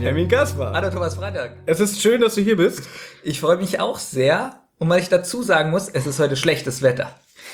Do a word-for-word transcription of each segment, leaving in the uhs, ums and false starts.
Henning Kaspar. Hallo Thomas Freitag. Es ist schön, dass du hier bist. Ich freue mich auch sehr. Und weil ich dazu sagen muss, es ist heute schlechtes Wetter.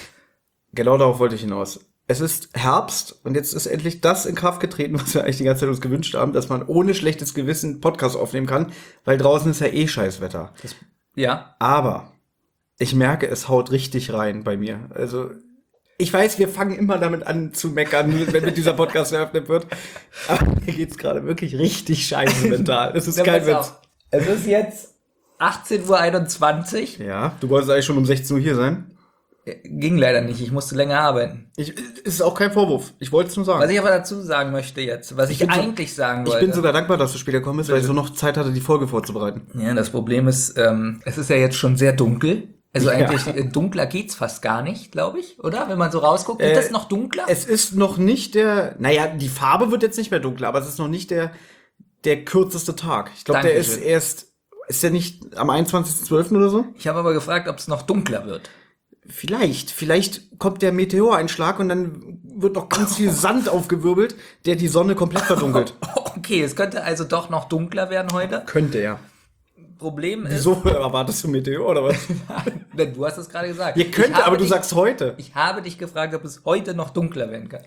Genau darauf wollte ich hinaus. Es ist Herbst und jetzt ist endlich das in Kraft getreten, was wir eigentlich die ganze Zeit uns gewünscht haben, dass man ohne schlechtes Gewissen Podcast aufnehmen kann, weil draußen ist ja eh Scheißwetter. Das, ja. Aber ich merke, es haut richtig rein bei mir. Also ich weiß, wir fangen immer damit an zu meckern, wenn mit dieser Podcast eröffnet wird. Aber mir geht's gerade wirklich richtig scheiße mental. Es ist kein Witz. Es ist jetzt achtzehn Uhr einundzwanzig. Ja, du wolltest eigentlich schon um sechzehn Uhr hier sein. Ging leider nicht, ich musste länger arbeiten. Ich, ist auch kein Vorwurf, ich wollte es nur sagen. Was ich aber dazu sagen möchte jetzt, was ich, ich eigentlich so, sagen wollte. Ich bin sogar dankbar, dass du später gekommen bist, weil ich so noch Zeit hatte, die Folge vorzubereiten. Ja, das Problem ist, ähm, es ist ja jetzt schon sehr dunkel. Also ja. eigentlich dunkler geht's fast gar nicht, glaube ich, oder? Wenn man so rausguckt, wird äh, das noch dunkler? Es ist noch nicht der, naja, die Farbe wird jetzt nicht mehr dunkler, aber es ist noch nicht der, der kürzeste Tag. Ich glaube, der ist erst, ist der nicht am einundzwanzigsten zwölften oder so? Ich habe aber gefragt, ob es noch dunkler wird. Vielleicht, vielleicht kommt der Meteoreinschlag und dann wird noch ganz viel Sand aufgewirbelt, der die Sonne komplett verdunkelt. Okay, es könnte also doch noch dunkler werden heute. Könnte, ja. Problem ist... Wieso erwartest du Meteor oder was? Du hast es gerade gesagt. Ihr könnt, aber du dich, sagst heute. Ich habe dich gefragt, ob es heute noch dunkler werden kann.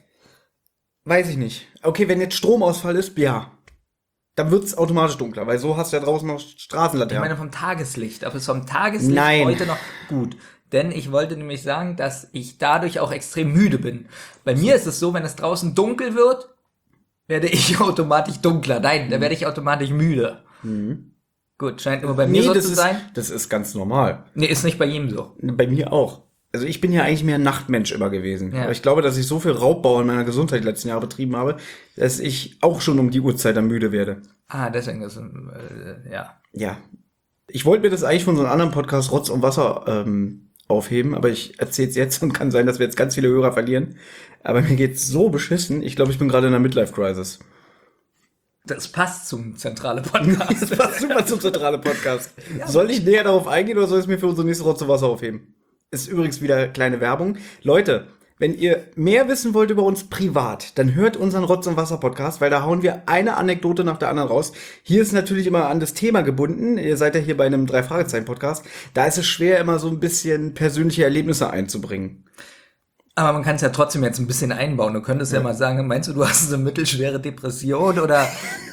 Weiß ich nicht. Okay, wenn jetzt Stromausfall ist, ja. Dann wird's automatisch dunkler, weil so hast du ja draußen noch Straßenlaternen. Ich meine vom Tageslicht. Ob es vom Tageslicht Nein. heute noch... Gut. Denn ich wollte nämlich sagen, dass ich dadurch auch extrem müde bin. Bei mir ist es so, wenn es draußen dunkel wird, werde ich automatisch dunkler. Nein, da werde ich automatisch müde. Mhm. Gut, scheint nur bei mir nee, so zu ist, sein. Das ist ganz normal. Nee, ist nicht bei ihm so. Bei mir auch. Also ich bin ja eigentlich mehr ein Nachtmensch immer gewesen. Ja. Aber ich glaube, dass ich so viel Raubbau in meiner Gesundheit die letzten Jahre betrieben habe, dass ich auch schon um die Uhrzeit dann müde werde. Ah, deswegen ist äh, ja. Ja. Ich wollte mir das eigentlich von so einem anderen Podcast Rotz und Wasser ähm, aufheben, aber ich erzähle es jetzt und kann sein, dass wir jetzt ganz viele Hörer verlieren. Aber mir geht's so beschissen. Ich glaube, ich bin gerade in einer Midlife-Crisis. Das passt zum zentrale Podcast. Das passt super zum zentrale Podcast. Ja. Soll ich näher darauf eingehen oder soll ich es mir für unsere nächste Rotz und Wasser aufheben? Ist übrigens wieder kleine Werbung. Leute, wenn ihr mehr wissen wollt über uns privat, dann hört unseren Rotz und Wasser Podcast, weil da hauen wir eine Anekdote nach der anderen raus. Hier ist natürlich immer an das Thema gebunden. Ihr seid ja hier bei einem Drei-Fragezeichen-Podcast. Da ist es schwer, immer so ein bisschen persönliche Erlebnisse einzubringen. Aber man kann es ja trotzdem jetzt ein bisschen einbauen. Du könntest ja, ja mal sagen, meinst du, du hast eine mittelschwere Depression oder...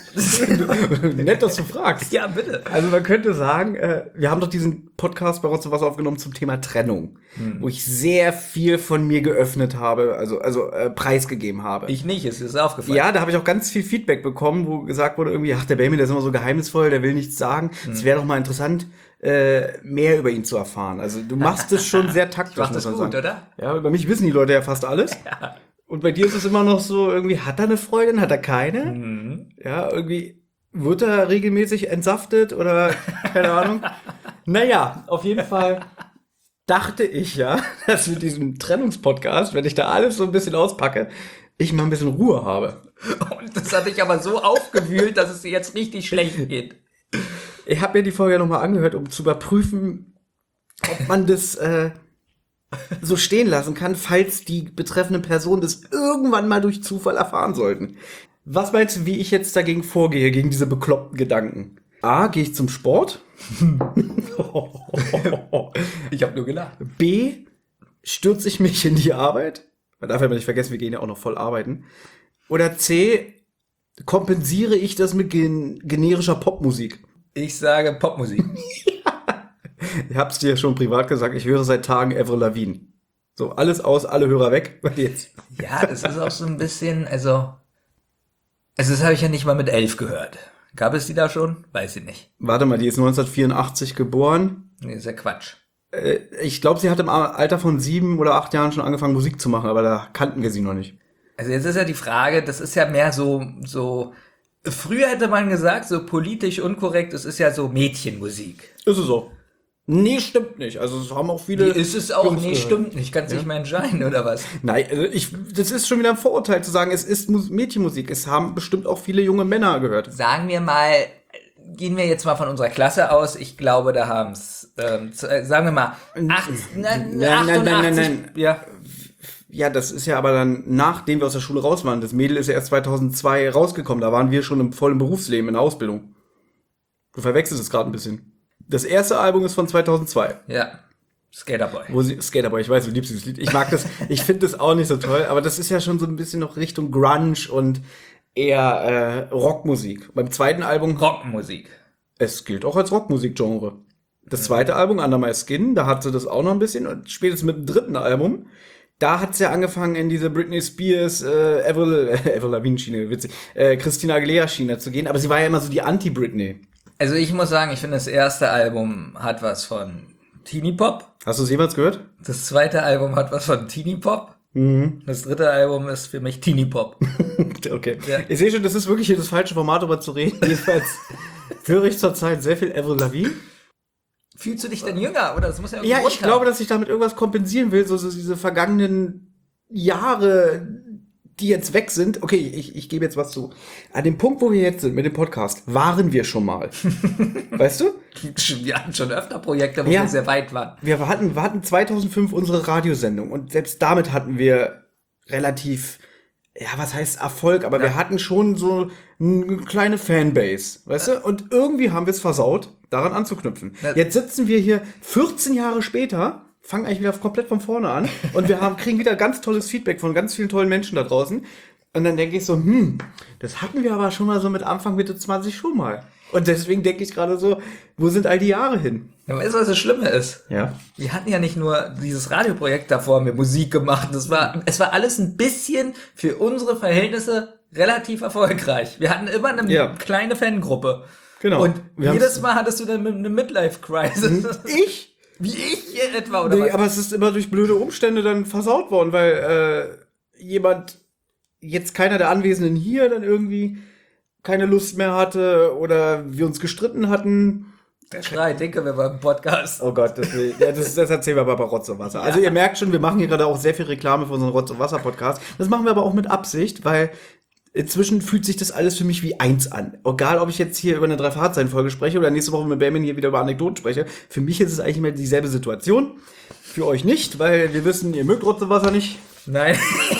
Nett, dass du fragst. Ja, bitte. Also man könnte sagen, äh, wir haben doch diesen Podcast bei Rotz und Wasser aufgenommen zum Thema Trennung, hm. wo ich sehr viel von mir geöffnet habe, also also äh, preisgegeben habe. Ich nicht, es ist aufgefallen. Ja, da habe ich auch ganz viel Feedback bekommen, wo gesagt wurde irgendwie, ach, der Benjamin, der ist immer so geheimnisvoll, der will nichts sagen. Es hm. wäre doch mal interessant, äh, mehr über ihn zu erfahren. Also du machst es schon sehr taktisch, muss man sagen. Gut, oder? Ja, über mich wissen die Leute ja fast alles. Ja. Und bei dir ist es immer noch so, irgendwie, hat er eine Freundin, hat er keine? Mhm. Ja, irgendwie, wird er regelmäßig entsaftet oder, keine Ahnung. Naja, auf jeden Fall dachte ich ja, dass mit diesem Trennungspodcast, wenn ich da alles so ein bisschen auspacke, ich mal ein bisschen Ruhe habe. Und das hat dich aber so aufgewühlt, dass es dir jetzt richtig schlecht geht. Ich habe mir die Folge nochmal angehört, um zu überprüfen, ob man das... Äh, so stehen lassen kann, falls die betreffende Person das irgendwann mal durch Zufall erfahren sollten. Was meinst du, wie ich jetzt dagegen vorgehe, gegen diese bekloppten Gedanken? A, gehe ich zum Sport? Ich habe nur gelacht. B, stürze ich mich in die Arbeit? Man darf ja nicht vergessen, wir gehen ja auch noch voll arbeiten. Oder C, kompensiere ich das mit gen- generischer Popmusik? Ich sage Popmusik. Ich hab's dir schon privat gesagt, ich höre seit Tagen Avril Lavigne. So, alles aus, alle Hörer weg. Jetzt. Ja, das ist auch so ein bisschen, also, also das habe ich ja nicht mal mit elf gehört. Gab es die da schon? Weiß ich nicht. Warte mal, die ist neunzehnhundertvierundachtzig geboren. Nee, ist ja Quatsch. Äh, ich glaube, sie hat im Alter von sieben oder acht Jahren schon angefangen, Musik zu machen, aber da kannten wir sie noch nicht. Also jetzt ist ja die Frage, das ist ja mehr so, so, früher hätte man gesagt, so politisch unkorrekt, es ist ja so Mädchenmusik. Ist es so? Nee, stimmt nicht. Also es haben auch viele... Nee, ist es auch? Jungs nee, gehört. Stimmt nicht. Kannst du ja? Nicht mehr entscheiden, oder was? Nein, also ich, das ist schon wieder ein Vorurteil zu sagen, es ist Mädchenmusik. Es haben bestimmt auch viele junge Männer gehört. Sagen wir mal, gehen wir jetzt mal von unserer Klasse aus. Ich glaube, da haben's, ähm, sagen wir mal, acht, nein, nein, nein, nein, nein, nein. Ja. ja, das ist ja aber dann, nachdem wir aus der Schule raus waren. Das Mädel ist ja erst zweitausendzwei rausgekommen. Da waren wir schon im vollen Berufsleben, in der Ausbildung. Du verwechselst es gerade ein bisschen. Das erste Album ist von zweitausendzwei. Ja. Skaterboy. Wo sie, Skaterboy, ich weiß, du liebst dieses Lied. Ich mag das, ich finde das auch nicht so toll, aber das ist ja schon so ein bisschen noch Richtung Grunge und eher äh, Rockmusik. Beim zweiten Album, Rockmusik. es gilt auch als Rockmusik-Genre. Das zweite Album, Under My Skin, da hat sie das auch noch ein bisschen und spätestens mit dem dritten Album, da hat sie ja angefangen, in diese Britney Spears, äh, Avril, äh, Avril Lavigne-Schiene, witzig, äh, Christina Aguilera-Schiene zu gehen, aber sie war ja immer so die Anti-Britney. Also ich muss sagen, ich finde, das erste Album hat was von Teenie Pop. Hast du es jemals gehört? Das zweite Album hat was von Teenie Pop. Mhm. Das dritte Album ist für mich Teenie Pop. Okay. Ja. Ich sehe schon, das ist wirklich hier das falsche Format, darüber zu reden. Jedenfalls höre ich zurzeit sehr viel Avril Lavigne. Fühlst du dich denn jünger? Oder das muss ja Ja, Grund ich glaube, haben. dass ich damit irgendwas kompensieren will, so, so diese vergangenen Jahre, die jetzt weg sind. Okay, ich, ich gebe jetzt was zu. An dem Punkt, wo wir jetzt sind mit dem Podcast, waren wir schon mal. Weißt du? Wir hatten schon öfter Projekte, wo Ja. wir sehr weit waren. Wir hatten, wir hatten zweitausendfünf unsere Radiosendung und selbst damit hatten wir relativ, ja, was heißt Erfolg, aber Ja. wir hatten schon so eine kleine Fanbase, weißt du? Und irgendwie haben wir es versaut, daran anzuknüpfen. Ja. Jetzt sitzen wir hier vierzehn Jahre später, fangen eigentlich wieder komplett von vorne an und wir haben, kriegen wieder ganz tolles Feedback von ganz vielen tollen Menschen da draußen. Und dann denke ich so, hm, das hatten wir aber schon mal so mit Anfang, Mitte zwanzig schon mal. Und deswegen denke ich gerade so, wo sind all die Jahre hin? Ja, weißt du, was das Schlimme ist? Ja. Wir hatten ja nicht nur dieses Radioprojekt davor, haben wir Musik gemacht. Das war, es war alles ein bisschen für unsere Verhältnisse relativ erfolgreich. Wir hatten immer eine Ja. kleine Fangruppe. Genau. Und Wir jedes haben's- Mal hattest du dann eine Midlife-Crisis. Ich? Wie ich hier etwa, oder Nee, was? aber es ist immer durch blöde Umstände dann versaut worden, weil äh, jemand, jetzt keiner der Anwesenden hier, dann irgendwie keine Lust mehr hatte oder wir uns gestritten hatten. Der Schrei, denke wir beim Podcast. Oh Gott, das, will, ja, das, das erzählen wir aber bei Rotz und Wasser. Also ihr merkt schon, wir machen hier gerade auch sehr viel Reklame für unseren Rotz und Wasser Podcast. Das machen wir aber auch mit Absicht, weil inzwischen fühlt sich das alles für mich wie eins an. Egal, ob ich jetzt hier über eine Drei-Fahrzeichen-Folge spreche oder nächste Woche mit Benjamin hier wieder über Anekdoten spreche. Für mich ist es eigentlich immer dieselbe Situation. Für euch nicht, weil wir wissen, ihr mögt Rotz und Wasser nicht. Nein.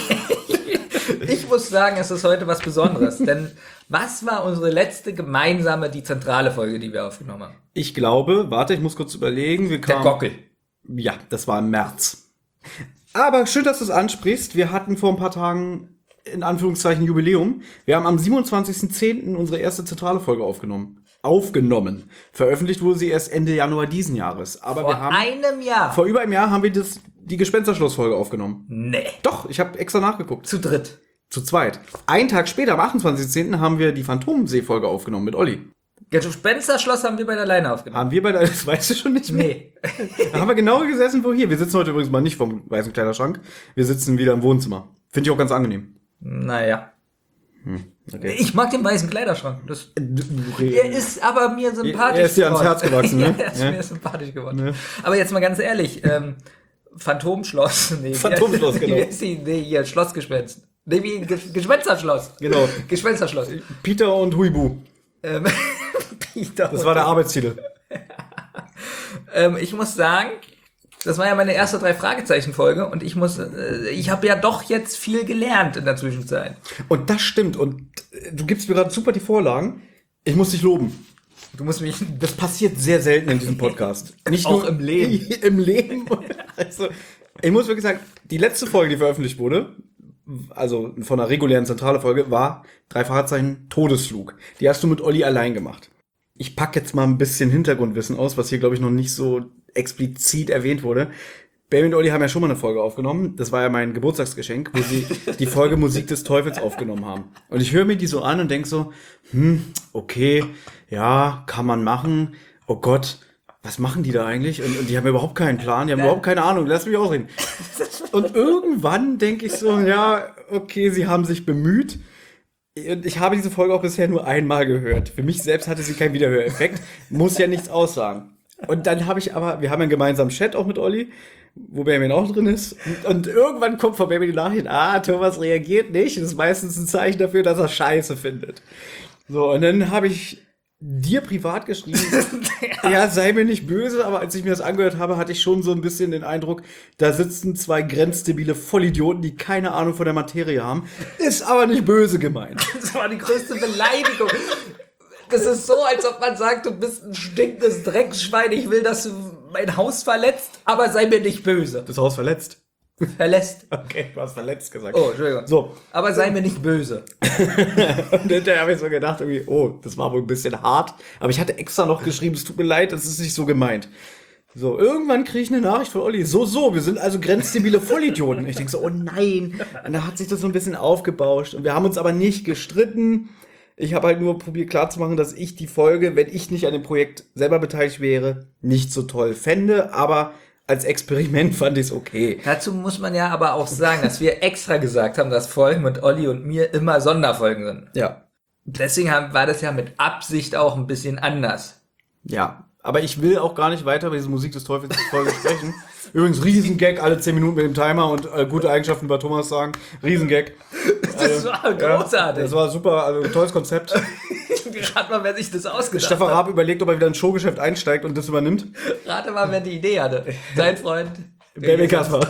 Ich muss sagen, es ist heute was Besonderes. Denn was war unsere letzte gemeinsame, die zentrale Folge, die wir aufgenommen haben? Ich glaube, warte, ich muss kurz überlegen. Wir Der kamen, Gockel. Ja, das war im März. Aber schön, dass du es ansprichst. Wir hatten vor ein paar Tagen in Anführungszeichen Jubiläum. Wir haben am siebenundzwanzigsten zehnten unsere erste zentrale Folge aufgenommen. Aufgenommen. Veröffentlicht wurde sie erst Ende Januar diesen Jahres. Aber Vor wir haben einem Jahr. vor über einem Jahr haben wir das, die Gespensterschloss-Folge aufgenommen. Nee. Doch, ich habe extra nachgeguckt. Zu dritt. Zu zweit. Einen Tag später, am achtundzwanzigsten zehnten haben wir die Phantomsee-Folge aufgenommen mit Olli. Das Gespensterschloss haben wir bei der Leine aufgenommen. Haben wir bei der, das weißt du schon nicht mehr? Nee. Da haben wir genau gesessen, wo hier. Wir sitzen heute übrigens mal nicht vom weißen Kleiderschrank. Wir sitzen wieder im Wohnzimmer. Finde ich auch ganz angenehm. Naja. Okay. Ich mag den weißen Kleiderschrank. Das, Du- du- er ist aber mir sympathisch Er ist dir ans geworden. Herz gewachsen, ne? Ja, er ist Ja. mir sympathisch geworden. Ne? Aber jetzt mal ganz ehrlich, ähm, Phantomschloss. Nee, wie- Phantomschloss, genau. Wie heißt die? Nee, hier, Schlossgespenst. Nee, wie Ges- Gespensterschloss. Genau. Gespensterschloss. Peter und Huibu. Ähm, Peter. Das war der Arbeitstitel. Ähm, ich muss sagen, das war ja meine erste drei Fragezeichen-Folge und ich muss, äh, ich habe ja doch jetzt viel gelernt in der Zwischenzeit. Und das stimmt. Und äh, du gibst mir gerade super die Vorlagen. Ich muss dich loben. Du musst mich. Das passiert sehr selten in diesem Podcast. Nicht Auch nur im Leben. Im Leben. Also, ich muss wirklich sagen, die letzte Folge, die veröffentlicht wurde, also von einer regulären zentrale Folge, war drei Fahrzeichen Todesflug. Die hast du mit Olli allein gemacht. Ich pack jetzt mal ein bisschen Hintergrundwissen aus, was hier, glaube ich, noch nicht so explizit erwähnt wurde. Baby und Olli haben ja schon mal eine Folge aufgenommen. Das war ja mein Geburtstagsgeschenk, wo sie die Folge Musik des Teufels aufgenommen haben. Und ich höre mir die so an und denk so, hm, okay, ja, kann man machen. Oh Gott, was machen die da eigentlich? Und, und die haben überhaupt keinen Plan, die haben überhaupt keine Ahnung. Lass mich ausreden. Und irgendwann denke ich so, ja, okay, sie haben sich bemüht. Und ich habe diese Folge auch bisher nur einmal gehört. Für mich selbst hatte sie keinen Wiederhöreffekt. Muss ja nichts aussagen. Und dann habe ich aber, wir haben einen gemeinsamen Chat auch mit Olli, wo Benjamin auch drin ist. Und, und irgendwann kommt von Benjamin die Nachricht, ah, Thomas reagiert nicht. Das ist meistens ein Zeichen dafür, dass er Scheiße findet. So, und dann habe ich dir privat geschrieben, ja, sei mir nicht böse, aber als ich mir das angehört habe, hatte ich schon so ein bisschen den Eindruck, da sitzen zwei grenzdebile Vollidioten, die keine Ahnung von der Materie haben. Ist aber nicht böse gemeint. Das war die größte Beleidigung. Das ist so, als ob man sagt, du bist ein stinkendes Drecksschwein, ich will, dass du mein Haus verletzt, aber sei mir nicht böse. Das Haus verletzt. Verlässt. Okay, du hast verletzt gesagt. Oh, Entschuldigung. So. Aber sei mir nicht böse. Und hinterher habe ich so gedacht, irgendwie, oh, das war wohl ein bisschen hart. Aber ich hatte extra noch geschrieben, es tut mir leid, das ist nicht so gemeint. So, irgendwann kriege ich eine Nachricht von Olli. So, so, wir sind also grenzdebile Vollidioten. Ich denke so, oh nein. Und da hat sich das so ein bisschen aufgebauscht. Und wir haben uns aber nicht gestritten. Ich habe halt nur probiert klarzumachen, dass ich die Folge, wenn ich nicht an dem Projekt selber beteiligt wäre, nicht so toll fände. Aber als Experiment fand ich es okay. Dazu muss man ja aber auch sagen, dass wir extra gesagt haben, dass Folgen mit Olli und mir immer Sonderfolgen sind. Ja. Deswegen haben, war das ja mit Absicht auch ein bisschen anders. Ja, aber ich will auch gar nicht weiter über diese Musik des Teufels Folge sprechen. Übrigens, Riesengag, alle zehn Minuten mit dem Timer und äh, gute Eigenschaften bei Thomas sagen. Riesengag. Das war großartig. Ja, das war super, also tolles Konzept. Rat mal, wer sich das ausgedacht Stefan hat. Raab überlegt, ob er wieder ins Showgeschäft einsteigt und das übernimmt. Rate mal, wer die Idee hatte. Sein Freund. Baby Kasper.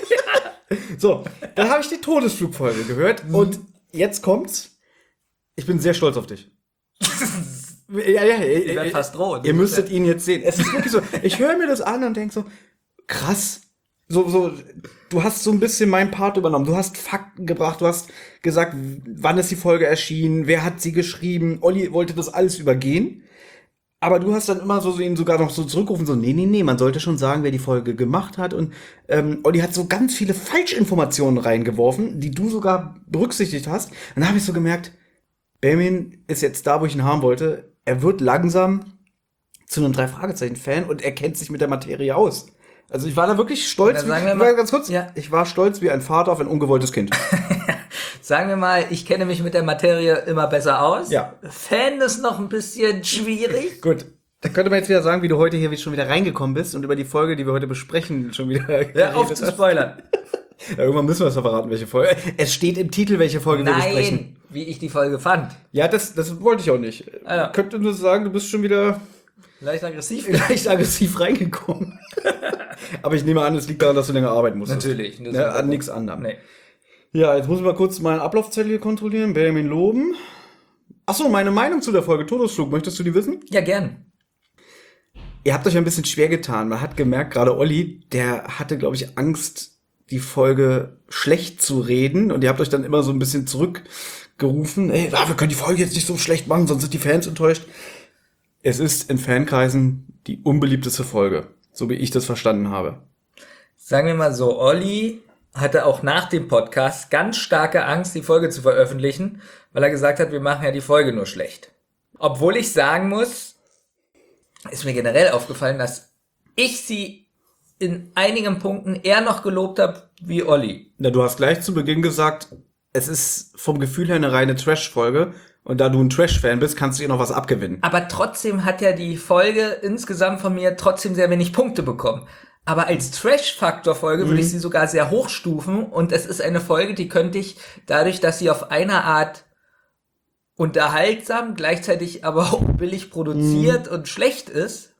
So, dann habe ich die Todesflugfolge gehört und jetzt kommt's. Ich bin sehr stolz auf dich. Ja, ja, Ich werde fast drohen. Ihr müsstet ihn jetzt sehen. Es ist wirklich so, ich höre mir das an und denke so, krass. So, so, du hast so ein bisschen meinen Part übernommen. Du hast Fakten gebracht, du hast gesagt, wann ist die Folge erschienen, wer hat sie geschrieben. Olli wollte das alles übergehen. Aber du hast dann immer so, so ihn sogar noch so zurückgerufen, so, nee, nee, nee, man sollte schon sagen, wer die Folge gemacht hat. Und ähm, Olli hat so ganz viele Falschinformationen reingeworfen, die du sogar berücksichtigt hast. Und dann habe ich so gemerkt, Benjamin ist jetzt da, wo ich ihn haben wollte. Er wird langsam zu einem Drei-Fragezeichen-Fan und er kennt sich mit der Materie aus. Also ich war da wirklich stolz, wie, sagen wir ich mal, war ganz kurz, ja. ich war stolz wie ein Vater auf ein ungewolltes Kind. Sagen wir mal, ich kenne mich mit der Materie immer besser aus. Ja. Fan ist noch ein bisschen schwierig. Gut, da könnte man jetzt wieder sagen, wie du heute hier schon wieder reingekommen bist und über die Folge, die wir heute besprechen, schon wieder Hör auf zu spoilern. Ja, irgendwann müssen wir es verraten, welche Folge. Es steht im Titel, welche Folge wir besprechen. Nein, wie ich die Folge fand. Ja, das, das wollte ich auch nicht. Ah, ja. Ich könnte nur sagen, du bist schon wieder Leicht aggressiv. leicht aggressiv reingekommen. Aber ich nehme an, es liegt daran, dass du länger arbeiten musstest. Natürlich. Das Ja, ist an nichts anderem. Nee. Ja, jetzt muss ich mal kurz meinen Ablaufzettel hier kontrollieren. Benjamin loben. Achso, meine Meinung zu der Folge Todesflug. Möchtest du die wissen? Ja, gern. Ihr habt euch ein bisschen schwer getan. Man hat gemerkt, gerade Olli, der hatte, glaube ich, Angst, die Folge schlecht zu reden. Und ihr habt euch dann immer so ein bisschen zurückgerufen. Ey, wir können die Folge jetzt nicht so schlecht machen, sonst sind die Fans enttäuscht. Es ist in Fankreisen die unbeliebteste Folge, so wie ich das verstanden habe. Sagen wir mal so, Olli hatte auch nach dem Podcast ganz starke Angst, die Folge zu veröffentlichen, weil er gesagt hat, wir machen ja die Folge nur schlecht. Obwohl ich sagen muss, ist mir generell aufgefallen, dass ich sie in einigen Punkten eher noch gelobt habe wie Olli. Na, du hast gleich zu Beginn gesagt, es ist vom Gefühl her eine reine Trash-Folge. Und da du ein Trash-Fan bist, kannst du ihr noch was abgewinnen. Aber trotzdem hat ja die Folge insgesamt von mir trotzdem sehr wenig Punkte bekommen. Aber als Trash-Faktor-Folge mhm. würde ich sie sogar sehr hochstufen. Und es ist eine Folge, die könnte ich, dadurch, dass sie auf einer Art unterhaltsam, gleichzeitig aber auch billig produziert mhm. und schlecht ist,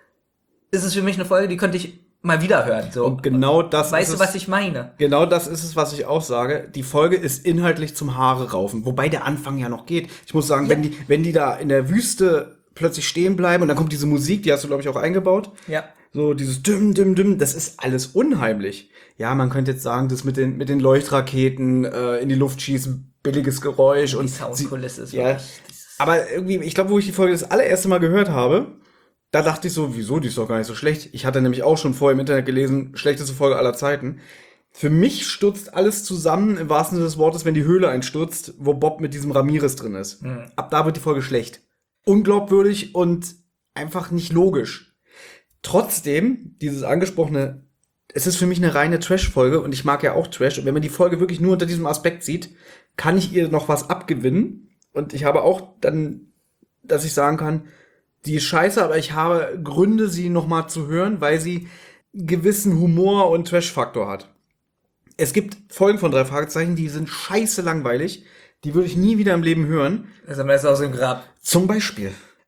ist es für mich eine Folge, die könnte ich mal wieder hören. So. Und genau das weißt ist du, es, was ich meine? Genau das ist es, was ich auch sage. Die Folge ist inhaltlich zum Haare raufen, wobei der Anfang ja noch geht. Ich muss sagen, Ja. wenn die, wenn die da in der Wüste plötzlich stehen bleiben und dann kommt diese Musik, die hast du, glaube ich, auch eingebaut. Ja. So dieses Düm, Düm, Düm, das ist alles unheimlich. Ja, man könnte jetzt sagen, das mit den, mit den Leuchtraketen äh, in die Luft schießen, billiges Geräusch. Die und Soundkulisse ist ja, wirklich... aber irgendwie, ich glaube, wo ich die Folge das allererste Mal gehört habe, da dachte ich so, wieso, die ist doch gar nicht so schlecht. Ich hatte nämlich auch schon vorher im Internet gelesen, schlechteste Folge aller Zeiten. Für mich stürzt alles zusammen, im wahrsten Sinne des Wortes, wenn die Höhle einstürzt, wo Bob mit diesem Ramirez drin ist. Mhm. Ab da wird die Folge schlecht. Unglaubwürdig und einfach nicht logisch. Trotzdem, dieses angesprochene, es ist für mich eine reine Trash-Folge und ich mag ja auch Trash. Und wenn man die Folge wirklich nur unter diesem Aspekt sieht, kann ich ihr noch was abgewinnen. Und ich habe auch dann, dass ich sagen kann, die ist scheiße, aber ich habe Gründe, sie noch mal zu hören, weil sie gewissen Humor und Trash-Faktor hat. Es gibt Folgen von drei Fragezeichen, die sind scheiße langweilig. Die würde ich nie wieder im Leben hören. Das ist am besten aus dem Grab. Zum Beispiel.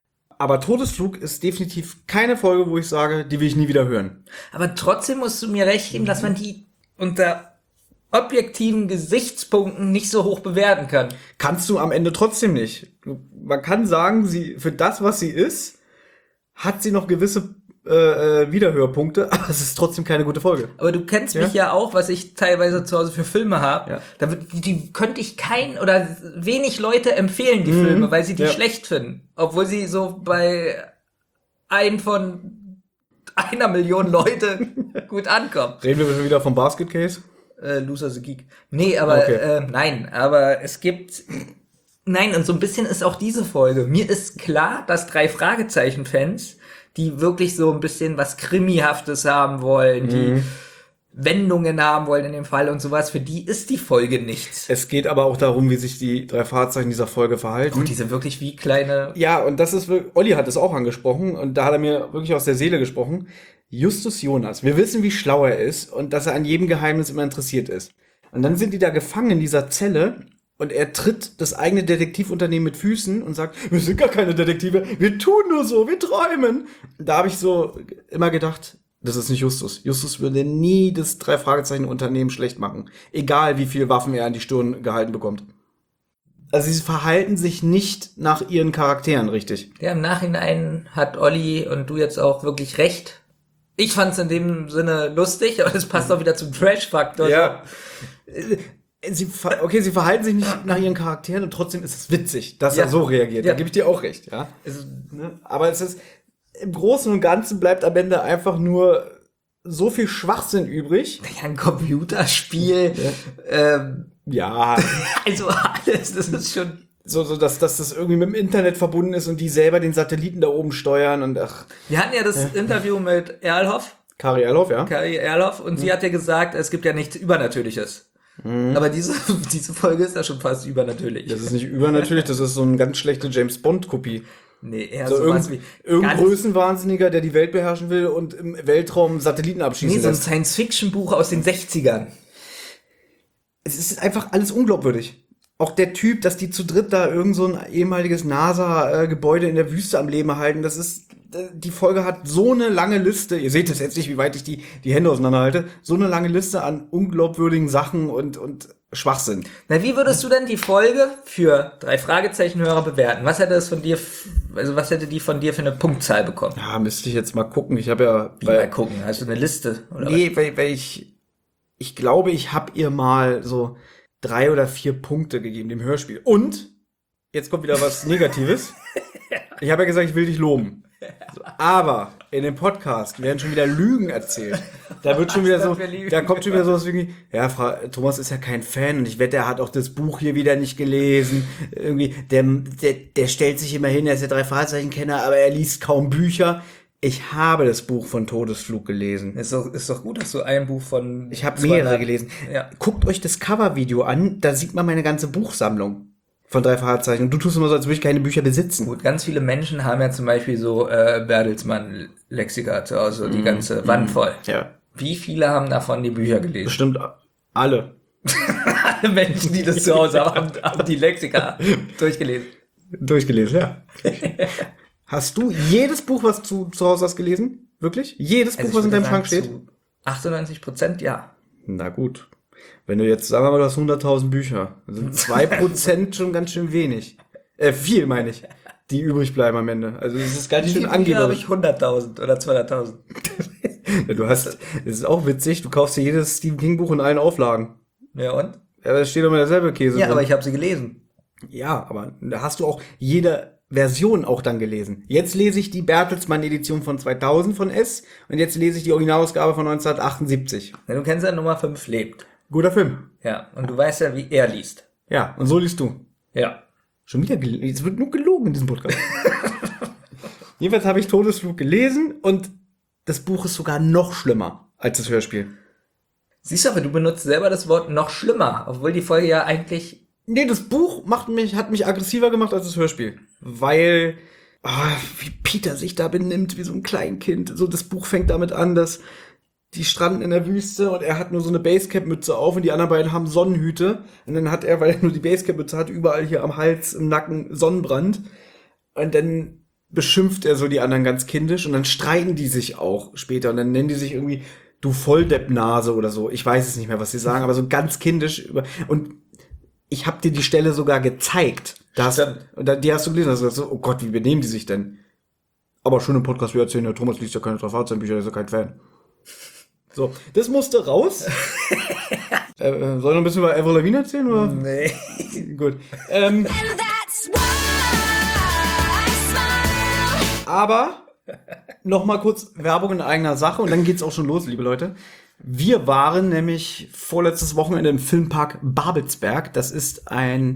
Aber Todesflug ist definitiv keine Folge, wo ich sage, die will ich nie wieder hören. Aber trotzdem musst du mir recht geben, dass man die unter objektiven Gesichtspunkten nicht so hoch bewerten kann. Kannst du am Ende trotzdem nicht. Man kann sagen, sie für das, was sie ist, hat sie noch gewisse äh, Wiederhörpunkte, aber es ist trotzdem keine gute Folge. Aber du kennst Ja? mich ja auch, was ich teilweise zu Hause für Filme habe. Ja. Da wird, die, die könnte ich kein oder wenig Leute empfehlen, die Filme, weil sie die Ja. schlecht finden. Obwohl sie so bei ein von einer Million Leute gut ankommen. Reden wir schon wieder vom Basket Case? Äh, Loser the Geek. Nee, aber Okay. äh, nein, aber es gibt nein, und so ein bisschen ist auch diese Folge. Mir ist klar, dass drei Fragezeichen-Fans, die wirklich so ein bisschen was Krimihaftes haben wollen, die Wendungen haben wollen in dem Fall und sowas, für die ist die Folge nichts. Es geht aber auch darum, wie sich die drei Fahrzeichen dieser Folge verhalten. Und die sind wirklich wie kleine. Ja, und das ist wirklich, Olli hat es auch angesprochen und da hat er mir wirklich aus der Seele gesprochen. Justus Jonas, wir wissen, wie schlau er ist und dass er an jedem Geheimnis immer interessiert ist. Und dann sind die da gefangen in dieser Zelle und er tritt das eigene Detektivunternehmen mit Füßen und sagt, wir sind gar keine Detektive, wir tun nur so, wir träumen. Da habe ich so immer gedacht, das ist nicht Justus. Justus würde nie das Drei-Fragezeichen-Unternehmen schlecht machen. Egal, wie viel Waffen er an die Stirn gehalten bekommt. Also sie verhalten sich nicht nach ihren Charakteren richtig. Ja, im Nachhinein hat Olli und du jetzt auch wirklich recht. Ich fand es in dem Sinne lustig, aber das passt auch wieder zum Trash-Faktor. Ja. Sie, ver- okay, sie verhalten sich nicht nach ihren Charakteren und trotzdem ist es witzig, dass Ja. er so reagiert. Ja. Da gebe ich dir auch recht, ja. Also, Ne? Aber es ist, im Großen und Ganzen bleibt am Ende einfach nur so viel Schwachsinn übrig. ja, ein Computerspiel, ähm, Ja, also alles, das ist schon. so, so dass, dass das irgendwie mit dem Internet verbunden ist und die selber den Satelliten da oben steuern und ach, Wir hatten ja das Interview mit Erlhoff, Kari Erloff, ja. Kari Erlhoff, und sie hat ja gesagt, es gibt ja nichts Übernatürliches. Aber diese, diese Folge ist ja schon fast übernatürlich. Das ist nicht übernatürlich, das ist so eine ganz schlechte James-Bond-Kopie. Nee, eher So sowas irgendein, wie. irgendein ganz- Größenwahnsinniger, der die Welt beherrschen will und im Weltraum Satelliten abschießen Nee, so ein lässt. Science-Fiction-Buch aus den sechzigern. Es ist einfach alles unglaubwürdig. Auch der Typ, dass die zu dritt da irgend so ein ehemaliges NASA-Gebäude in der Wüste am Leben halten, das ist, die Folge hat so eine lange Liste, ihr seht es jetzt nicht, wie weit ich die, die Hände auseinanderhalte, so eine lange Liste an unglaubwürdigen Sachen und, und Schwachsinn. Na, wie würdest du denn die Folge für drei Fragezeichen-Hörer bewerten? Was hätte es von dir, f- also was hätte die von dir für eine Punktzahl bekommen? Ja, müsste ich jetzt mal gucken. Ich habe ja Wie mal gucken, hast du eine Liste? Oder nee, weil, weil ich, ich glaube, ich habe ihr mal so drei oder vier Punkte gegeben, dem Hörspiel. Und, jetzt kommt wieder was Negatives. Ich habe ja gesagt, ich will dich loben. So, aber in dem Podcast werden schon wieder Lügen erzählt. Da wird schon wieder so, da kommt schon wieder sowas wie, ja, Frau, Thomas ist ja kein Fan und ich wette, er hat auch das Buch hier wieder nicht gelesen. Irgendwie, der, der, der stellt sich immer hin, er ist ja drei Fragezeichen-Kenner, aber er liest kaum Bücher. Ich habe das Buch von Todesflug gelesen. Ist doch, ist doch gut, dass du ein Buch von. Ich habe zwei- mehrere gelesen. Ja. Guckt euch das Covervideo an, da sieht man meine ganze Buchsammlung von drei Fragezeichen. Und du tust immer so, als würde ich keine Bücher besitzen. Gut, ganz viele Menschen haben ja zum Beispiel so äh, Bertelsmann-Lexika zu Hause, Mhm. die ganze Wand voll. Ja, Wie viele haben davon die Bücher gelesen? bestimmt alle. Alle Menschen, die das zu Hause haben, haben die Lexika durchgelesen. Durchgelesen, ja. Hast du jedes Buch, was du zu Hause hast, gelesen? Wirklich? Jedes Also Buch, was ich in würde deinem Schrank sagen, steht? zu achtundneunzig Prozent ja. Na gut. Wenn du jetzt, sagen wir mal, du hast hunderttausend Bücher, dann sind zwei Prozent schon ganz schön wenig. Äh, viel, meine ich, die übrig bleiben am Ende. Also das ist ganz Wie schön viele Bücher habe angeberisch. ich? hunderttausend oder zweihunderttausend. Ja, du hast, das ist auch witzig, du kaufst dir jedes Stephen King Buch in allen Auflagen. Ja, und? Ja, da steht immer derselbe Käse Ja, drin. aber ich habe sie gelesen. Ja, aber da hast du auch jede Version auch dann gelesen. Jetzt lese ich die Bertelsmann-Edition von zweitausend von S und jetzt lese ich die Originalausgabe von neunzehnhundertachtundsiebzig. Ja, du kennst ja Nummer fünf lebt. Guter Film. Ja, und du weißt ja, wie er liest. Ja, und so liest du. Ja. Schon wieder gelogen. Es wird nur gelogen in diesem Podcast. Jedenfalls habe ich Todesflug gelesen und das Buch ist sogar noch schlimmer als das Hörspiel. Siehst du, aber du benutzt selber das Wort noch schlimmer, obwohl die Folge ja eigentlich. Nee, das Buch macht mich, hat mich aggressiver gemacht als das Hörspiel. Weil, ah, wie Peter sich da benimmt, wie so ein Kleinkind. So, das Buch fängt damit an, dass die stranden in der Wüste und er hat nur so eine Basecap-Mütze auf und die anderen beiden haben Sonnenhüte. Und dann hat er, weil er nur die Basecap-Mütze hat, überall hier am Hals, im Nacken Sonnenbrand. Und dann beschimpft er so die anderen ganz kindisch und dann streiten die sich auch später und dann nennen die sich irgendwie du Volldeppnase oder so. Ich weiß es nicht mehr, was sie sagen, aber so ganz kindisch über und ich habe dir die Stelle sogar gezeigt. Da hast, und da, die hast du gelesen, hast du gesagt, so, oh Gott, wie benehmen die sich denn? Aber schon im Podcast, wir erzählen, ja, Thomas liest ja keine Straftatbücher, der ist ja kein Fan. So, das musste raus. äh, äh, soll ich noch ein bisschen über Avril Lavigne erzählen, oder? Nee. Gut. Ähm, aber noch mal kurz Werbung in eigener Sache und dann geht's auch schon los, liebe Leute. Wir waren nämlich vorletztes Wochenende im Filmpark Babelsberg. Das ist ein,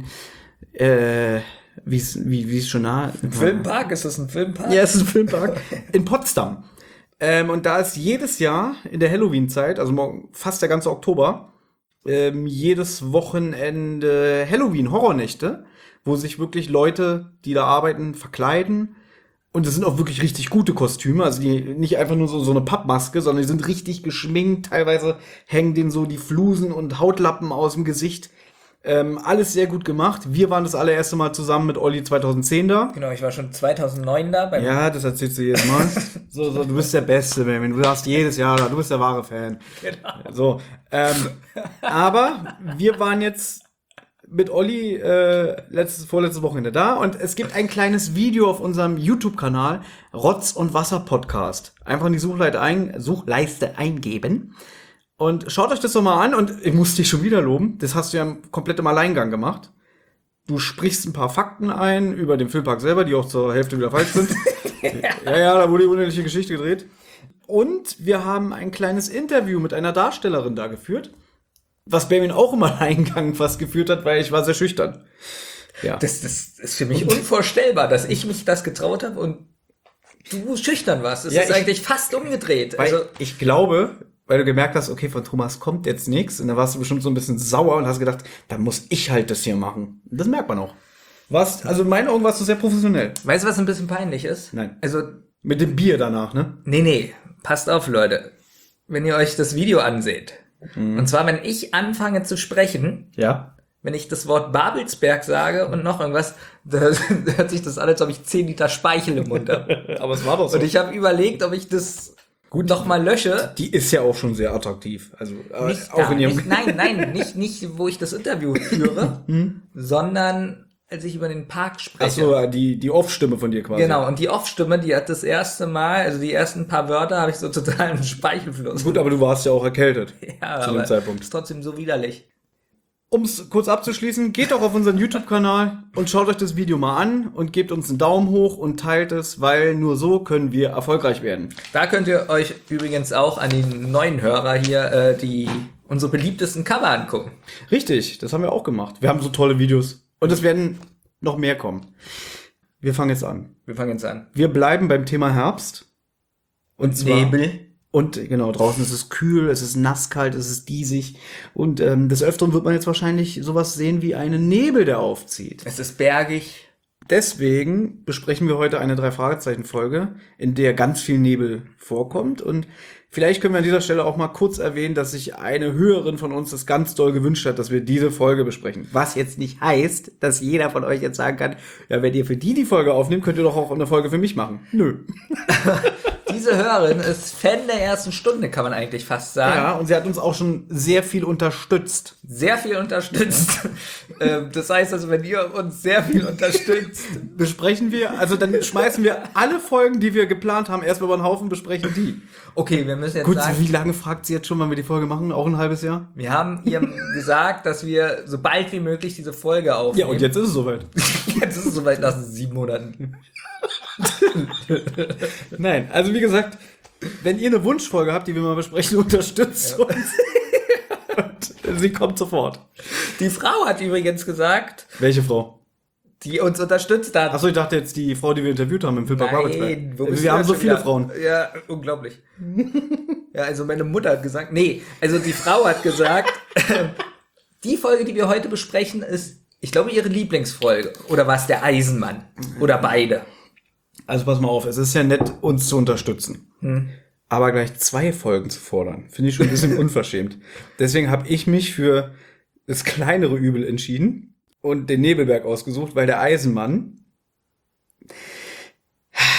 äh, wie wie wie es schon nah. Ein Filmpark? Ist das ein Filmpark? Ja, es ist ein Filmpark in Potsdam. Ähm, und da ist jedes Jahr in der Halloween-Zeit, also morgen, fast der ganze Oktober, ähm, jedes Wochenende Halloween-Horrornächte, wo sich wirklich Leute, die da arbeiten, verkleiden. Und es sind auch wirklich richtig gute Kostüme, also die nicht einfach nur so, so eine Pappmaske, sondern die sind richtig geschminkt. Teilweise hängen denen so die Flusen und Hautlappen aus dem Gesicht. Ähm, alles sehr gut gemacht. Wir waren das allererste Mal zusammen mit Olli zweitausendzehn da. Genau, ich war schon zweitausendneun da. Beim Ja, das erzählst du jedes Mal. so, so, du bist der Beste, Benjamin. Du hast jedes Jahr da. Du bist der wahre Fan. Genau. So, ähm, aber wir waren jetzt mit Olli äh, letztes, vorletztes Wochenende da und es gibt ein kleines Video auf unserem YouTube-Kanal Rotz und Wasser Podcast. Einfach in die Suchleiste, ein, Suchleiste eingeben und schaut euch das doch mal an und ich muss dich schon wieder loben. Das hast du ja komplett im Alleingang gemacht. Du sprichst ein paar Fakten ein über den Filmpark selber, die auch zur Hälfte wieder falsch sind. ja, ja, da wurde die unendliche Geschichte gedreht. Und wir haben ein kleines Interview mit einer Darstellerin da geführt. Was Benjamin auch im Alleingang fast geführt hat, weil ich war sehr schüchtern. Ja. Das, das ist für mich unvorstellbar, dass ich mich das getraut habe und du schüchtern warst. Das Ja, ist ich- eigentlich fast umgedreht. Weil Also, ich glaube, weil du gemerkt hast, okay, von Thomas kommt jetzt nichts, und dann warst du bestimmt so ein bisschen sauer und hast gedacht, da muss ich halt das hier machen. Das merkt man auch. Was, also in meinen Augen warst du sehr professionell. weißt du, was ein bisschen peinlich ist? Nein. Also, Mit dem Bier danach, ne? nee, nee, passt auf, Leute. Wenn ihr euch das Video anseht, und zwar, wenn ich anfange zu sprechen, Ja. wenn ich das Wort Babelsberg sage und noch irgendwas, da hört sich das an, als ob ich zehn Liter Speichel im Mund habe. Aber es war doch so. Und ich habe überlegt, ob ich das gut noch mal lösche. Die ist ja auch schon sehr attraktiv. Also äh, Nicht auch da, in ihrem nicht, nein, nein, nicht, nicht, wo ich das Interview führe, sondern als ich über den Park spreche. Achso, die, die Off-Stimme von dir quasi. Genau, und die Off-Stimme, die hat das erste Mal, also die ersten paar Wörter habe ich so total einen Speichelfluss. Gut, aber du warst ja auch erkältet. ja, zu dem aber Zeitpunkt. ist trotzdem so widerlich. Um es kurz abzuschließen, geht doch auf unseren YouTube-Kanal und schaut euch das Video mal an und gebt uns einen Daumen hoch und teilt es, weil nur so können wir erfolgreich werden. Da könnt ihr euch übrigens auch an die neuen Hörer hier äh, die unsere beliebtesten Cover angucken. Richtig, das haben wir auch gemacht. Wir haben so tolle Videos und es werden noch mehr kommen. Wir fangen jetzt an. Wir fangen jetzt an. Wir bleiben beim Thema Herbst. Und zwar, Nebel. Und genau, draußen ist es kühl, es ist nasskalt, es ist diesig. Und ähm, des Öfteren wird man jetzt wahrscheinlich sowas sehen wie einen Nebel, der aufzieht. Es ist bergig. Deswegen besprechen wir heute eine Drei-Fragezeichen-Folge, in der ganz viel Nebel vorkommt. Und vielleicht können wir an dieser Stelle auch mal kurz erwähnen, dass sich eine Hörerin von uns das ganz doll gewünscht hat, dass wir diese Folge besprechen. Was jetzt nicht heißt, dass jeder von euch jetzt sagen kann, ja, wenn ihr für die die Folge aufnehmt, könnt ihr doch auch eine Folge für mich machen. Nö. Diese Hörerin ist Fan der ersten Stunde, kann man eigentlich fast sagen. Ja, und sie hat uns auch schon sehr viel unterstützt. Sehr viel unterstützt. Ähm, das heißt also, wenn ihr uns sehr viel unterstützt. Besprechen wir, also dann schmeißen wir alle Folgen, die wir geplant haben, erstmal über den Haufen, besprechen die. Okay, wir müssen jetzt Gut, sagen, wie lange fragt sie jetzt schon, wann wir die Folge machen? Auch ein halbes Jahr? wir haben ihr gesagt, dass wir so bald wie möglich diese Folge aufnehmen. Ja, und jetzt ist es soweit. Jetzt ist es soweit nach sieben Monaten. Nein, also wie gesagt, wenn ihr eine Wunschfolge habt, die wir mal besprechen, unterstützt uns. Und sie kommt sofort. Die Frau hat übrigens gesagt, Welche Frau? die uns unterstützt hat. Achso, ich dachte jetzt die Frau, die wir interviewt haben im Filmpark Babelsberg. Nein, wo bist Wir du haben denn so schon viele wieder? Frauen. Ja, unglaublich. Ja, also meine Mutter hat gesagt, nee, also die Frau hat gesagt, die Folge, die wir heute besprechen, ist, ich glaube, ihre Lieblingsfolge. Oder war es der Eisenmann? Oder beide? Also pass mal auf, es ist ja nett, uns zu unterstützen. Hm. Aber gleich zwei Folgen zu fordern, finde ich schon ein bisschen unverschämt. Deswegen habe ich mich für das kleinere Übel entschieden und den Nebelberg ausgesucht, weil der Eisenmann,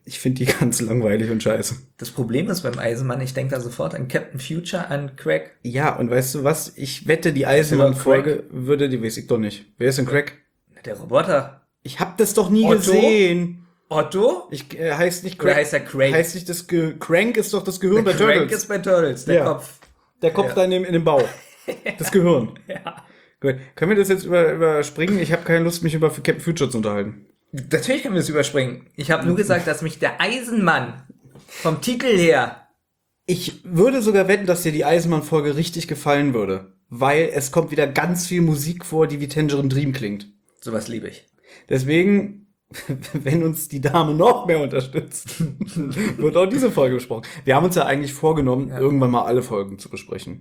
Ich finde die ganz langweilig und scheiße. Das Problem ist beim Eisenmann, ich denke da sofort an Captain Future, an Craig. Ja, und weißt du was? Ich wette, die Eisenmann-Folge würde, die weiß ich doch nicht. Wer ist denn Craig? Der Roboter. Ich hab das doch nie Otto? gesehen. Otto? Ich äh, heißt nicht Oder Craig. heißt er Craig? Heißt nicht das Ge Crank ist doch das Gehirn Der bei Crank Turtles. ist bei Turtles, der Ja. Kopf. Der Kopf Ja. da in dem, in dem Bauch. Das Gehirn. Ja. Gut. Können wir das jetzt über, überspringen? Ich habe keine Lust, mich über Captain Future zu unterhalten. Natürlich können wir es überspringen. Ich habe nur gesagt, dass mich der Eisenmann vom Titel her... Ich würde sogar wetten, dass dir die Eisenmann-Folge richtig gefallen würde. Weil es kommt wieder ganz viel Musik vor, die wie Tangerine Dream klingt. Sowas liebe ich. Deswegen, wenn uns die Dame noch mehr unterstützt, wird auch diese Folge besprochen. Wir haben uns ja eigentlich vorgenommen, Ja. irgendwann mal alle Folgen zu besprechen.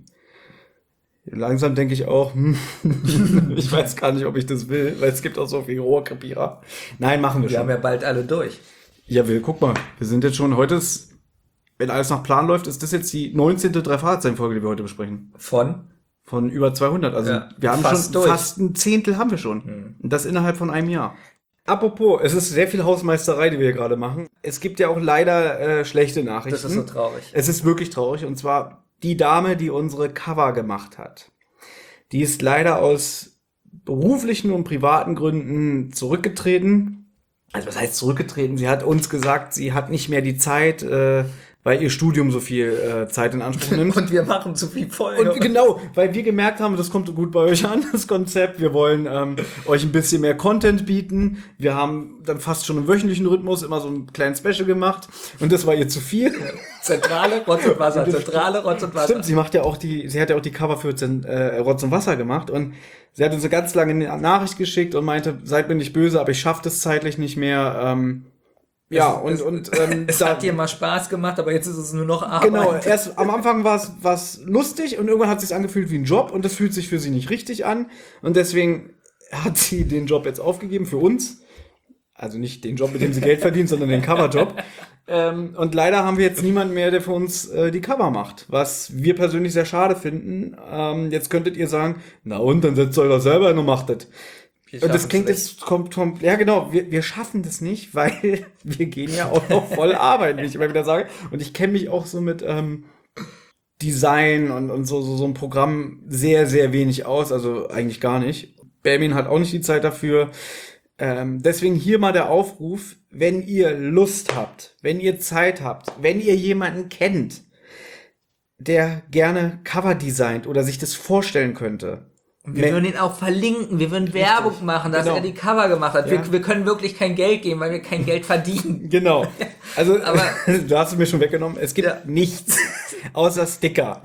Langsam denke ich auch, hm, ich weiß gar nicht, ob ich das will, weil es gibt auch so viel Rohrkrepierer. Nein, machen wir Wir schon. haben ja bald alle durch. Ja, Will, guck mal, wir sind jetzt schon, heute ist, wenn alles nach Plan läuft, ist das jetzt die neunzehnte Drei-Fragezeichen-Folge, die wir heute besprechen. Von? Von über zweihundert. Also Ja, wir haben fast schon durch. fast ein Zehntel haben wir schon. Und das innerhalb von einem Jahr. Apropos, es ist sehr viel Hausmeisterei, die wir hier gerade machen. Es gibt ja auch leider äh, schlechte Nachrichten. Das ist so traurig. Es ist wirklich traurig. Und zwar die Dame, die unsere Cover gemacht hat. Die ist leider aus beruflichen und privaten Gründen zurückgetreten. Also was heißt zurückgetreten? Sie hat uns gesagt, sie hat nicht mehr die Zeit, äh, weil ihr Studium so viel äh, Zeit in Anspruch nimmt. Und wir machen zu viel Folgen. Und genau, weil wir gemerkt haben, das kommt gut bei euch an, das Konzept. Wir wollen ähm, euch ein bisschen mehr Content bieten. Wir haben dann fast schon im wöchentlichen Rhythmus immer so einen kleinen Special gemacht. Und das war ihr zu viel. Zentrale, Rotz und Wasser. Zentrale, Rotz und Wasser. Stimmt, sie macht ja auch die, sie hat ja auch die Cover für Zen- äh, Rotz und Wasser gemacht. Und sie hat uns eine ganz lange Nachricht geschickt und meinte, seid mir nicht böse, aber ich schaffe das zeitlich nicht mehr. Ähm, ja, Es- und, es- und ähm, Es da- hat dir mal Spaß gemacht, aber jetzt ist es nur noch Arbeit. Genau, erst am Anfang war es was lustig und irgendwann hat es sich angefühlt wie ein Job und das fühlt sich für sie nicht richtig an und deswegen hat sie den Job jetzt aufgegeben für uns. Also nicht den Job, mit dem sie Geld verdient, sondern den Coverjob. Ähm, und leider haben wir jetzt niemanden mehr, der für uns äh, die Cover macht, was wir persönlich sehr schade finden. Ähm, jetzt könntet ihr sagen, na und, dann setzt euch doch selber hin und macht das. Wir Und das schaffen's klingt nicht. jetzt, kommt, kommt, ja genau, wir, wir schaffen das nicht, weil wir gehen ja auch noch voll arbeiten, wie ich immer wieder sage. Und ich kenne mich auch so mit ähm, Design und, und so, so, so ein Programm sehr, sehr wenig aus, also eigentlich gar nicht. Benjamin hat auch nicht die Zeit dafür. Ähm, deswegen hier mal der Aufruf, wenn ihr Lust habt, wenn ihr Zeit habt, wenn ihr jemanden kennt, der gerne Cover designt oder sich das vorstellen könnte. Wir Wenn- würden ihn auch verlinken, wir würden Werbung machen, dass Genau. er die Cover gemacht hat. Ja. Wir, wir können wirklich kein Geld geben, weil wir kein Geld verdienen. Genau. Also, Aber- du hast es mir schon weggenommen. Es gibt Ja. nichts außer Sticker.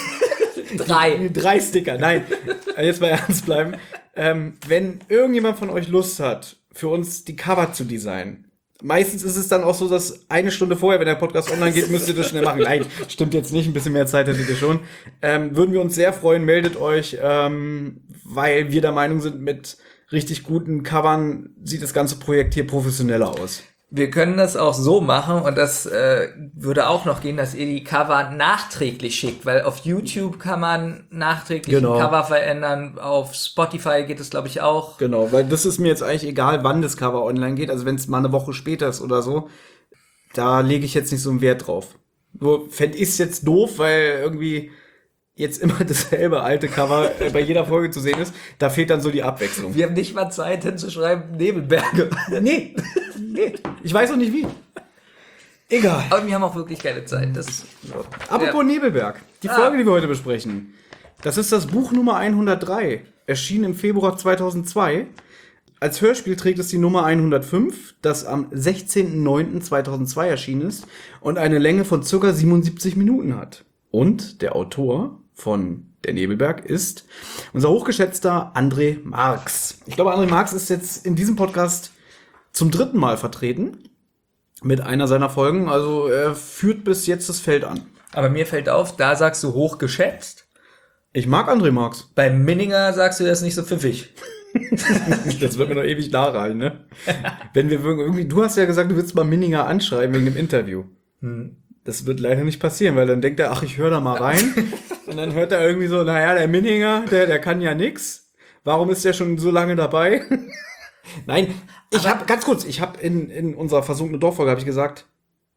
Drei. Drei Sticker. Nein, jetzt mal ernst bleiben. Ähm, wenn irgendjemand von euch Lust hat, für uns die Cover zu designen, meistens ist es dann auch so, dass eine Stunde vorher, wenn der Podcast online geht, müsst ihr das schnell machen. Nein, stimmt jetzt nicht. Ein bisschen mehr Zeit hättet ihr schon. Ähm, würden wir uns sehr freuen. Meldet euch, ähm, weil wir der Meinung sind, mit richtig guten Covern sieht das ganze Projekt hier professioneller aus. Wir können das auch so machen und das äh, würde auch noch gehen, dass ihr die Cover nachträglich schickt, weil auf YouTube kann man nachträglich Genau. ein Cover verändern, auf Spotify geht es glaube ich auch. Genau, weil das ist mir jetzt eigentlich egal, wann das Cover online geht. Also wenn es mal eine Woche später ist oder so, da lege ich jetzt nicht so einen Wert drauf. Nur fände ich es jetzt doof, weil irgendwie jetzt immer dasselbe alte Cover äh, bei jeder Folge zu sehen ist. Da fehlt dann so die Abwechslung. Wir haben nicht mal Zeit hinzuschreiben, Nebelberge. Nee, nee, ich weiß auch nicht wie. Egal. Aber wir haben auch wirklich keine Zeit. Das, Apropos Ja. Nebelberg, die Ah. Folge, die wir heute besprechen, das ist das Buch Nummer hundertdrei, erschienen im Februar zweitausendzwei. Als Hörspiel trägt es die Nummer hundertfünf, das am sechzehnten neunten zweitausendzwei erschienen ist und eine Länge von ca. siebenundsiebzig Minuten hat. Und der Autor von Der Nebelberg ist unser hochgeschätzter André Marx. Ich glaube, André Marx ist jetzt in diesem Podcast zum dritten Mal vertreten mit einer seiner Folgen. Also er führt bis jetzt das Feld an. aber mir fällt auf, da sagst du hoch geschätzt. Ich mag André Marx. Bei Minninger sagst du das nicht so pfiffig. Das wird mir noch ewig nachreichen, ne? Wenn wir irgendwie, du hast ja gesagt, du willst mal Minninger anschreiben wegen dem Interview. Das wird leider nicht passieren, weil dann denkt er, ach, ich höre da mal rein. Und dann hört er irgendwie so, naja, der Minninger, der, der kann ja nix. Warum ist der schon so lange dabei? Nein, ich habe ganz kurz, ich habe in, in unserer versunkenen Dorffolge habe ich gesagt,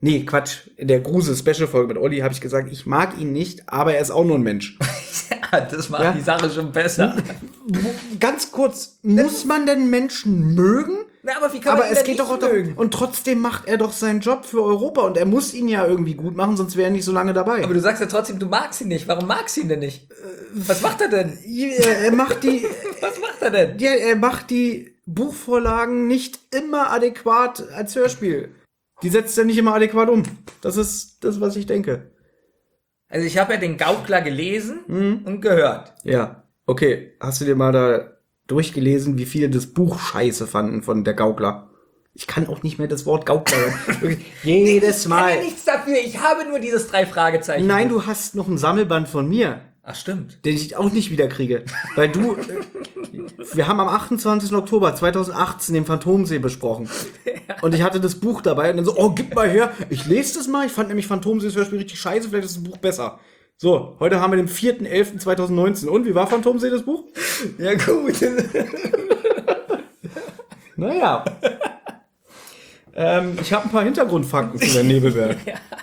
Nee, Quatsch. In der Grusel-Special-Folge mit Olli habe ich gesagt, ich mag ihn nicht, aber er ist auch nur ein Mensch. Ja, das macht Ja. die Sache schon besser. Ganz kurz, muss man denn Menschen mögen? Na, aber wie kann man Aber ihn es denn geht doch nicht auch mögen? darum. Und trotzdem macht er doch seinen Job für Europa und er muss ihn ja irgendwie gut machen, sonst wäre er nicht so lange dabei. Aber du sagst ja trotzdem, du magst ihn nicht. Warum magst du ihn denn nicht? Was macht er denn? er, er macht die, Was macht er denn? ja, er macht die Buchvorlagen nicht immer adäquat als Hörspiel. Die setzt er nicht immer adäquat um. Das ist das, was ich denke. Also ich habe ja den Gaukler gelesen Mhm. und gehört. Ja, okay. Hast du dir mal da durchgelesen, wie viele das Buch scheiße fanden von der Gaukler? Ich kann auch nicht mehr das Wort Gaukler hören. Wirklich, jedes Ich kann Mal. ja nichts dafür. Ich habe nur dieses drei Fragezeichen. Nein, du hast noch ein Sammelband von mir, Ach, stimmt. den ich auch nicht wieder kriege. Weil du, wir haben am achtundzwanzigsten Oktober zweitausendachtzehn den Phantomsee besprochen. Und ich hatte das Buch dabei und dann so, oh, gib mal her. Ich lese das mal. Ich fand nämlich Phantomsee das Hörspiel richtig scheiße. Vielleicht ist das Buch besser. So, heute haben wir den vierten elften zweitausendneunzehn. Und, wie war Phantomsee das Buch? Ja, gut. Naja. ähm, ich habe ein paar Hintergrundfakten zu der Nebelberg.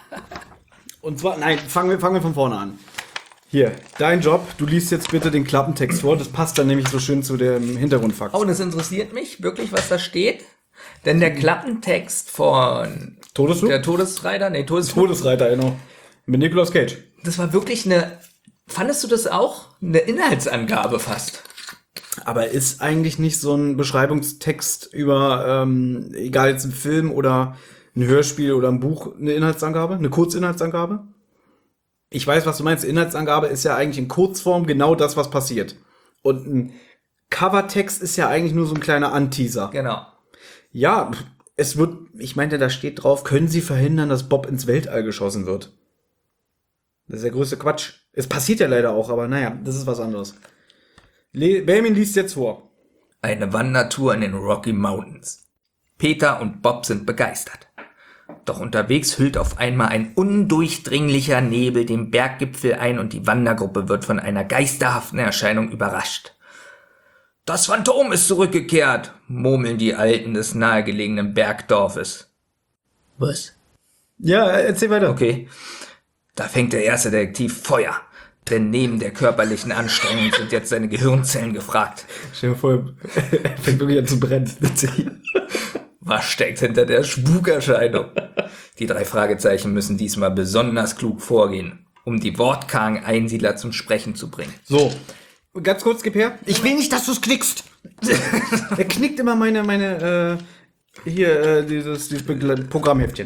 Und zwar, nein, fangen wir, fangen wir von vorne an. Hier, dein Job, du liest jetzt bitte den Klappentext vor, das passt dann nämlich so schön zu dem Hintergrundfakt. Oh, und es interessiert mich wirklich, was da steht. Denn der Klappentext von Todesflug? der Todesreiter, nee, Todesflug, Todesreiter, genau. Mit Nicolas Cage. das war wirklich eine, fandest du das auch? Eine Inhaltsangabe fast. Aber ist eigentlich nicht so ein Beschreibungstext über, ähm, egal jetzt ein Film oder ein Hörspiel oder ein Buch, eine Inhaltsangabe? Eine Kurzinhaltsangabe? Ich weiß, was du meinst. Inhaltsangabe ist ja eigentlich in Kurzform genau das, was passiert. Und ein Covertext ist ja eigentlich nur so ein kleiner Anteaser. Genau. Ja, es wird, ich meinte, da steht drauf, können Sie verhindern, dass Bob ins Weltall geschossen wird? Das ist der größte Quatsch. Es passiert ja leider auch, aber naja, das ist was anderes. Le- Benjamin liest jetzt vor. Eine Wandertour in den Rocky Mountains. Peter und Bob sind begeistert. Doch unterwegs hüllt auf einmal ein undurchdringlicher Nebel den Berggipfel ein und die Wandergruppe wird von einer geisterhaften Erscheinung überrascht. Das Phantom ist zurückgekehrt, murmeln die Alten des nahegelegenen Bergdorfes. Was? Ja, erzähl weiter. Okay. Da fängt der erste Detektiv Feuer. Denn neben der körperlichen Anstrengung sind jetzt seine Gehirnzellen gefragt. Stell dir vor, er fängt wirklich an zu brennen. Witzig. Was steckt hinter der Spukerscheinung? Die drei Fragezeichen müssen diesmal besonders klug vorgehen, um die wortkargen Einsiedler zum Sprechen zu bringen. So, ganz kurz, gib her. Ich will nicht, dass du es knickst. Er knickt immer meine, meine, äh, hier, äh, dieses, dieses Begl- Programmheftchen.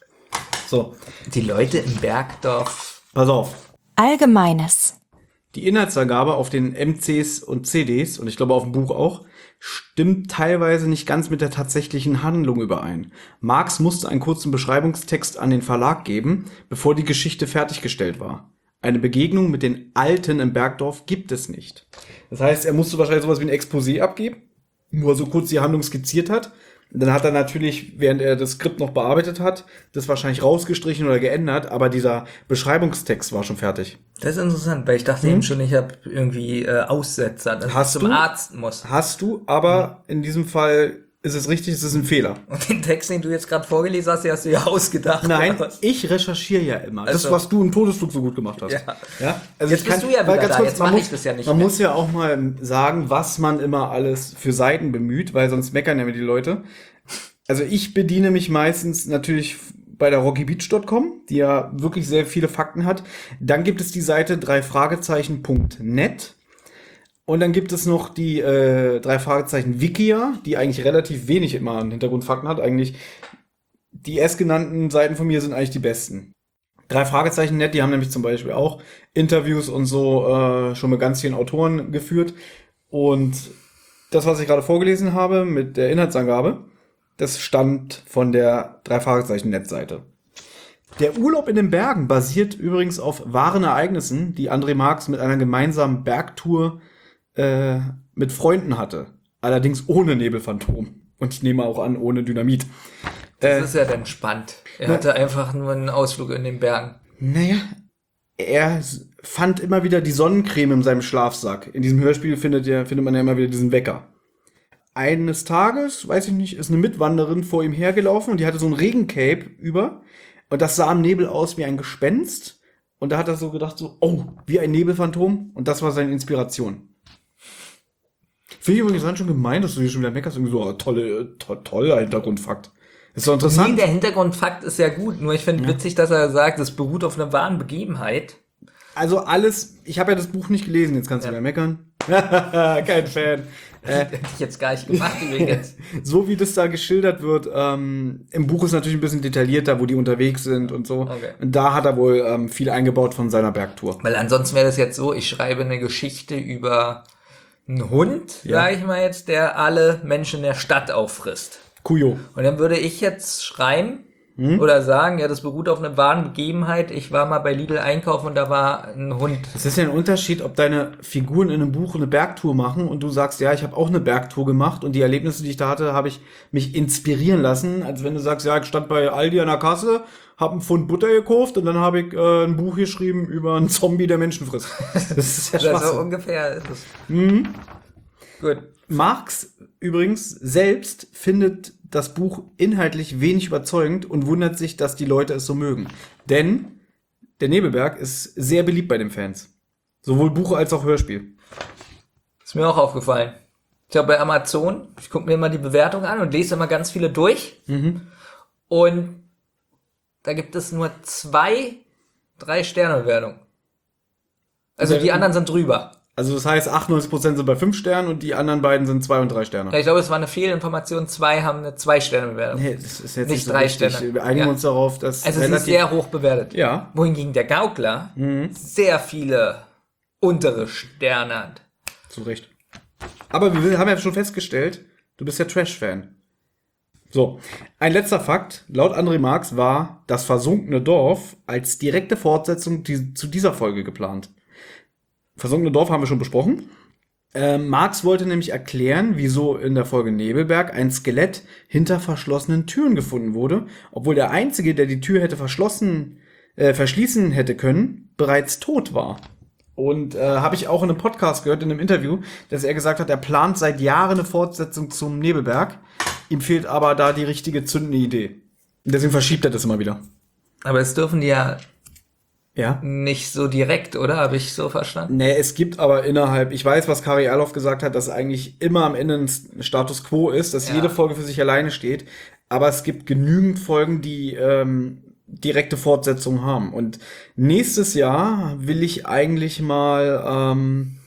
So, Die Leute im Bergdorf. pass auf. Allgemeines. Die Inhaltsangabe auf den M Cs und C Ds, und ich glaube auf dem Buch auch, stimmt teilweise nicht ganz mit der tatsächlichen Handlung überein. Marx musste einen kurzen Beschreibungstext an den Verlag geben, bevor die Geschichte fertiggestellt war. Eine Begegnung mit den Alten im Bergdorf gibt es nicht. Das heißt, er musste wahrscheinlich sowas wie ein Exposé abgeben, wo er so kurz die Handlung skizziert hat. Dann hat er natürlich, während er das Skript noch bearbeitet hat, das wahrscheinlich rausgestrichen oder geändert, aber dieser Beschreibungstext war schon fertig. Das ist interessant, weil ich dachte eben schon, ich habe irgendwie äh, Aussetzer, dass Hast ich zum du? Arzt muss. Hast du, aber in diesem Fall ist es richtig, es ist ein Fehler. Und den Text, den du jetzt gerade vorgelesen hast, den hast du ja ausgedacht. Nein, oder was? ich recherchiere ja immer. Das, Also- was du im Todesflug so gut gemacht hast. Ja. Ja? Also Jetzt ich kann, bist du ja weil wieder ganz da, kurz, jetzt man mach muss, ich das ja nicht Man mehr. muss ja auch mal sagen, was man immer alles für Seiten bemüht, weil sonst meckern ja mir die Leute. Also ich bediene mich meistens natürlich bei der rocky beach punkt com, die ja wirklich sehr viele Fakten hat. Dann gibt es die Seite drei Fragezeichen Punkt net. Und dann gibt es noch die äh, drei Fragezeichen Wikia, die eigentlich relativ wenig immer an Hintergrundfakten hat. Eigentlich die erstgenannten Seiten von mir sind eigentlich die besten. Drei Fragezeichen Net, die haben nämlich zum Beispiel auch Interviews und so äh, schon mit ganz vielen Autoren geführt. Und das, was ich gerade vorgelesen habe mit der Inhaltsangabe, das stammt von der drei Fragezeichen Net-Seite. Der Urlaub in den Bergen basiert übrigens auf wahren Ereignissen, die André Marx mit einer gemeinsamen Bergtour äh, mit Freunden hatte. Allerdings ohne Nebelphantom. Und ich nehme auch an, ohne Dynamit. Das Äh, ist ja dann spannend. Er hatte einfach nur einen Ausflug in den Bergen. Naja, er s- fand immer wieder die Sonnencreme in seinem Schlafsack. In diesem Hörspiel findet, ihr, findet man ja immer wieder diesen Wecker. Eines Tages, weiß ich nicht, ist eine Mitwanderin vor ihm hergelaufen und die hatte so ein Regencape über. Und das sah im Nebel aus wie ein Gespenst. Und da hat er so gedacht, so, oh, wie ein Nebelphantom. Und das war seine Inspiration. Finde ich übrigens dann schon gemein, dass du hier schon wieder meckerst. Irgendwie so, oh, tolle, to toller Hintergrundfakt. Ist doch interessant. Nee, der Hintergrundfakt ist ja gut. Nur ich finde Ja. witzig, dass er sagt, es beruht auf einer wahren Begebenheit. Also alles, ich habe ja das Buch nicht gelesen, jetzt kannst du Ja. wieder meckern. Kein Fan. Äh, Hätte ich jetzt gar nicht gemacht übrigens. so wie das da geschildert wird, ähm, im Buch ist natürlich ein bisschen detaillierter, wo die unterwegs sind und so. Okay. Und da hat er wohl ähm, viel eingebaut von seiner Bergtour. Weil ansonsten wäre das jetzt so, ich schreibe eine Geschichte über einen Hund, Ja. sage ich mal jetzt, der alle Menschen der Stadt auffrisst. Kujo. Und dann würde ich jetzt schreiben Hm? oder sagen, ja, das beruht auf einer wahren Begebenheit. Ich war mal bei Lidl einkaufen und da war ein Hund. Es ist ja ein Unterschied, ob deine Figuren in einem Buch eine Bergtour machen und du sagst, ja, ich habe auch eine Bergtour gemacht und die Erlebnisse, die ich da hatte, habe ich mich inspirieren lassen, als wenn du sagst, ja, ich stand bei Aldi an der Kasse, habe einen Pfund Butter gekauft und dann habe ich äh, ein Buch geschrieben über einen Zombie, der Menschen frisst. Das ist ja Also Schwachsinn. ungefähr ist es. Mhm. Gut. Marx übrigens selbst findet das Buch inhaltlich wenig überzeugend und wundert sich, dass die Leute es so mögen. Denn der Nebelberg ist sehr beliebt bei den Fans. Sowohl Buch als auch Hörspiel. Ist mir auch aufgefallen. Ich habe bei Amazon, ich gucke mir immer die Bewertung an und lese immer ganz viele durch. Mhm. Und da gibt es nur zwei, drei Sterne Bewertungen. Also die anderen sind drüber. Also das heißt, achtundneunzig Prozent sind bei fünf Sternen und die anderen beiden sind zwei und drei Sterne. Ja, ich glaube, es war eine Fehlinformation. Zwei haben eine zwei Sterne Bewertung. Nee, das ist jetzt Nicht nicht, so drei wichtig. Sterne. Wir einigen Ja. uns darauf, dass Also es ist sehr hoch bewertet. ja. Wohingegen der Gaukler Mhm. sehr viele untere Sterne hat. Zu Recht. Aber wir haben ja schon festgestellt, du bist ja Trash-Fan. So, ein letzter Fakt. Laut André Marx war das versunkene Dorf als direkte Fortsetzung die, zu dieser Folge geplant. Versunkene Dorf haben wir schon besprochen. Ähm, Marx wollte nämlich erklären, wieso in der Folge Nebelberg ein Skelett hinter verschlossenen Türen gefunden wurde, obwohl der Einzige, der die Tür hätte verschlossen, äh, verschließen hätte können, bereits tot war. Und äh, habe ich auch in einem Podcast gehört, in einem Interview, dass er gesagt hat, er plant seit Jahren eine Fortsetzung zum Nebelberg. Ihm fehlt aber da die richtige zündende Idee. Und deswegen verschiebt er das immer wieder. Aber es dürfen die ja Ja. nicht so direkt, oder? Habe ich so verstanden? Nee, es gibt aber innerhalb, ich weiß, was Kari Erloff gesagt hat, dass eigentlich immer am Ende ein Status Quo ist, dass Ja. jede Folge für sich alleine steht. Aber es gibt genügend Folgen, die ähm, direkte Fortsetzungen haben. Und nächstes Jahr will ich eigentlich mal ähm,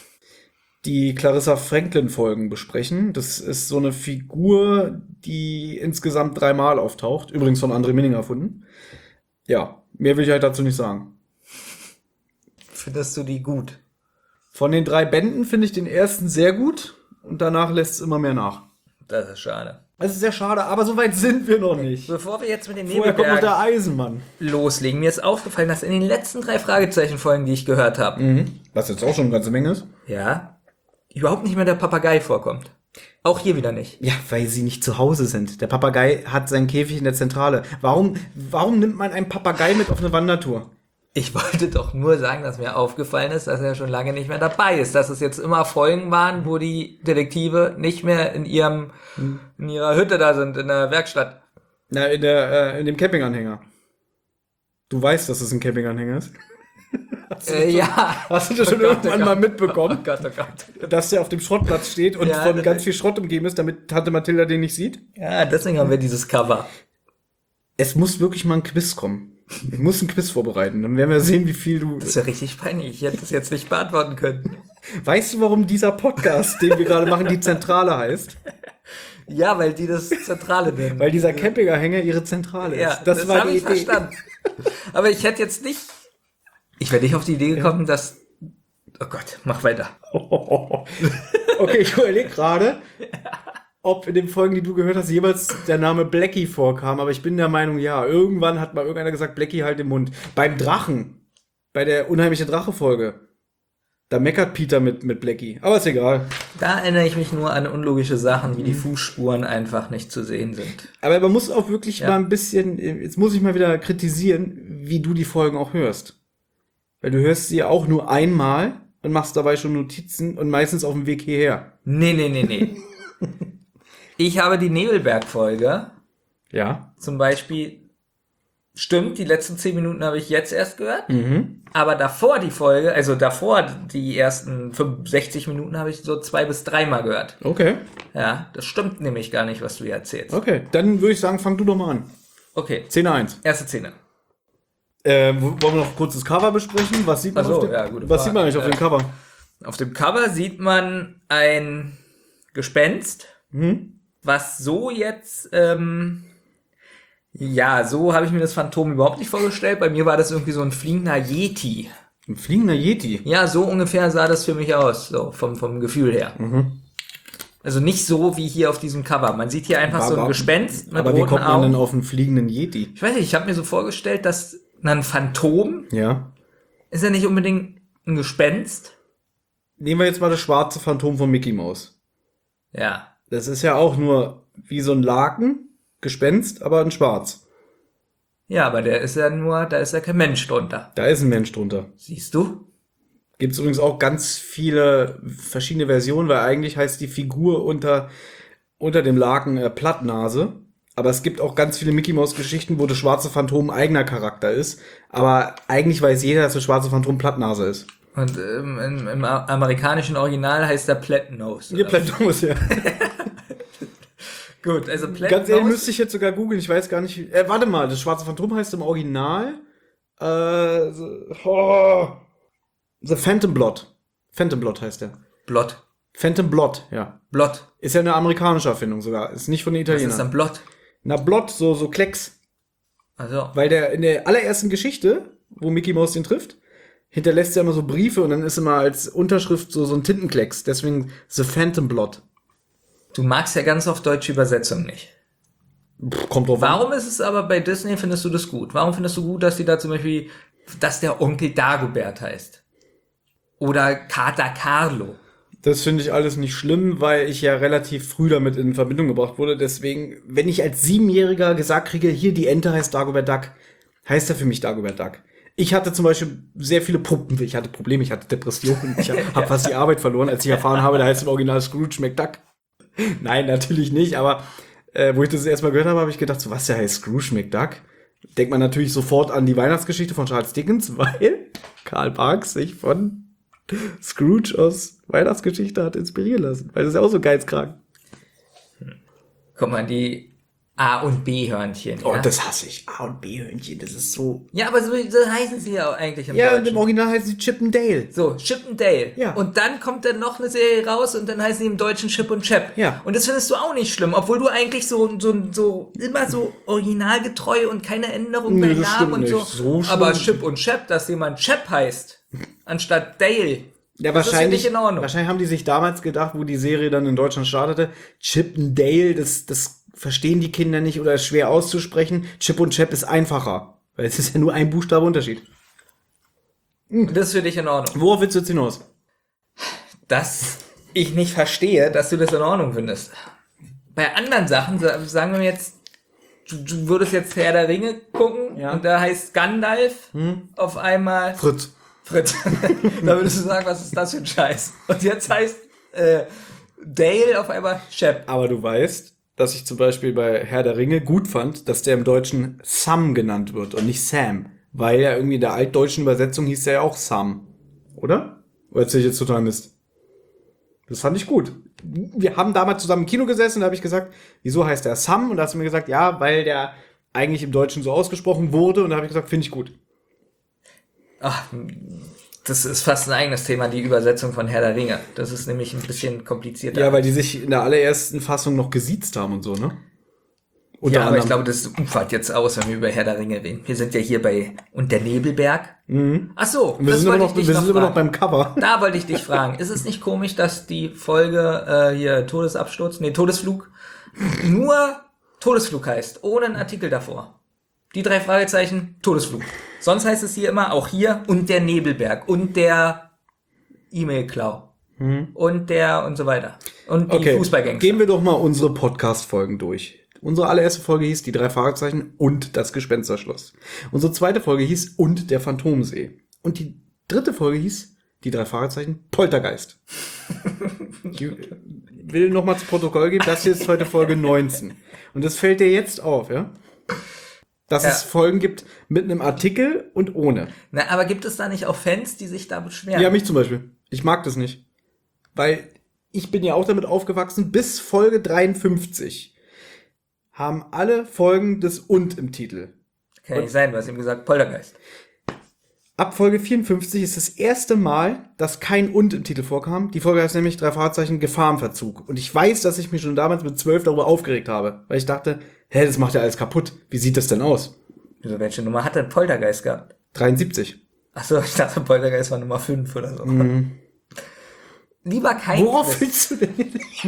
die Clarissa Franklin-Folgen besprechen. Das ist so eine Figur, die insgesamt dreimal auftaucht. Übrigens von André Minninger erfunden. Ja, mehr will ich halt dazu nicht sagen. Findest du die gut? Von den drei Bänden finde ich den ersten sehr gut und danach lässt es immer mehr nach. Das ist schade. Das ist sehr schade, aber so weit sind wir noch nicht. Bevor wir jetzt mit den Vorher kommt noch Nebelbergen der Eisenmann. loslegen, mir ist aufgefallen, dass in den letzten drei Fragezeichen-Folgen, die ich gehört habe, Mhm. Was jetzt auch schon eine ganze Menge ist. ja, überhaupt nicht mehr der Papagei vorkommt. Auch hier wieder nicht. Ja, weil sie nicht zu Hause sind. Der Papagei hat seinen Käfig in der Zentrale. Warum, warum nimmt man einen Papagei mit auf eine Wandertour? Ich wollte doch nur sagen, dass mir aufgefallen ist, dass er schon lange nicht mehr dabei ist. Dass es jetzt immer Folgen waren, wo die Detektive nicht mehr in ihrem, in ihrer Hütte da sind, in der Werkstatt. Na, in der, äh, in dem Campinganhänger. Du weißt, dass es ein Campinganhänger ist? Äh, ja. Hast du das schon Oh Gott, irgendwann oh mal Gott. mitbekommen? Oh Gott, oh Gott. Dass der auf dem Schrottplatz steht und Ja, von das- ganz viel Schrott umgeben ist, damit Tante Mathilda den nicht sieht? Ja, deswegen haben wir dieses Cover. Es muss wirklich mal ein Quiz kommen. Ich muss ein Quiz vorbereiten, dann werden wir sehen, wie viel du... Das ist ja richtig peinlich. Ich hätte das jetzt nicht beantworten können. Weißt du, warum dieser Podcast, den wir gerade machen, die Zentrale heißt? Ja, weil die das Zentrale nennen. Weil dieser Campinganhänger ihre Zentrale ja, ist. das, war habe die ich Idee. verstanden. Aber ich hätte jetzt nicht... Ich wäre nicht auf die Idee gekommen, dass... Oh Gott, mach weiter. Okay, ich überlege gerade, ob in den Folgen, die du gehört hast, jeweils der Name Blackie vorkam. Aber ich bin der Meinung, ja, irgendwann hat mal irgendeiner gesagt, Blackie halt den Mund. Beim Drachen, bei der unheimliche Drache-Folge, da meckert Peter mit, mit Blackie. Aber ist egal. Da erinnere ich mich nur an unlogische Sachen, wie die Fußspuren einfach nicht zu sehen sind. Aber man muss auch wirklich Ja. mal ein bisschen, jetzt muss ich mal wieder kritisieren, wie du die Folgen auch hörst. Weil du hörst sie ja auch nur einmal und machst dabei schon Notizen und meistens auf dem Weg hierher. Nee, nee, nee, nee. Ich habe die Nebelberg-Folge Ja. zum Beispiel Stimmt, die letzten zehn Minuten habe ich jetzt erst gehört. Mhm. Aber davor die Folge, also davor die ersten fünfundsechzig Minuten habe ich so zwei bis dreimal gehört. Okay. Ja, das stimmt nämlich gar nicht, was du hier erzählst. Okay, dann würde ich sagen, fang du doch mal an. Okay, Szene eins. erste Szene. Äh, wollen wir noch kurz das Cover besprechen? Was sieht man, Ach so, auf, dem, ja, gute was Frage. sieht man eigentlich auf Äh, dem Cover? Auf dem Cover sieht man ein Gespenst, Hm? was so jetzt, ähm, ja, so habe ich mir das Phantom überhaupt nicht vorgestellt. Bei mir war das irgendwie so ein fliegender Yeti. Ein fliegender Yeti. Ja, so ungefähr sah das für mich aus, so vom, vom Gefühl her. Mhm. Also nicht so wie hier auf diesem Cover. Man sieht hier einfach Aber- so ein Gespenst mit Aber wie roten kommt man Augen. denn auf einen fliegenden Yeti? Ich weiß nicht, ich habe mir so vorgestellt, dass ein Phantom Ja. ist ja nicht unbedingt ein Gespenst. Nehmen wir jetzt mal das schwarze Phantom von Mickey Mouse. Ja. Das ist ja auch nur wie so ein Laken, Gespenst, aber in schwarz. Ja, aber der ist ja nur, da ist ja kein Mensch drunter. Da ist ein Mensch drunter. Siehst du? Gibt es übrigens auch ganz viele verschiedene Versionen, weil eigentlich heißt die Figur unter, unter dem Laken äh, Plattnase. Aber es gibt auch ganz viele Mickey-Maus-Geschichten, wo das schwarze Phantom ein eigener Charakter ist. Aber eigentlich weiß jeder, dass das schwarze Phantom Plattnase ist. Und ähm, im, im amerikanischen Original heißt er Plattnose. Ja, Plattnose, ja. Gut, also Ganz ehrlich, Plattnose. müsste ich jetzt sogar googeln, ich weiß gar nicht. wie- Äh, warte mal, das schwarze Phantom heißt im Original äh, so- oh, The Phantom Blood. Phantom Blood heißt der. Blot. Phantom Blood, ja. Blot. Ist ja eine amerikanische Erfindung sogar. Ist nicht von den Was ist Italienern. dann Blot? Na, Blood, so, so Klecks. Also, Weil der in der allerersten Geschichte, wo Mickey Mouse den trifft, hinterlässt er immer so Briefe und dann ist immer als Unterschrift so, so ein Tintenklecks. Deswegen The Phantom Blood. du magst ja ganz oft deutsche Übersetzung nicht. Pff, kommt drauf an. Warum ist es aber bei Disney, findest du das gut? Warum findest du gut, dass die da zum Beispiel, dass der Onkel Dagobert heißt? Oder Kater Carlo? Das finde ich alles nicht schlimm, weil ich ja relativ früh damit in Verbindung gebracht wurde. Deswegen, wenn ich als Siebenjähriger gesagt kriege, hier die Ente heißt Dagobert Duck, heißt er für mich Dagobert Duck. Ich hatte zum Beispiel sehr viele Puppen, ich hatte Probleme, ich hatte Depressionen, ich habe fast die Arbeit verloren, als ich erfahren habe, da heißt im Original Scrooge McDuck. Nein, natürlich nicht, aber äh, wo ich das erstmal gehört habe, habe ich gedacht, so was, der heißt Scrooge McDuck? Denkt man natürlich sofort an die Weihnachtsgeschichte von Charles Dickens, weil Karl Barks sich von Scrooge aus Weihnachtsgeschichte hat inspirieren lassen, weil das ist ja auch so geizkrank. Guck mal, die A- und B-Hörnchen. Oh, ja? das hasse ich. A- und B-Hörnchen, das ist so... ja, aber so, so heißen sie ja auch eigentlich im Ja, und Deutschen. im Original heißt sie Chip and Dale. So, Chip and Dale. Ja. Und dann kommt dann noch eine Serie raus und dann heißen die im Deutschen Chip und Chap. Ja. Und das findest du auch nicht schlimm, obwohl du eigentlich so, so, so immer so originalgetreu und keine Änderung Nee, bei das Namen stimmt und nicht. so. So schlimm. Aber Chip und Chap, dass jemand Chap heißt, anstatt Dale. Ja, Das ist ja wahrscheinlich, nicht in Ordnung. wahrscheinlich haben die sich damals gedacht, wo die Serie dann in Deutschland startete, Chip and Dale, das, das verstehen die Kinder nicht oder ist schwer auszusprechen. Chip und Chap ist einfacher, weil es ist ja nur ein Buchstabe Unterschied. Und das ist für dich in Ordnung. Worauf willst du jetzt hinaus? Dass ich nicht verstehe, dass du das in Ordnung findest. Bei anderen Sachen, sa- sagen wir jetzt, du, du würdest jetzt Herr der Ringe gucken Ja. und da heißt Gandalf auf einmal Fritz. Fritz. Da würdest du sagen, was ist das für ein Scheiß? Und jetzt heißt äh, Dale auf einmal Shep. Aber du weißt, dass ich zum Beispiel bei Herr der Ringe gut fand, dass der im Deutschen Sam genannt wird und nicht Sam. Weil ja irgendwie in der altdeutschen Übersetzung hieß der ja auch Sam. Oder? Oder erzähl ich jetzt total Mist? Das fand ich gut. Wir haben damals zusammen im Kino gesessen und da habe ich gesagt, wieso heißt der Sam? Und da hast du mir gesagt, ja, weil der eigentlich im Deutschen so ausgesprochen wurde. Und da habe ich gesagt, finde ich gut. Ach, das ist fast ein eigenes Thema, die Übersetzung von Herr der Ringe. Das ist nämlich ein bisschen komplizierter. Ja, weil die sich in der allerersten Fassung noch gesiezt haben und so, ne? Unter ja, aber ich anderem. glaube, das ufert jetzt aus, wenn wir über Herr der Ringe reden. Wir sind ja hier bei Und der Nebelberg. Mhm. Ach so, Wir das sind, immer wollte noch, ich dich wir noch sind immer noch fragen. beim Cover. Da wollte ich dich fragen. Ist es nicht komisch, dass die Folge äh, hier Todesabsturz, nee, Todesflug, nur Todesflug heißt, ohne einen Artikel davor? Die drei Fragezeichen, Todesflug. Sonst heißt es hier immer, auch hier, und der Nebelberg und der E-Mail-Klau. Und der und so weiter. Und die Okay, Fußballgangster. gehen wir doch mal unsere Podcast-Folgen durch. Unsere allererste Folge hieß Die drei Fragezeichen und das Gespensterschloss. Unsere zweite Folge hieß Und der Phantomsee. Und die dritte Folge hieß Die drei Fragezeichen Poltergeist. Ich will noch mal zu Protokoll geben, das hier ist heute Folge neunzehn. Und das fällt dir jetzt auf, ja? dass Ja. es Folgen gibt mit einem Artikel und ohne. Na, aber gibt es da nicht auch Fans, die sich da beschweren? Ja, mich zum Beispiel. Ich mag das nicht. Weil ich bin ja auch damit aufgewachsen, bis Folge dreiundfünfzig haben alle Folgen das Und im Titel. Kann nicht sein, du hast ihm gesagt, Poltergeist. Ab Folge vierundfünfzig ist das erste Mal, dass kein Und im Titel vorkam. Die Folge heißt nämlich drei Fahrzeichen Gefahr im Verzug. Und ich weiß, dass ich mich schon damals mit zwölf darüber aufgeregt habe. Weil ich dachte, hä, das macht ja alles kaputt. Wie sieht das denn aus? Also, welche Nummer hat denn Poltergeist gehabt? dreiundsiebzig. Achso, ich dachte, Poltergeist war Nummer fünf oder so. Mhm. Lieber kein Worauf Quiz. willst du denn?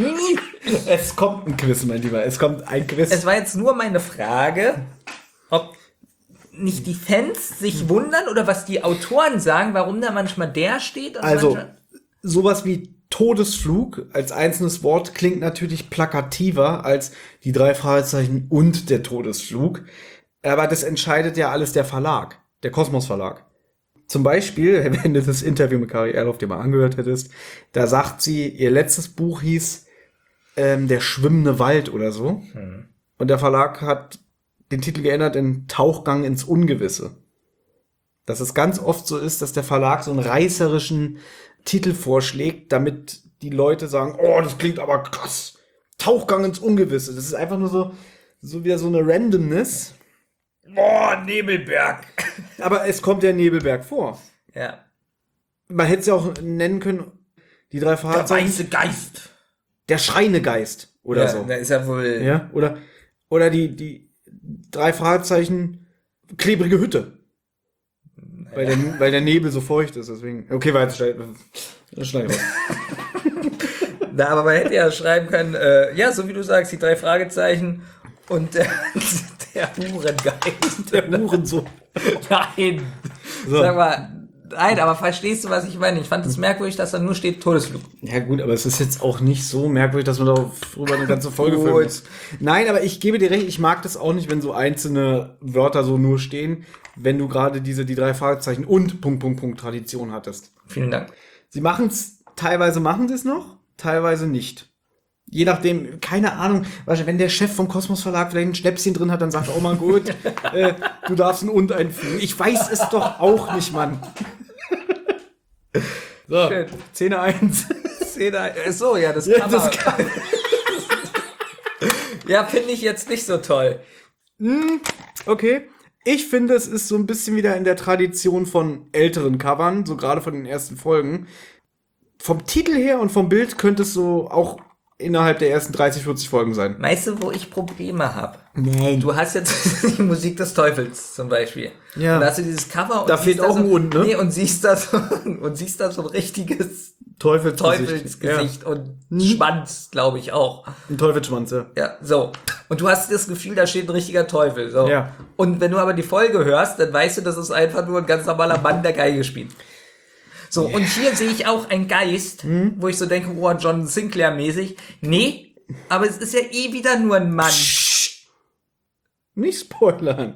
Es kommt ein Quiz, mein Lieber. Es kommt ein Quiz. Es war jetzt nur meine Frage, ob nicht die Fans sich wundern oder was die Autoren sagen, warum da manchmal der steht. Und Also, manchmal sowas wie Todesflug als einzelnes Wort klingt natürlich plakativer als die drei Fragezeichen und der Todesflug. Aber das entscheidet ja alles der Verlag, der Kosmos Verlag. Zum Beispiel, wenn du das Interview mit Kari Erloff dir mal angehört hättest, da sagt sie, ihr letztes Buch hieß ähm, Der schwimmende Wald oder so. Hm. Und der Verlag hat den Titel geändert in Tauchgang ins Ungewisse. Dass es ganz oft so ist, dass der Verlag so einen reißerischen Titel vorschlägt, damit die Leute sagen, oh, das klingt aber krass. Tauchgang ins Ungewisse. Das ist einfach nur so, so wieder so eine Randomness. Boah, Nebelberg. Aber es kommt ja Nebelberg vor. Ja. Man hätte es ja auch nennen können, die drei Der Fahrzeuge. weiße Geist. Der Schreinegeist oder ja, so. Da ist ja wohl. Ja, oder, oder die, die drei Fragezeichen klebrige Hütte. Naja. Weil, der, weil der Nebel so feucht ist, deswegen. Okay, weiter schneid schneid raus. Na, aber man hätte ja schreiben können, äh, ja, so wie du sagst, die drei Fragezeichen und der, der Hurengeist. Der Hurensohn. Nein. So. Sag mal, nein, aber verstehst du, was ich meine? Ich fand es merkwürdig, dass da nur steht Todesflug. Ja gut, aber es ist jetzt auch nicht so merkwürdig, dass man darüber eine ganze Folge Gut. filmen muss. Nein, aber ich gebe dir recht, ich mag das auch nicht, wenn so einzelne Wörter so nur stehen, wenn du gerade diese, die drei Fragezeichen und Punkt, Punkt, Punkt Tradition hattest. Vielen Dank. Sie machen es, teilweise machen sie es noch, teilweise nicht. Je nachdem, keine Ahnung, wenn der Chef vom Kosmos Verlag vielleicht ein Schnäpschen drin hat, dann sagt er, oh mein Gott, äh, du darfst ein Und einfügen. Ich weiß es doch auch nicht, Mann. So, Schön. Szene eins. Szene, so, ja, das Ja, kann das man. kann- Ja, finde ich jetzt nicht so toll. Okay. Ich finde, es ist so ein bisschen wieder in der Tradition von älteren Covern, so gerade von den ersten Folgen. Vom Titel her und vom Bild könnte es so auch innerhalb der ersten dreißig, vierzig Folgen sein. Weißt du, wo ich Probleme habe? Nein. Du hast jetzt die Musik des Teufels zum Beispiel. Ja. Und da hast du dieses Cover und Da siehst fehlt auch so, ein Und, ne? Nee, und siehst da so, und siehst da so ein richtiges Teufelsgesicht. Teufelsgesicht und Mhm. Schwanz, glaube ich auch. Ja. Ein Teufelsschwanz, ja. Ja, so. Und du hast das Gefühl, da steht ein richtiger Teufel. So. Ja. Und wenn du aber die Folge hörst, dann weißt du, das ist einfach nur ein ganz normaler Mann, der Geige spielt. So, und hier sehe ich auch einen Geist, Mhm. wo ich so denke, oh, John Sinclair-mäßig. Nee, aber es ist ja eh wieder nur ein Mann. Nicht spoilern.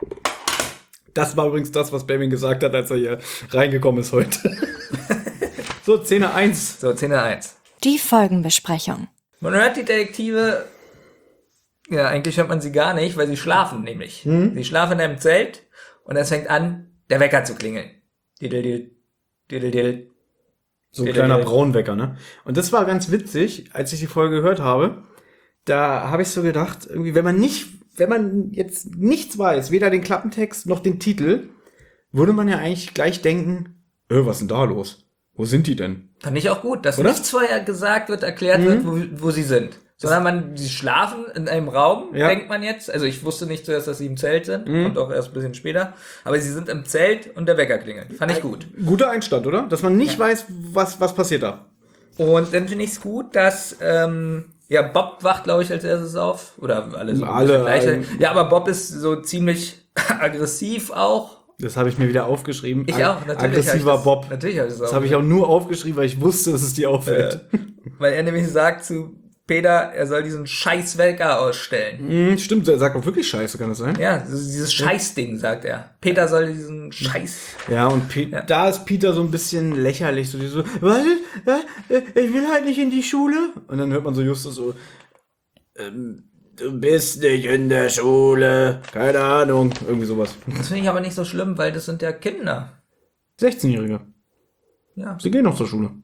Das war übrigens das, was Benjamin gesagt hat, als er hier reingekommen ist heute. So, Szene eins. So, Szene eins. Die Folgenbesprechung. Man hört die Detektive, ja, eigentlich hört man sie gar nicht, weil sie schlafen nämlich. Sie schlafen in einem Zelt und es fängt an, der Wecker zu klingeln. Diddle, diddle, diddle. So ein Diddle, kleiner diddle. Braunwecker, ne? Und das war ganz witzig, als ich die Folge gehört habe. Da habe ich so gedacht, irgendwie, wenn man nicht, wenn man jetzt nichts weiß, weder den Klappentext noch den Titel, würde man ja eigentlich gleich denken, äh, was ist denn da los? Wo sind die denn? Fand ich auch gut, dass Oder? nichts vorher gesagt wird, erklärt Mhm. wird, wo, wo sie sind. Sondern man, sie schlafen in einem Raum, Ja. denkt man jetzt. Also ich wusste nicht zuerst, dass sie im Zelt sind, Mhm. und auch erst ein bisschen später. Aber sie sind im Zelt und der Wecker klingelt. Fand ich gut. Guter Einstand, oder? Dass man nicht weiß, was, was passiert da. Und dann finde ich es gut, dass, ähm, ja, Bob wacht, glaube ich, als erstes auf. Oder alle so Alle, gleich. alle. Ja, aber Bob ist so ziemlich aggressiv auch. Das habe ich mir wieder aufgeschrieben. Ich Ag- auch, natürlich. Aggressiver hab ich das, Bob. Natürlich habe ich das auch. Das habe ich auch nur aufgeschrieben, weil ich wusste, dass es dir auffällt. Weil er nämlich sagt zu Peter, er soll diesen scheiß Wecker ausstellen. Mhm, stimmt, er sagt auch wirklich Scheiße, kann das sein? Ja, so dieses Scheißding, sagt er. Peter soll diesen Scheiß. Ja, und Pe- Ja. da ist Peter so ein bisschen lächerlich, so, die so, was? Ja, äh, ich will halt nicht in die Schule. Und dann hört man so Justus so, ähm, Du bist nicht in der Schule. Keine Ahnung. Irgendwie sowas. Das finde ich aber nicht so schlimm, weil das sind ja Kinder. sechzehnjährige. Ja. Sie gehen noch zur Schule.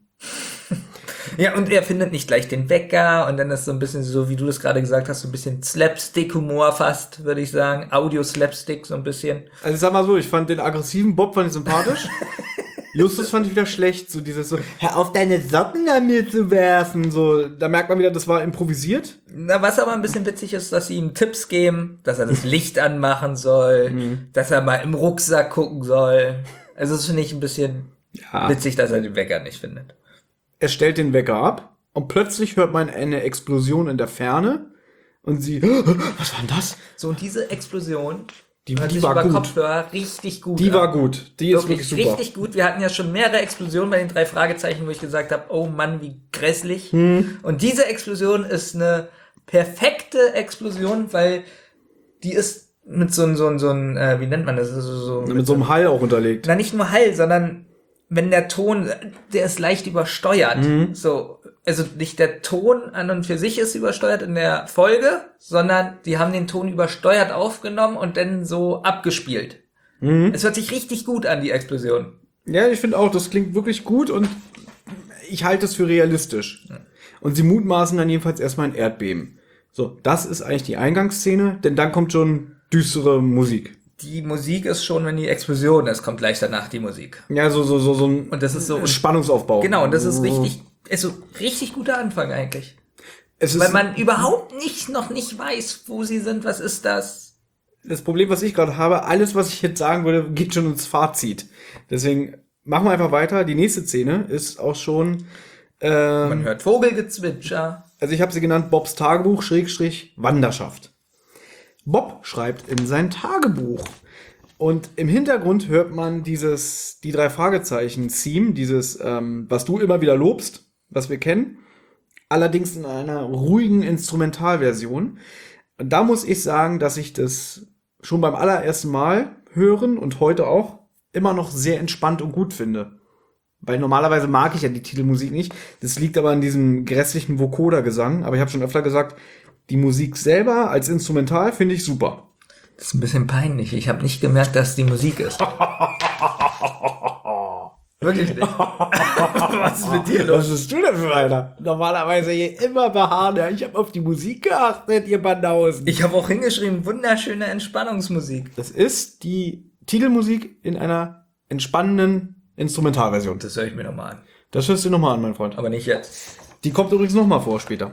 Ja, und er findet nicht gleich den Wecker und dann ist so ein bisschen so, wie du das gerade gesagt hast, so ein bisschen Slapstick-Humor fast, würde ich sagen. Audio-Slapstick so ein bisschen. Also ich sag mal so, ich fand den aggressiven Bob fand ich sympathisch. Justus fand ich wieder schlecht, so dieses so, hör auf deine Socken an mir zu werfen, so, da merkt man wieder, das war improvisiert. Na, was aber ein bisschen witzig ist, dass sie ihm Tipps geben, dass er das Licht anmachen soll, mhm. dass er mal im Rucksack gucken soll. Also das finde ich ein bisschen ja. witzig, dass er den Wecker nicht findet. Er stellt den Wecker ab und plötzlich hört man eine Explosion in der Ferne und sie, was war denn das? So, und diese Explosion, die, die war gut. Kopfhörer richtig gut. Die an. war gut. Die ist wirklich, wirklich super. Richtig gut. Wir hatten ja schon mehrere Explosionen bei den drei Fragezeichen, wo ich gesagt habe, oh Mann, wie grässlich. Hm. Und diese Explosion ist eine perfekte Explosion, weil die ist mit so einem, so einem, so einem äh, wie nennt man das? So, so, mit, mit so einem Hall auch unterlegt. Na, nicht nur Hall, sondern wenn der Ton, der ist leicht übersteuert. Mhm. So, also nicht der Ton an und für sich ist übersteuert in der Folge, sondern die haben den Ton übersteuert aufgenommen und dann so abgespielt. Mhm. Es hört sich richtig gut an, die Explosion. Ja, ich finde auch, das klingt wirklich gut und ich halte es für realistisch. Ja. Und sie mutmaßen dann jedenfalls erstmal ein Erdbeben. So, das ist eigentlich die Eingangsszene, denn dann kommt schon düstere Musik. Die Musik ist schon, wenn die Explosion ist, kommt gleich danach die Musik. Ja, so, so, so, so ein und das ist so Spannungsaufbau. Genau, und das ist richtig, ist so richtig guter Anfang eigentlich. Es ist, weil man überhaupt nicht, noch nicht weiß, wo sie sind, was ist das? Das Problem, was ich gerade habe, alles, was ich jetzt sagen würde, geht schon ins Fazit. Deswegen machen wir einfach weiter. Die nächste Szene ist auch schon, ähm, man hört Vogelgezwitscher. Also ich habe sie genannt Bobs Tagebuch, Schrägstrich, Wanderschaft. Bob schreibt in sein Tagebuch. Und im Hintergrund hört man dieses, die drei Fragezeichen-Theme, dieses, ähm, was du immer wieder lobst, was wir kennen. Allerdings in einer ruhigen Instrumentalversion. Und da muss ich sagen, dass ich das schon beim allerersten Mal hören und heute auch immer noch sehr entspannt und gut finde. Weil normalerweise mag ich ja die Titelmusik nicht. Das liegt aber an diesem grässlichen Vocoder-Gesang. Aber ich habe schon öfter gesagt, die Musik selber als Instrumental finde ich super. Das ist ein bisschen peinlich. Ich habe nicht gemerkt, dass die Musik ist. Wirklich nicht. Was ist mit dir los? Was bist du denn für einer? Normalerweise hier immer beharren. Ja, ich habe auf die Musik geachtet, ihr Banausen. Ich habe auch hingeschrieben, wunderschöne Entspannungsmusik. Das ist die Titelmusik in einer entspannenden Instrumentalversion. Das höre ich mir nochmal an. Das hörst du nochmal an, mein Freund. Aber nicht jetzt. Die kommt übrigens nochmal vor später.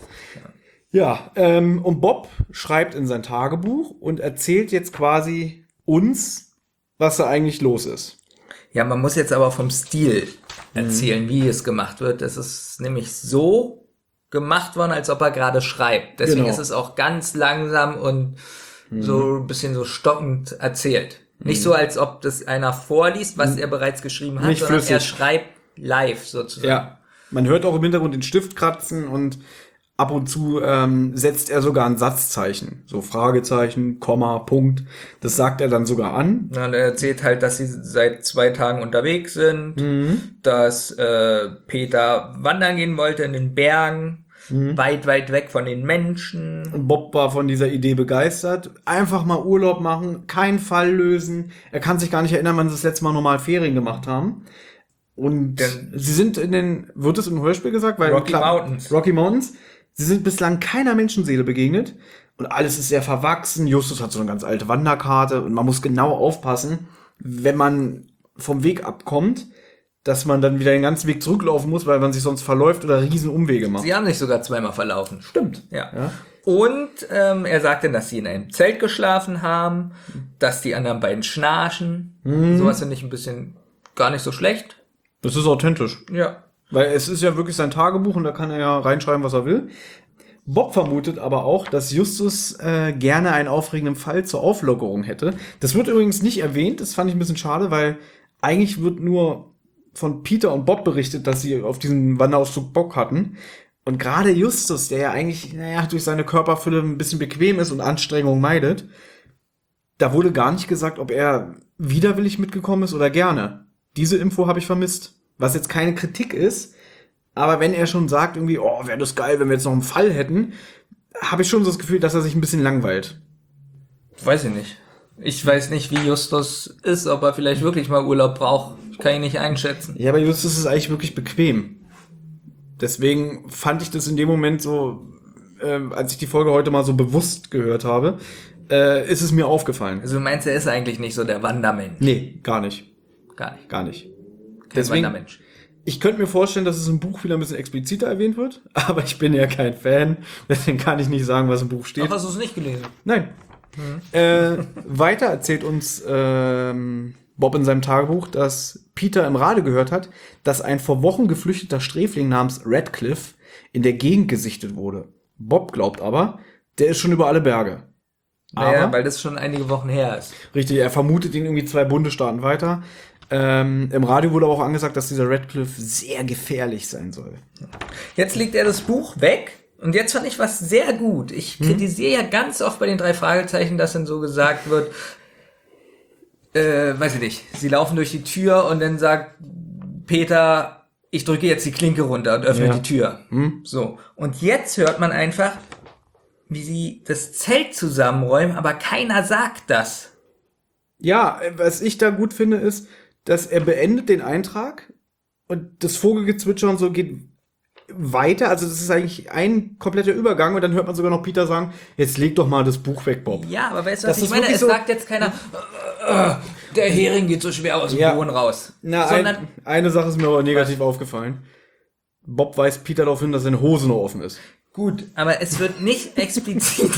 Ja, ähm, und Bob schreibt in sein Tagebuch und erzählt jetzt quasi uns, was da eigentlich los ist. Ja, man muss jetzt aber vom Stil erzählen, mhm. wie es gemacht wird. Das ist nämlich so gemacht worden, als ob er gerade schreibt. Deswegen genau. ist es auch ganz langsam und mhm. so ein bisschen so stockend erzählt. Mhm. Nicht so, als ob das einer vorliest, was mhm. er bereits geschrieben hat, Nicht sondern flüssig. er schreibt live sozusagen. Ja, man hört auch im Hintergrund den Stift kratzen und ab und zu ähm, setzt er sogar ein Satzzeichen. So Fragezeichen, Komma, Punkt. Das sagt er dann sogar an. Ja, und er erzählt halt, dass sie seit zwei Tagen unterwegs sind, mhm. dass äh, Peter wandern gehen wollte in den Bergen, mhm. weit, weit weg von den Menschen. Und Bob war von dieser Idee begeistert. Einfach mal Urlaub machen, keinen Fall lösen. Er kann sich gar nicht erinnern, wann sie das letzte Mal normal Ferien gemacht haben. Und Denn sie sind in den, wird es im Hörspiel gesagt? Weil Rocky klar, Mountains. Rocky Mountains. Sie sind bislang keiner Menschenseele begegnet und alles ist sehr verwachsen. Justus hat so eine ganz alte Wanderkarte und man muss genau aufpassen, wenn man vom Weg abkommt, dass man dann wieder den ganzen Weg zurücklaufen muss, weil man sich sonst verläuft oder riesen Umwege macht. Sie haben sich sogar zweimal verlaufen. Stimmt. Ja. ja. Und ähm, er sagte, dass sie in einem Zelt geschlafen haben, dass die anderen beiden schnarchen. Mhm. Sowas finde ich ein bisschen gar nicht so schlecht. Das ist authentisch. Ja. Weil es ist ja wirklich sein Tagebuch und da kann er ja reinschreiben, was er will. Bob vermutet aber auch, dass Justus äh, gerne einen aufregenden Fall zur Auflockerung hätte. Das wird übrigens nicht erwähnt, das fand ich ein bisschen schade, weil eigentlich wird nur von Peter und Bob berichtet, dass sie auf diesen Wanderausflug Bock hatten. Und gerade Justus, der ja eigentlich, naja, durch seine Körperfülle ein bisschen bequem ist und Anstrengung meidet, da wurde gar nicht gesagt, ob er widerwillig mitgekommen ist oder gerne. Diese Info habe ich vermisst. Was jetzt keine Kritik ist, aber wenn er schon sagt irgendwie, oh, wäre das geil, wenn wir jetzt noch einen Fall hätten, habe ich schon so das Gefühl, dass er sich ein bisschen langweilt. Weiß ich nicht. Ich weiß nicht, wie Justus ist, ob er vielleicht wirklich mal Urlaub braucht. Ich kann ihn nicht einschätzen. Ja, aber Justus ist eigentlich wirklich bequem. Deswegen fand ich das in dem Moment so, äh, als ich die Folge heute mal so bewusst gehört habe, äh, ist es mir aufgefallen. Also du meinst, er ist eigentlich nicht so der Wandermensch? Nee, gar nicht. Gar nicht. Gar nicht. Kein Deswegen, Wandermensch. ich könnte mir vorstellen, dass es im Buch wieder ein bisschen expliziter erwähnt wird, aber ich bin ja kein Fan, deswegen kann ich nicht sagen, was im Buch steht. Ach, hast du es nicht gelesen? Nein. Mhm. Äh, weiter erzählt uns ähm, Bob in seinem Tagebuch, dass Peter im Radio gehört hat, dass ein vor Wochen geflüchteter Sträfling namens Radcliffe in der Gegend gesichtet wurde. Bob glaubt aber, der ist schon über alle Berge. Naja, Aber, weil das schon einige Wochen her ist. richtig, er vermutet ihn irgendwie zwei Bundesstaaten weiter. Ähm, Im Radio wurde aber auch angesagt, dass dieser Radcliffe sehr gefährlich sein soll. Jetzt legt er das Buch weg. Und jetzt fand ich was sehr gut. Ich kritisiere ja ganz oft bei den drei Fragezeichen, dass dann so gesagt wird, äh, weiß ich nicht, sie laufen durch die Tür und dann sagt Peter, ich drücke jetzt die Klinke runter und öffne Ja. die Tür. Hm? So. Und jetzt hört man einfach, wie sie das Zelt zusammenräumen, aber keiner sagt das. Ja, was ich da gut finde, ist, dass er beendet den Eintrag und das Vogelgezwitscher und so geht weiter. Also das ist eigentlich ein kompletter Übergang und dann hört man sogar noch Peter sagen, jetzt leg doch mal das Buch weg, Bob. Ja, aber weißt du, Das was ich ist meine? wirklich Es so- sagt jetzt keiner, äh, äh, der Hering geht so schwer aus dem Ja. Boden raus. Na, Sondern, ein, eine Sache ist mir aber negativ aufgefallen. Bob weist Peter darauf hin, dass seine Hose noch offen ist. gut, aber es wird nicht explizit.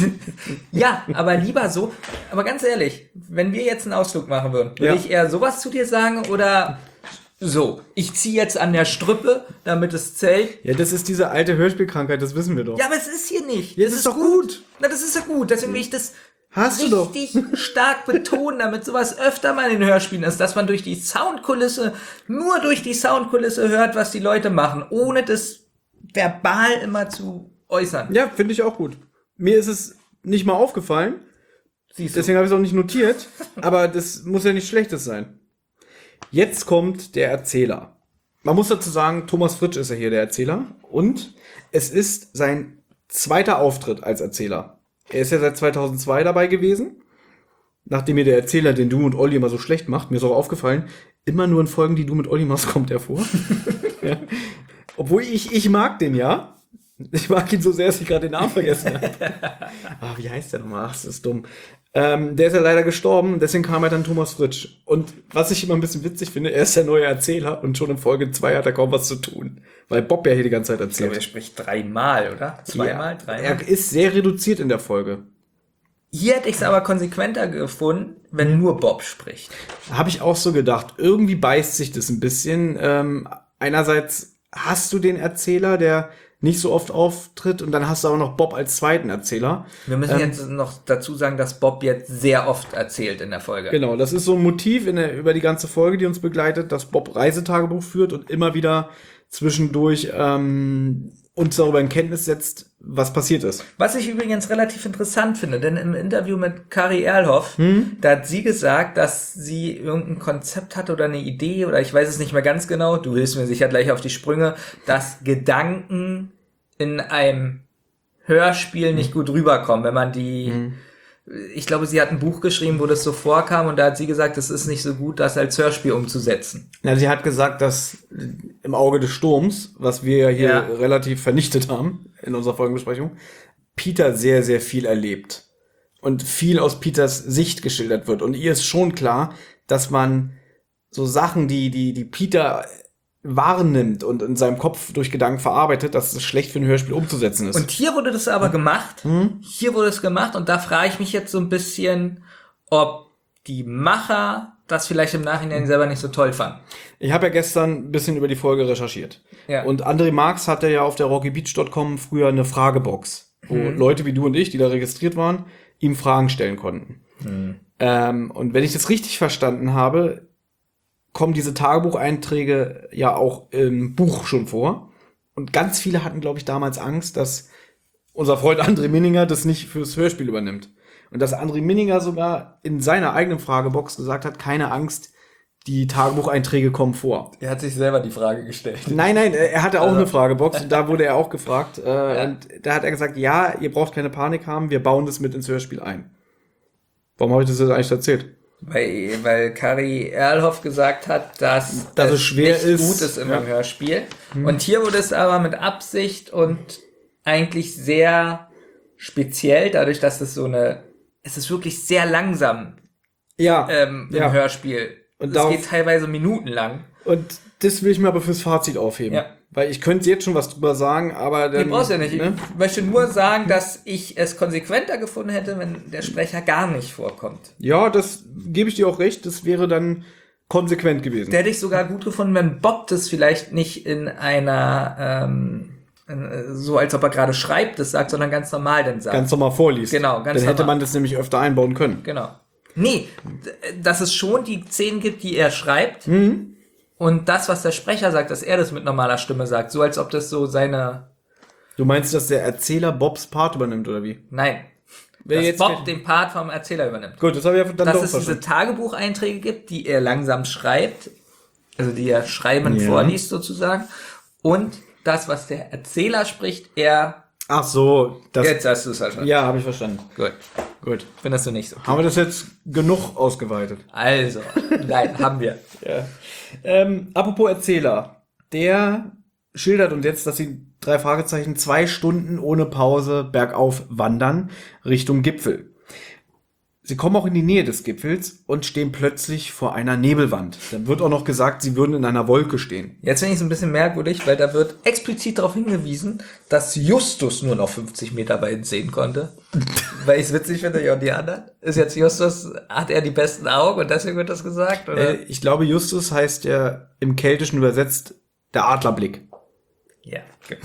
Ja, aber lieber so. Aber ganz ehrlich, wenn wir jetzt einen Ausflug machen würden, würde Ja. ich eher sowas zu dir sagen oder so, ich ziehe jetzt an der Strippe, damit das Zelt. Ja, das ist diese alte Hörspielkrankheit, das wissen wir doch. Ja, aber es ist hier nicht. Ja, das ist doch gut. Na, das ist ja gut. Deswegen will ich das Hast du doch. richtig stark betonen, damit sowas öfter mal in den Hörspielen ist, dass man durch die Soundkulisse, nur durch die Soundkulisse hört, was die Leute machen, ohne das verbal immer zu äußern. Ja, finde ich auch gut. Mir ist es nicht mal aufgefallen, Siehst du. deswegen habe ich es auch nicht notiert, aber das muss ja nicht Schlechtes sein. Jetzt kommt der Erzähler. Man muss dazu sagen, Thomas Fritsch ist ja hier der Erzähler und es ist sein zweiter Auftritt als Erzähler. Er ist ja seit zweitausendzwei dabei gewesen. Nachdem mir der Erzähler, den du und Olli immer so schlecht macht, mir ist auch aufgefallen, immer nur in Folgen, die du mit Olli machst, kommt er vor. Ja. Obwohl ich, ich mag den ja. Ich mag ihn so sehr, dass ich gerade den Namen vergessen habe. Ah, wie heißt der nochmal? Ach, das ist dumm. Ähm, der ist ja leider gestorben, deswegen kam er dann Thomas Fritsch. Und was ich immer ein bisschen witzig finde, er ist der neue Erzähler und schon in Folge zwei hat er kaum was zu tun. Weil Bob ja hier die ganze Zeit Ich glaube, er erzählt. spricht dreimal, oder? Zweimal, Ja, dreimal. er ist sehr reduziert in der Folge. Hier hätte ich es aber konsequenter gefunden, wenn nur Bob spricht. Habe ich auch so gedacht. Irgendwie beißt sich das ein bisschen. Ähm, einerseits hast du den Erzähler, der nicht so oft auftritt, und dann hast du auch noch Bob als zweiten Erzähler. Wir müssen Ähm, jetzt noch dazu sagen, dass Bob jetzt sehr oft erzählt in der Folge. Genau, das ist so ein Motiv in der, über die ganze Folge, die uns begleitet, dass Bob Reisetagebuch führt und immer wieder zwischendurch ähm, uns darüber in Kenntnis setzt, was passiert ist. Was ich übrigens relativ interessant finde, denn im Interview mit Kari Erlhoff, Hm? da hat sie gesagt, dass sie irgendein Konzept hatte oder eine Idee, oder ich weiß es nicht mehr ganz genau, du hilfst mir sicher gleich auf die Sprünge, dass Gedanken in einem Hörspiel nicht gut rüberkommen, wenn man die... Hm. Ich glaube, sie hat ein Buch geschrieben, wo das so vorkam, und da hat sie gesagt, es ist nicht so gut, das als Hörspiel umzusetzen. Na, sie hat gesagt, dass im Auge des Sturms, was wir ja hier Ja. relativ vernichtet haben in unserer Folgenbesprechung, Peter sehr, sehr viel erlebt und viel aus Peters Sicht geschildert wird. Und ihr ist schon klar, dass man so Sachen, die, die, die Peter wahrnimmt und in seinem Kopf durch Gedanken verarbeitet, dass es schlecht für ein Hörspiel umzusetzen ist. Und hier wurde das aber gemacht. Hm? Hier wurde es gemacht, und da frage ich mich jetzt so ein bisschen, ob die Macher das vielleicht im Nachhinein selber nicht so toll fanden. Ich habe ja gestern ein bisschen über die Folge recherchiert. Ja. Und André Marx hatte ja auf der rocky beach Punkt com früher eine Fragebox, wo Mhm. Leute wie du und ich, die da registriert waren, ihm Fragen stellen konnten. Mhm. Ähm, und wenn ich das richtig verstanden habe, kommen diese Tagebucheinträge ja auch im Buch schon vor. Und ganz viele hatten, glaube ich, damals Angst, dass unser Freund André Minninger das nicht fürs Hörspiel übernimmt. Und dass André Minninger sogar in seiner eigenen Fragebox gesagt hat, keine Angst, die Tagebucheinträge kommen vor. Er hat sich selber die Frage gestellt. Nein, nein, er hatte auch Also. eine Fragebox und da wurde er auch gefragt. Äh, Ja. Und da hat er gesagt, ja, ihr braucht keine Panik haben, wir bauen das mit ins Hörspiel ein. Warum habe ich das jetzt eigentlich erzählt? Weil, weil Kari Erlhoff gesagt hat, dass, Dass es schwer nicht ist. gut ist im Ja. Hörspiel. Und hier wurde es aber mit Absicht und eigentlich sehr speziell, dadurch, dass es so eine, es ist wirklich sehr langsam Ja, ähm, im Ja. Hörspiel. Und es darauf- geht teilweise minutenlang. und das will ich mir aber fürs Fazit aufheben. Ja. Weil ich könnte jetzt schon was drüber sagen, aber dann... Nee, brauchst ja nicht. Ne? Ich möchte nur sagen, dass ich es konsequenter gefunden hätte, wenn der Sprecher gar nicht vorkommt. Ja, das gebe ich dir auch recht, das wäre dann konsequent gewesen. Der hätte ich sogar gut gefunden, wenn Bob das vielleicht nicht in einer, ähm, in- so als ob er gerade schreibt, das sagt, sondern ganz normal dann sagt. Ganz normal vorliest. Genau, ganz Dann hätte normal. man das nämlich öfter einbauen können. Genau. Nee, d- dass es schon die Szenen gibt, die er schreibt. Mhm. Und das, was der Sprecher sagt, dass er das mit normaler Stimme sagt. So als ob das so seine... Du meinst, dass der Erzähler Bobs Part übernimmt, oder wie? Nein. Wer dass jetzt- Bob den Part vom Erzähler übernimmt. Gut, das habe ich ja dann Dass doch es diese verstanden. Tagebucheinträge gibt, die er langsam schreibt, also die er schreiben Ja. vorliest sozusagen, und das, was der Erzähler spricht, er... Ach so, das... Jetzt hast du es verstanden. Ja, habe ich verstanden. Gut. Gut. Findest du nicht so. Haben wir das jetzt genug ausgeweitet? Also, nein, haben wir. Ja. Ähm, apropos Erzähler. Der schildert uns jetzt, dass sie drei Fragezeichen zwei Stunden ohne Pause bergauf wandern Richtung Gipfel. Sie kommen auch in die Nähe des Gipfels und stehen plötzlich vor einer Nebelwand. Dann wird auch noch gesagt, sie würden in einer Wolke stehen. Jetzt finde ich es ein bisschen merkwürdig, weil da wird explizit darauf hingewiesen, dass Justus nur noch fünfzig Meter weit sehen konnte. Weil ich es witzig finde, ja, und die anderen. Ist jetzt Justus, hat er die besten Augen und deswegen wird das gesagt? Oder? Äh, ich glaube, Justus heißt ja im Keltischen übersetzt der Adlerblick. Ja.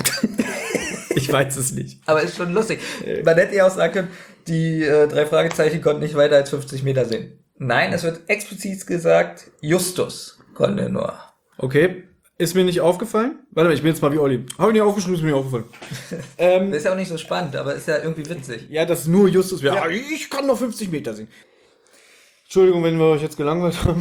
Ich weiß es nicht. Aber ist schon lustig. Man hätte ja auch sagen können, die äh, drei Fragezeichen konnten nicht weiter als fünfzig Meter sehen. Nein, es wird explizit gesagt, Justus konnte nur. Okay. Ist mir nicht aufgefallen? Warte mal, ich bin jetzt mal wie Olli. Habe ich nicht aufgeschrieben, ist mir nicht aufgefallen. ähm, Das ist ja auch nicht so spannend, aber ist ja irgendwie witzig. ja, dass nur Justus wäre. Ja. Ich kann noch fünfzig Meter sehen. Entschuldigung, wenn wir euch jetzt gelangweilt haben.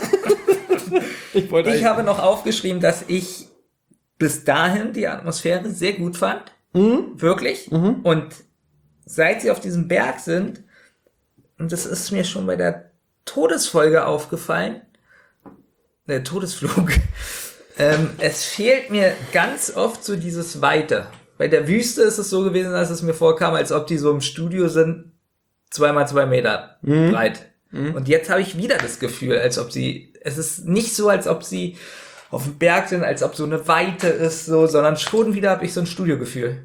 ich wollte Ich eigentlich- habe noch aufgeschrieben, dass ich bis dahin die Atmosphäre sehr gut fand. Mhm. Wirklich. Und seit sie auf diesem Berg sind, und das ist mir schon bei der Todesfolge aufgefallen, der Todesflug, ähm, es fehlt mir ganz oft so dieses Weite. Bei der Wüste ist es so gewesen, dass es mir vorkam, als ob die so im Studio sind, zweimal zwei Meter breit. Und jetzt habe ich wieder das Gefühl, als ob sie, es ist nicht so, als ob sie auf dem Berg sind, als ob so eine Weite ist, so, sondern schon wieder habe ich so ein Studiogefühl.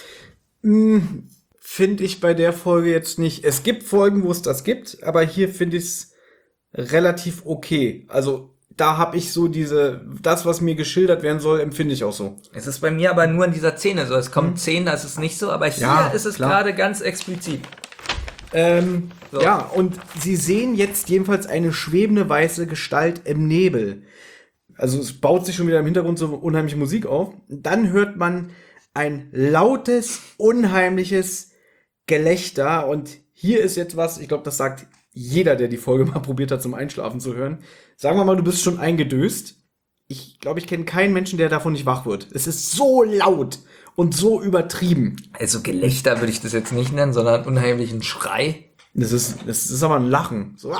Finde ich bei der Folge jetzt nicht. Es gibt Folgen, wo es das gibt, aber hier finde ich es relativ okay. Also da habe ich so diese, das, was mir geschildert werden soll, empfinde ich auch so. Es ist bei mir aber nur in dieser Szene so. Es kommen Szenen, da ist es nicht so, aber hier Ja, ist es klar. gerade ganz explizit. Ähm, So. Ja, und sie sehen jetzt jedenfalls eine schwebende weiße Gestalt im Nebel. Also es baut sich schon wieder im Hintergrund so unheimliche Musik auf. Dann hört man ein lautes, unheimliches Gelächter. Und hier ist jetzt was, ich glaube, das sagt jeder, der die Folge mal probiert hat, zum Einschlafen zu hören. Sagen wir mal, du bist schon eingedöst. Ich glaube, ich kenne keinen Menschen, der davon nicht wach wird. Es ist so laut und so übertrieben. Also Gelächter würde ich das jetzt nicht nennen, sondern unheimlichen Schrei. Das ist, das ist aber ein Lachen. So.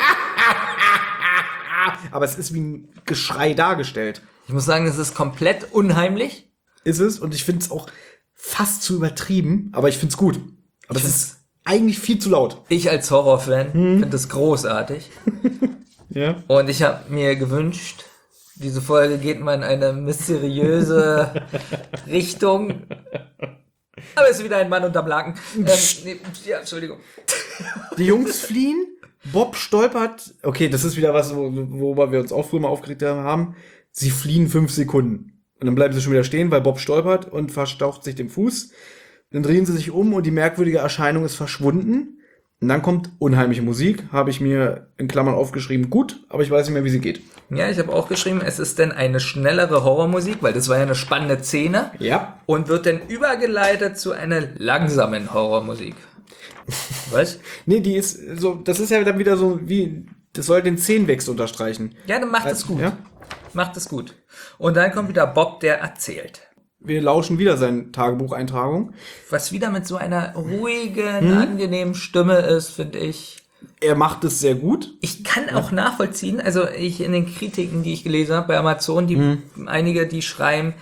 Aber es ist wie ein Geschrei dargestellt. Ich muss sagen, das ist komplett unheimlich. Ist es. Und ich finde es auch fast zu übertrieben, aber ich finde es gut. Aber Ich es ist eigentlich viel zu laut. Ich als Horrorfan finde das großartig. Ja. Und ich habe mir gewünscht, diese Folge geht mal in eine mysteriöse Richtung. Aber es ist wieder ein Mann unterm Laken. Ähm, nee, ja, Entschuldigung. Die Jungs fliehen. Bob stolpert. Okay, das ist wieder was, wo- worüber wir uns auch früher mal aufgeregt haben. Sie fliehen fünf Sekunden. Und dann bleiben sie schon wieder stehen, weil Bob stolpert und verstaucht sich den Fuß. Dann drehen sie sich um und die merkwürdige Erscheinung ist verschwunden. Und dann kommt unheimliche Musik. Habe ich mir in Klammern aufgeschrieben. Gut, aber ich weiß nicht mehr, wie sie geht. Ja, ich habe auch geschrieben, es ist denn eine schnellere Horrormusik, weil das war ja eine spannende Szene. Ja. Und wird dann übergeleitet zu einer langsamen Horrormusik. Was? Nee, die ist so, das ist ja dann wieder so wie das soll den Zehnwechsel unterstreichen. Ja, dann macht es Also, gut. ja. Macht es gut. Und dann kommt wieder Bob, der erzählt. Wir lauschen wieder seine Tagebucheintragung. Was wieder mit so einer ruhigen, Hm? angenehmen Stimme ist, finde ich. Er macht es sehr gut. Ich kann auch nachvollziehen, also ich in den Kritiken, die ich gelesen habe bei Amazon, die Hm. einige, die schreiben,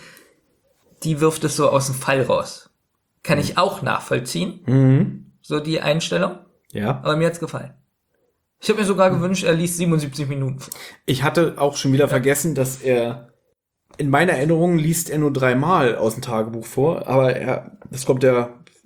die wirft es so aus dem Fall raus. Kann ich auch nachvollziehen, Mhm. so die Einstellung, Ja. aber mir hat's gefallen. Ich habe mir sogar gewünscht, er liest siebenundsiebzig Minuten. Ich hatte auch schon wieder vergessen, dass er, in meiner Erinnerung liest er nur dreimal aus dem Tagebuch vor, aber er, das kommt ja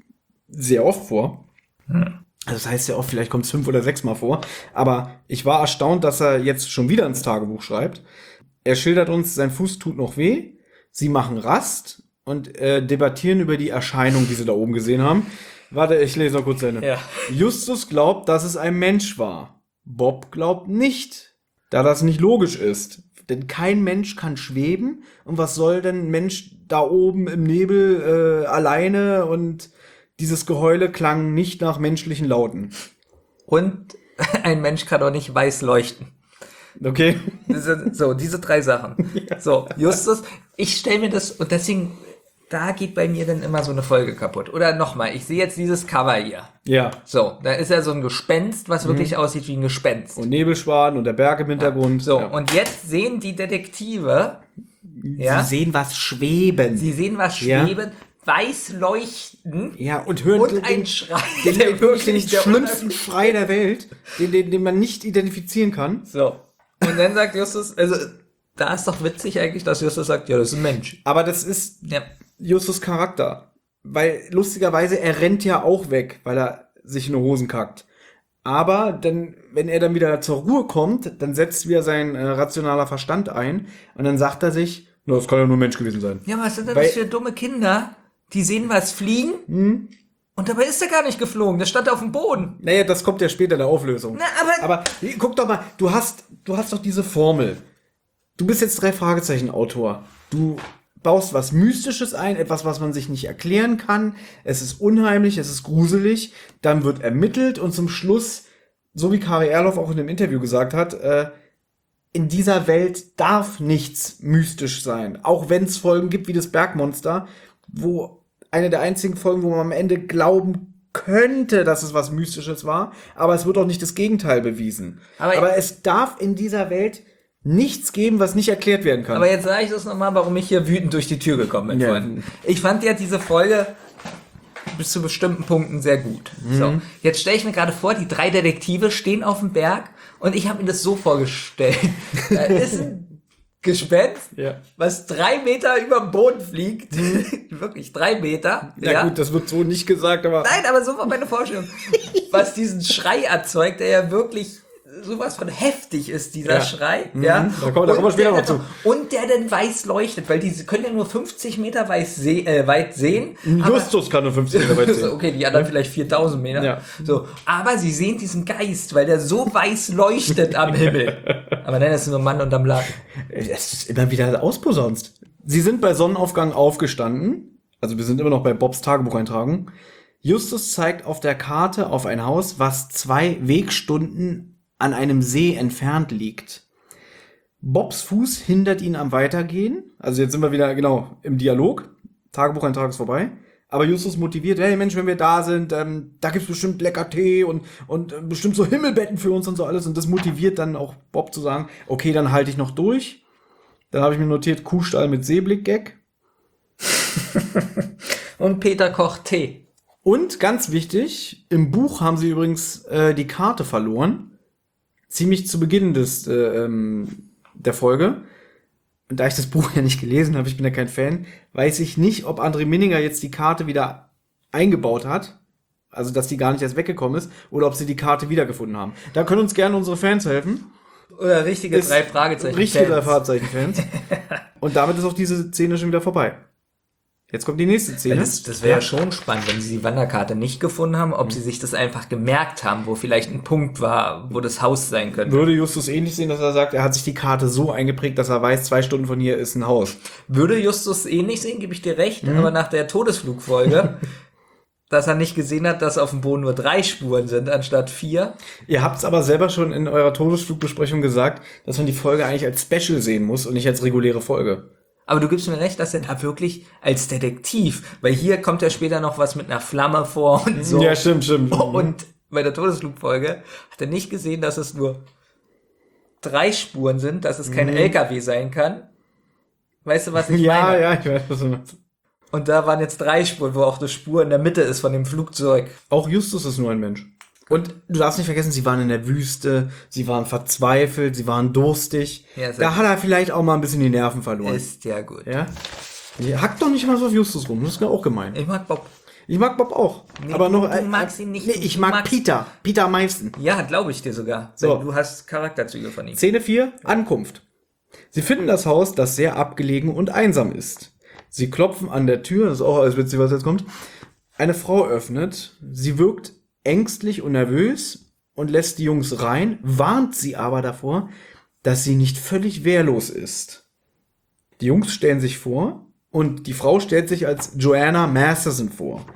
sehr oft vor. Hm. Also das heißt ja oft, vielleicht kommt es fünf oder sechs Mal vor. Aber ich war erstaunt, dass er jetzt schon wieder ins Tagebuch schreibt. Er schildert uns, sein Fuß tut noch weh, sie machen Rast und äh, debattieren über die Erscheinung, die sie da oben gesehen haben. Warte, ich lese noch kurz zu Ende. Ja. Justus glaubt, dass es ein Mensch war. Bob glaubt nicht, da das nicht logisch ist. Denn kein Mensch kann schweben. Und was soll denn ein Mensch da oben im Nebel äh, alleine? Und dieses Geheule klang nicht nach menschlichen Lauten. Und ein Mensch kann doch nicht weiß leuchten. Okay? Diese, so, diese drei Sachen. So, Justus, ich stelle mir das, und deswegen, da geht bei mir dann immer so eine Folge kaputt. Oder nochmal, ich sehe jetzt dieses Cover hier. Ja. So, da ist ja so ein Gespenst, was wirklich aussieht wie ein Gespenst. Und Nebelschwaden und der Berg im Hintergrund. So, ja. und jetzt sehen die Detektive, ja, Sie sehen was schweben. sie sehen was Ja. schweben, weiß leuchten ja, und hören und den, ein Schrei, den, der den, wirklich den wirklich der schlimmsten Schrei der Welt, den, den, den man nicht identifizieren kann. So. Und dann sagt Justus, also, da ist doch witzig eigentlich, dass Justus sagt, ja, das ist ein Mensch. Aber das ist Ja. Justus Charakter. Weil lustigerweise, er rennt ja auch weg, weil er sich in die Hosen kackt. Aber dann, wenn er dann wieder zur Ruhe kommt, dann setzt wieder sein äh, rationaler Verstand ein und dann sagt er sich, na, das kann ja nur ein Mensch gewesen sein. Ja, was sind denn Weil- das für dumme Kinder? Die sehen was fliegen Hm? und dabei ist er gar nicht geflogen. Der stand auf dem Boden. Naja, das kommt ja später in der Auflösung. Na, aber, Aber hey, guck doch mal, du hast, du hast doch diese Formel. Du bist jetzt drei Fragezeichen Autor. Du baust was Mystisches ein, etwas, was man sich nicht erklären kann. Es ist unheimlich, es ist gruselig. Dann wird ermittelt und zum Schluss, so wie Kari Erloff auch in dem Interview gesagt hat, äh, in dieser Welt darf nichts mystisch sein. Auch wenn es Folgen gibt wie das Bergmonster, wo eine der einzigen Folgen, wo man am Ende glauben könnte, dass es was Mystisches war, aber es wird auch nicht das Gegenteil bewiesen. Aber- Aber, es darf in dieser Welt nichts geben, was nicht erklärt werden kann. aber jetzt sage ich das nochmal, warum ich hier wütend durch die Tür gekommen bin. Ja. Vorhin. Ich fand ja diese Folge bis zu bestimmten Punkten sehr gut. So, jetzt stelle ich mir gerade vor, die drei Detektive stehen auf dem Berg und ich habe mir das so vorgestellt. Da ist ein Gespenst, Ja. was drei Meter über dem Boden fliegt. Wirklich drei Meter. ja, gut, das wird so nicht gesagt, aber Nein, aber so war meine Vorstellung. Was diesen Schrei erzeugt, der ja wirklich sowas von heftig ist, dieser Ja. Schrei. Mhm. Ja. Da kommen- da kommen wir Und später der noch dann- zu. Und der dann weiß leuchtet, weil die können ja nur fünfzig Meter weiß se äh, weit sehen. aber- Justus kann nur fünfzig Meter weit sehen. Okay, die anderen vielleicht viertausend Meter. Ja. So, aber sie sehen diesen Geist, weil der so weiß leuchtet am Himmel. Aber dann ist es nur ein Mann unterm Laken. Es ist immer wieder ausposaunt. Sie sind bei Sonnenaufgang aufgestanden. Also wir sind immer noch bei Bobs Tagebucheintragung. Justus zeigt auf der Karte auf ein Haus, was zwei Wegstunden an einem See entfernt liegt. Bobs Fuß hindert ihn am Weitergehen. Also jetzt sind wir wieder genau im Dialog. Tagebucheintrag ist vorbei. Aber Justus motiviert, hey Mensch, wenn wir da sind, ähm, da gibt's bestimmt lecker Tee und, und äh, bestimmt so Himmelbetten für uns und so alles. Und das motiviert dann auch Bob zu sagen, okay, dann halte ich noch durch. Dann habe ich mir notiert, Kuhstall mit Seeblick-Gag. Und Peter kocht Tee. Und ganz wichtig, im Buch haben sie übrigens äh, die Karte verloren. Ziemlich zu Beginn des, äh, ähm, der Folge. Und da ich das Buch ja nicht gelesen habe, ich bin ja kein Fan, weiß ich nicht, ob André Minninger jetzt die Karte wieder eingebaut hat. Also, dass die gar nicht erst weggekommen ist. Oder ob sie die Karte wiedergefunden haben. Da können uns gerne unsere Fans helfen. Oder richtige Ist drei Fragezeichen. Richtige Fans. drei Fahrzeichen-Fans. Und damit ist auch diese Szene schon wieder vorbei. Jetzt kommt die nächste Szene. Das, das wäre ja schon spannend, wenn sie die Wanderkarte nicht gefunden haben, ob sie sich das einfach gemerkt haben, wo vielleicht ein Punkt war, wo das Haus sein könnte. Würde Justus ähnlich sehen, dass er sagt, er hat sich die Karte so eingeprägt, dass er weiß, zwei Stunden von hier ist ein Haus. Würde Justus ähnlich sehen, gebe ich dir recht, aber nach der Todesflugfolge, dass er nicht gesehen hat, dass auf dem Boden nur drei Spuren sind, anstatt vier. Ihr habt es aber selber schon in eurer Todesflugbesprechung gesagt, dass man die Folge eigentlich als Special sehen muss und nicht als reguläre Folge. Aber du gibst mir recht, dass er da wirklich als Detektiv, weil hier kommt ja später noch was mit einer Flamme vor und so. Ja, stimmt, stimmt. Und bei der Todesflugfolge hat er nicht gesehen, dass es nur drei Spuren sind, dass es kein Mhm. L K W sein kann. Weißt du, was ich ja, meine? ja, ich weiß, was du meinst. Und da waren jetzt drei Spuren, wo auch eine Spur in der Mitte ist von dem Flugzeug. Auch Justus ist nur ein Mensch. Und du darfst nicht vergessen, sie waren in der Wüste, sie waren verzweifelt, sie waren durstig. Ja, ist da ja- hat er vielleicht auch mal ein bisschen die Nerven verloren. Ist ja gut. Ja? Ja, hack doch nicht mal so auf Justus rum, das ist ja auch gemein. Ich mag Bob. Ich mag Bob auch. Nee, aber du- noch, du magst ihn nicht. Nee, ich Du mag magst- Peter. Peter am meisten. Ja, glaube ich dir sogar. So. Weil du hast Charakterzüge von ihm. Szene vier, Ankunft. Sie finden das Haus, das sehr abgelegen und einsam ist. Sie klopfen an der Tür, das ist auch alles witzig, was jetzt kommt. Eine Frau öffnet, sie wirkt ängstlich und nervös und lässt die Jungs rein, warnt sie aber davor, dass sie nicht völlig wehrlos ist. Die Jungs stellen sich vor und die Frau stellt sich als Joanna Masterson vor.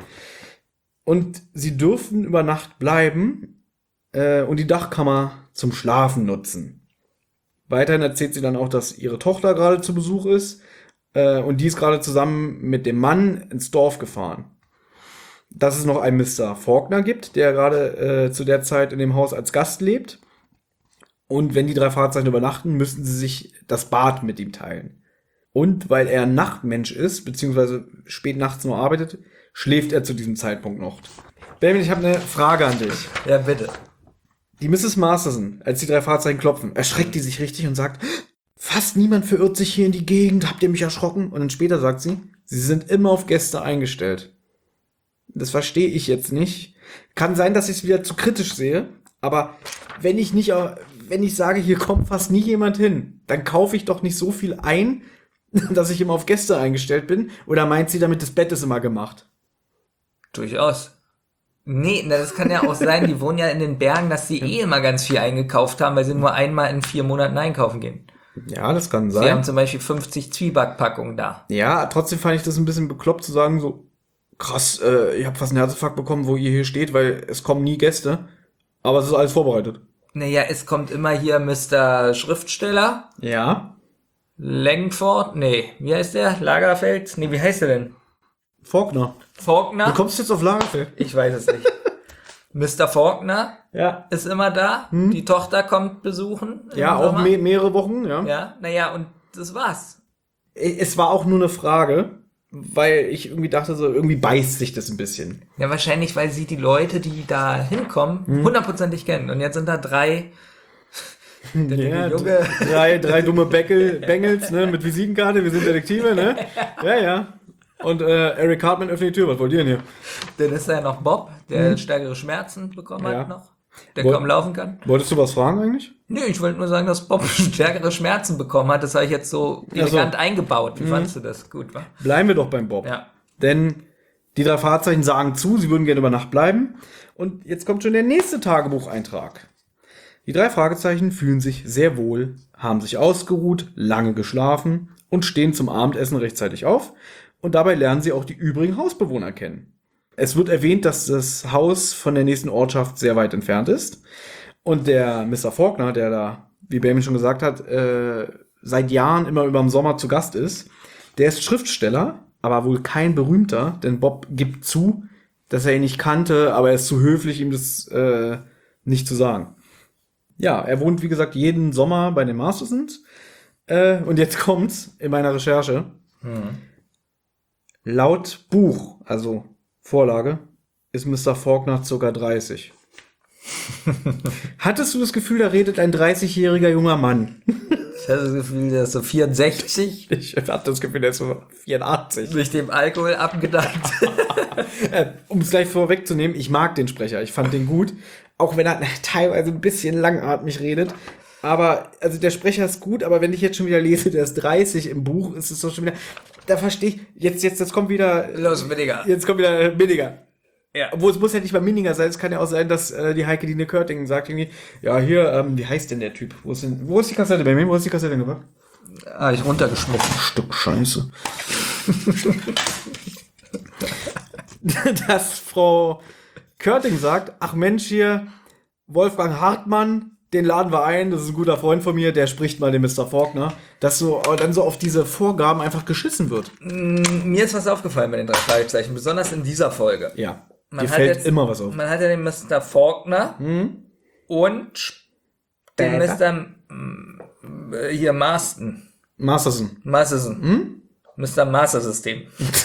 Und sie dürfen über Nacht bleiben äh, und die Dachkammer zum Schlafen nutzen. Weiterhin erzählt sie dann auch, dass ihre Tochter gerade zu Besuch ist äh, und die ist gerade zusammen mit dem Mann ins Dorf gefahren. Dass es noch einen Mister Faulkner gibt, der gerade äh, zu der Zeit in dem Haus als Gast lebt. Und wenn die drei Fahrzeuge übernachten, müssten sie sich das Bad mit ihm teilen. Und weil er ein Nachtmensch ist, beziehungsweise spät nachts nur arbeitet, schläft er zu diesem Zeitpunkt noch. Benjamin, ich habe eine Frage an dich. Ja, bitte. Die Misses Masterson, als die drei Fahrzeuge klopfen, erschreckt die sich richtig und sagt, fast niemand verirrt sich hier in die Gegend, habt ihr mich erschrocken? Und dann später sagt sie, sie sind immer auf Gäste eingestellt. Das verstehe ich jetzt nicht. Kann sein, dass ich es wieder zu kritisch sehe, aber wenn ich nicht, wenn ich sage, hier kommt fast nie jemand hin, dann kaufe ich doch nicht so viel ein, dass ich immer auf Gäste eingestellt bin. Oder meint sie damit, das Bett ist immer gemacht? Durchaus. Nee, na, das kann ja auch sein, die wohnen ja in den Bergen, dass sie eh immer ganz viel eingekauft haben, weil sie nur einmal in vier Monaten einkaufen gehen. Ja, das kann Sie haben sein. zum Beispiel fünfzig Zwiebackpackungen da. Ja, trotzdem fand ich das ein bisschen bekloppt zu sagen, so, krass, äh, ich habe fast einen Herzinfarkt bekommen, wo ihr hier steht, weil es kommen nie Gäste. Aber es ist alles vorbereitet. Naja, es kommt immer hier Mister Schriftsteller, Ja. Langford, nee, wie heißt der? Lagerfeld? Nee, wie heißt der denn? Faulkner. Du Faulkner? kommst jetzt auf Lagerfeld. Ich weiß es nicht. Mister Faulkner Ja. ist immer da, die Tochter kommt besuchen. im Ja, auch Sommer. me mehrere Wochen, ja. Ja, naja, und das war's. Es war auch nur eine Frage, weil ich irgendwie dachte, so irgendwie beißt sich das ein bisschen. Ja, wahrscheinlich, weil sie die Leute, die da hinkommen, hundertprozentig kennen. Und jetzt sind da drei. Der dicke Ja, Junge. drei, drei dumme Beckel, Bengels, ne, mit Visitenkarte, wir sind Detektive, ne? Ja, ja. Und äh, Eric Cartman öffnet die Tür, was wollt ihr denn hier? Dann ist da ja noch Bob, der stärkere Schmerzen bekommen Ja. hat noch. Der Woll- kaum laufen kann. Wolltest du was fragen eigentlich? Nö, ich wollte nur sagen, dass Bob stärkere Schmerzen bekommen hat. Das habe ich jetzt so Ach so. elegant eingebaut. Wie fandst du das? Gut, wa? Bleiben wir doch beim Bob. Ja. Denn die drei Fahrzeichen sagen zu, sie würden gerne über Nacht bleiben. Und jetzt kommt schon der nächste Tagebucheintrag. Die drei Fragezeichen fühlen sich sehr wohl, haben sich ausgeruht, lange geschlafen und stehen zum Abendessen rechtzeitig auf. Und dabei lernen sie auch die übrigen Hausbewohner kennen. Es wird erwähnt, dass das Haus von der nächsten Ortschaft sehr weit entfernt ist. Und der Mister Faulkner, der da, wie Benjamin schon gesagt hat, äh, seit Jahren immer über den Sommer zu Gast ist, der ist Schriftsteller, aber wohl kein berühmter, denn Bob gibt zu, dass er ihn nicht kannte, aber er ist zu höflich, ihm das äh, nicht zu sagen. Ja, er wohnt, wie gesagt, jeden Sommer bei den Mastersons. Äh, und jetzt kommt's in meiner Recherche. Laut Buch, also Vorlage, ist Mister Faulkner ca. dreißig. Hattest du das Gefühl, da redet ein dreißigjähriger junger Mann? Ich hatte das Gefühl, der ist so vierundsechzig, Ich hatte das Gefühl, der ist so vierundachtzig. durch dem Alkohol abgedankt. Äh, um es gleich vorwegzunehmen, ich mag den Sprecher, ich fand den gut, auch wenn er teilweise ein bisschen langatmig redet. Aber, also der Sprecher ist gut, aber wenn ich jetzt schon wieder lese, der ist dreißig im Buch, ist es doch schon wieder, da verstehe ich, jetzt, jetzt, jetzt kommt wieder, Los, Minniger. jetzt kommt wieder Minninger. Ja. Obwohl, es muss ja nicht mal Minninger sein, es kann ja auch sein, dass äh, die Heike Dine Körting sagt irgendwie, ja, hier, ähm, wie heißt denn der Typ? Wo ist denn, wo ist die Kassette bei mir? Wo ist die Kassette gebracht? Ah, ich runtergeschmissen. Stück Scheiße. dass Frau Körting sagt, ach Mensch hier, Wolfgang Hartmann, den laden wir ein, das ist ein guter Freund von mir, der spricht mal den Mister Faulkner, dass so dann so auf diese Vorgaben einfach geschissen wird. Mir ist was aufgefallen bei den drei Fragezeichen, besonders in dieser Folge. Ja, Man dir hat fällt jetzt- immer was auf. Man hat ja den Mister Faulkner Hm? und den Bäder. Mister M- äh, hier Marston. Masterson. Masterson. Hm? Mister Master System.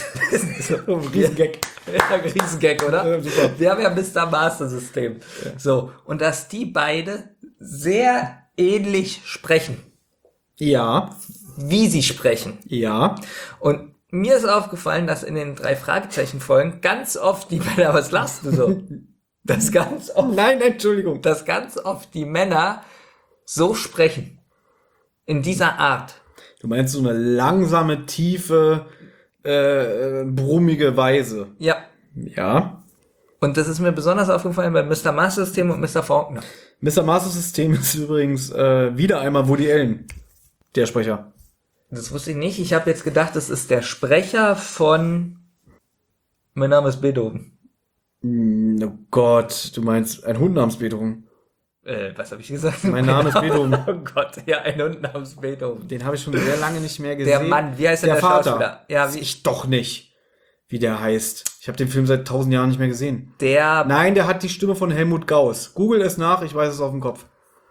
Riesengag. Ja, Riesengag, oder? Ja, super. Wir haben ja Mister Master System. So, und dass die beide sehr ähnlich sprechen, Ja, wie sie sprechen. ja. Und mir ist aufgefallen, dass in den drei Fragezeichen-Folgen ganz oft die Männer, was lachst du so? Dass ganz oft, Nein, nein, Entschuldigung. dass ganz oft die Männer so sprechen. In dieser Art. Du meinst so eine langsame, tiefe, äh, äh, brummige Weise. Ja. Ja. Und das ist mir besonders aufgefallen bei Mister Master System und Mister Faulkner. Mister Master System ist übrigens äh, wieder einmal Woody Allen, der Sprecher. Das wusste ich nicht. Ich habe jetzt gedacht, das ist der Sprecher von Mein Name ist Beethoven. Mm, oh Gott, du meinst ein Hund namens Beethoven. Äh, was habe ich gesagt? Mein Name ist Beethoven. Oh Gott, ja, ein Hund namens Beethoven. Den habe ich schon sehr lange nicht mehr gesehen. Der Mann, wie heißt denn der der Vater? Schauspieler? Ja, Weiß wie- ich doch nicht, wie der heißt. Ich habe den Film seit tausend Jahren nicht mehr gesehen. Der, Nein, der hat die Stimme von Helmut Gauss. Google es nach, ich weiß es auf dem Kopf.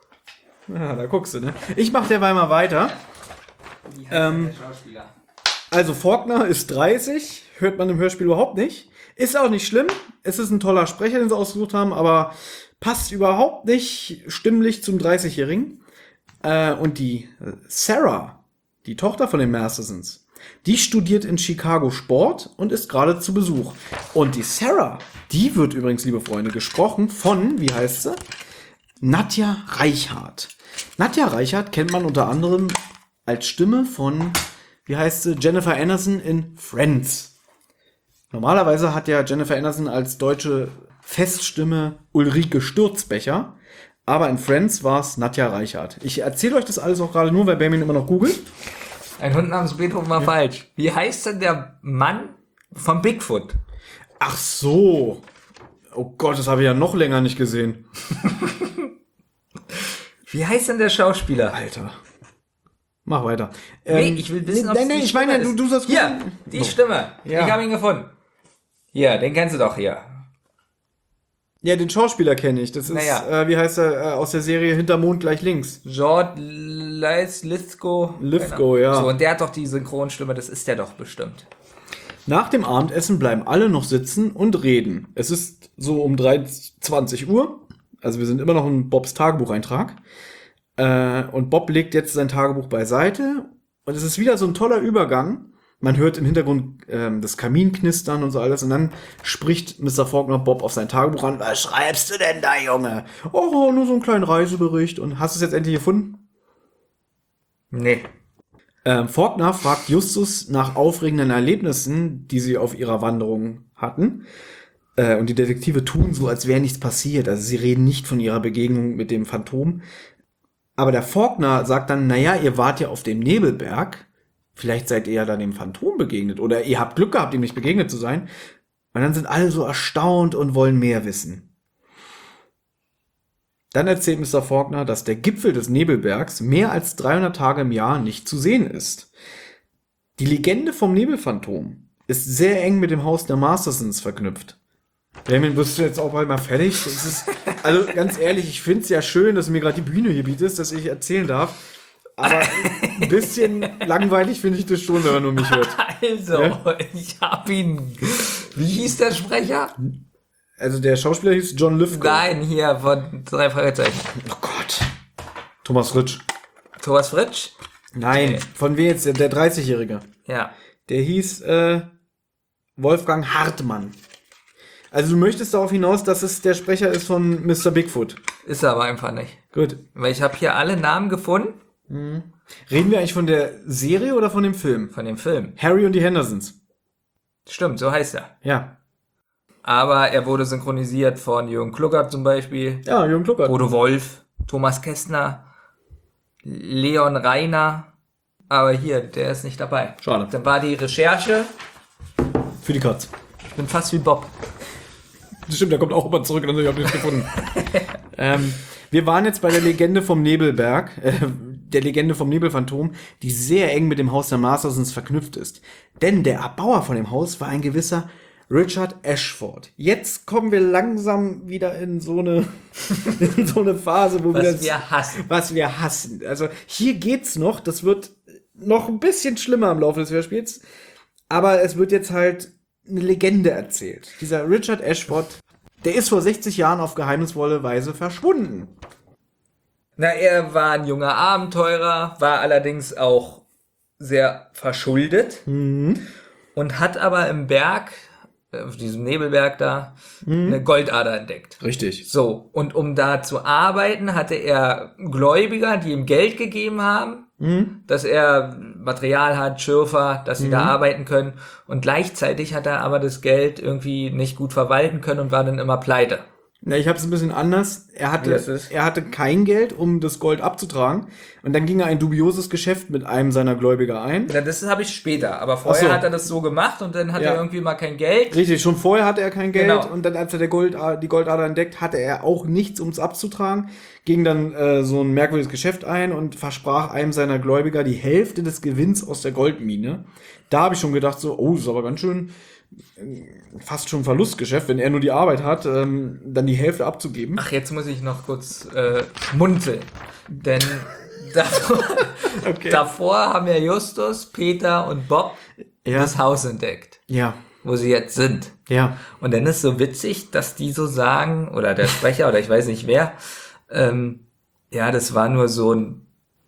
Ja, da guckst du, ne? Ich mach derweil mal weiter. wie heißt ähm, denn der Schauspieler? Also Faulkner ist dreißig, hört man im Hörspiel überhaupt nicht. Ist auch nicht schlimm. Es ist ein toller Sprecher, den sie ausgesucht haben, aber passt überhaupt nicht stimmlich zum dreißigjährigen. Äh, und die Sarah, die Tochter von den Mastersons, die studiert in Chicago Sport und ist gerade zu Besuch. Und die Sarah, die wird übrigens, liebe Freunde, gesprochen von, wie heißt sie? Nadja Reichhardt. Nadja Reichhardt kennt man unter anderem als Stimme von, wie heißt sie, Jennifer Aniston in Friends. Normalerweise hat ja Jennifer Aniston als deutsche Feststimme Ulrike Sturzbecher, aber in Friends war es Nadja Reichhardt. Ich erzähle euch das alles auch gerade nur, weil Benjamin immer noch googelt. Ein Hund namens Beethoven war falsch. Wie heißt denn der Mann von Bigfoot? Ach so. Oh Gott, das habe ich ja noch länger nicht gesehen. Wie heißt denn der Schauspieler? Alter. Mach weiter. Nee, Ähm, ich will wissen, ob Nein, nein, die ich meine, Stimme du, ist. du sollst Hier, die So. Stimme. Ja. Ich habe ihn gefunden. Hier, den kennst du doch hier. Ja, den Schauspieler kenne ich. Das ist, Naja. äh, wie heißt er, äh, aus der Serie Hinter Mond gleich links. George Leis Lithgow. Lithgow, ja. So, und der hat doch die Synchronstimme, das ist der doch bestimmt. Nach dem Abendessen bleiben alle noch sitzen und reden. Es ist so um dreiundzwanzig Uhr. Also wir sind immer noch in Bobs Tagebucheintrag. Äh, und Bob legt jetzt sein Tagebuch beiseite. Und es ist wieder so ein toller Übergang. Man hört im Hintergrund ähm, das Kamin knistern und so alles. Und dann spricht Mister Faulkner Bob auf sein Tagebuch an. Was schreibst du denn da, Junge? Oh, nur so einen kleinen Reisebericht. Und hast du es jetzt endlich gefunden? Nee. Ähm, Faulkner fragt Justus nach aufregenden Erlebnissen, die sie auf ihrer Wanderung hatten. Äh, und die Detektive tun so, als wäre nichts passiert. Also sie reden nicht von ihrer Begegnung mit dem Phantom. Aber der Faulkner sagt dann, naja, ihr wart ja auf dem Nebelberg. Vielleicht seid ihr ja dann dem Phantom begegnet. Oder ihr habt Glück gehabt, ihm nicht begegnet zu sein. Und dann sind alle so erstaunt und wollen mehr wissen. Dann erzählt Mister Faulkner, dass der Gipfel des Nebelbergs mehr als dreihundert Tage im Jahr nicht zu sehen ist. Die Legende vom Nebelphantom ist sehr eng mit dem Haus der Mastersons verknüpft. Benjamin, bist du jetzt auch bald mal fertig? Das ist, also ganz ehrlich, ich finde es ja schön, dass du mir gerade die Bühne hier bietest, dass ich erzählen darf. Aber ein bisschen langweilig finde ich das schon, wenn man nur mich hört. Also, Ja? ich hab ihn. Wie hieß der Sprecher? Also der Schauspieler hieß John Lithgow. Nein, hier von drei Fragezeichen. Oh Gott. Thomas Ritsch. Thomas Fritsch? Nein, Okay. von wem jetzt? Der, der dreißigjährige. Ja. Der hieß äh, Wolfgang Hartmann. Also du möchtest darauf hinaus, dass es der Sprecher ist von Mister Bigfoot. Ist er aber einfach nicht. Gut. Weil ich habe hier alle Namen gefunden Reden wir eigentlich von der Serie oder von dem Film? von dem Film. Harry und die Hendersons. Stimmt, so heißt er. Ja. Aber er wurde synchronisiert von Jürgen Kluckert zum Beispiel, Ja, Jürgen Kluckert. Bodo Wolf, Thomas Kästner, Leon Reiner. Aber hier, der ist nicht dabei. Schade. Dann war die Recherche Für die Katz. Ich bin fast wie Bob. Das stimmt, da kommt auch immer zurück und dann habe ich nichts gefunden. ähm, wir waren jetzt bei der Legende vom Nebelberg, äh, der Legende vom Nebelphantom, die sehr eng mit dem Haus der Mastersons verknüpft ist. Denn der Erbauer von dem Haus war ein gewisser Richard Ashford. Jetzt kommen wir langsam wieder in so eine, in so eine Phase, wo Was wir das, wir hassen. was wir hassen. Also hier geht's noch, das wird noch ein bisschen schlimmer im Laufe des Hörspiels, aber es wird jetzt halt eine Legende erzählt. Dieser Richard Ashford, der ist vor sechzig Jahren auf geheimnisvolle Weise verschwunden. Na, er war ein junger Abenteurer, war allerdings auch sehr verschuldet Mhm. und hat aber im Berg, auf diesem Nebelberg da, eine Goldader entdeckt. Richtig. So, und um da zu arbeiten, hatte er Gläubiger, die ihm Geld gegeben haben, Mhm. dass er Material hat, Schürfer, dass sie da arbeiten können. Und gleichzeitig hat er aber das Geld irgendwie nicht gut verwalten können und war dann immer pleite. Na, ich habe es ein bisschen anders. Er Wie hatte, das ist? er hatte kein Geld, um das Gold abzutragen. Und dann ging er ein dubioses Geschäft mit einem seiner Gläubiger ein. Ja, das habe ich später, aber vorher Ach so. hat er das so gemacht und dann hat Ja. er irgendwie mal kein Geld. Richtig, schon vorher hatte er kein Geld. Genau. Und dann, als er der Gold, die Goldader entdeckt, hatte er auch nichts, um es abzutragen. Ging dann äh, so ein merkwürdiges Geschäft ein und versprach einem seiner Gläubiger die Hälfte des Gewinns aus der Goldmine. Da habe ich schon gedacht so, oh, das ist aber ganz schön, äh, fast schon ein Verlustgeschäft, wenn er nur die Arbeit hat, ähm, dann die Hälfte abzugeben. Ach, jetzt muss ich noch kurz äh, munzeln, denn davor, Okay. davor haben ja Justus, Peter und Bob Ja. das Haus entdeckt, Ja, wo sie jetzt sind. ja. Und dann ist so witzig, dass die so sagen, oder der Sprecher, oder ich weiß nicht wer, ähm, ja, das war nur so ein,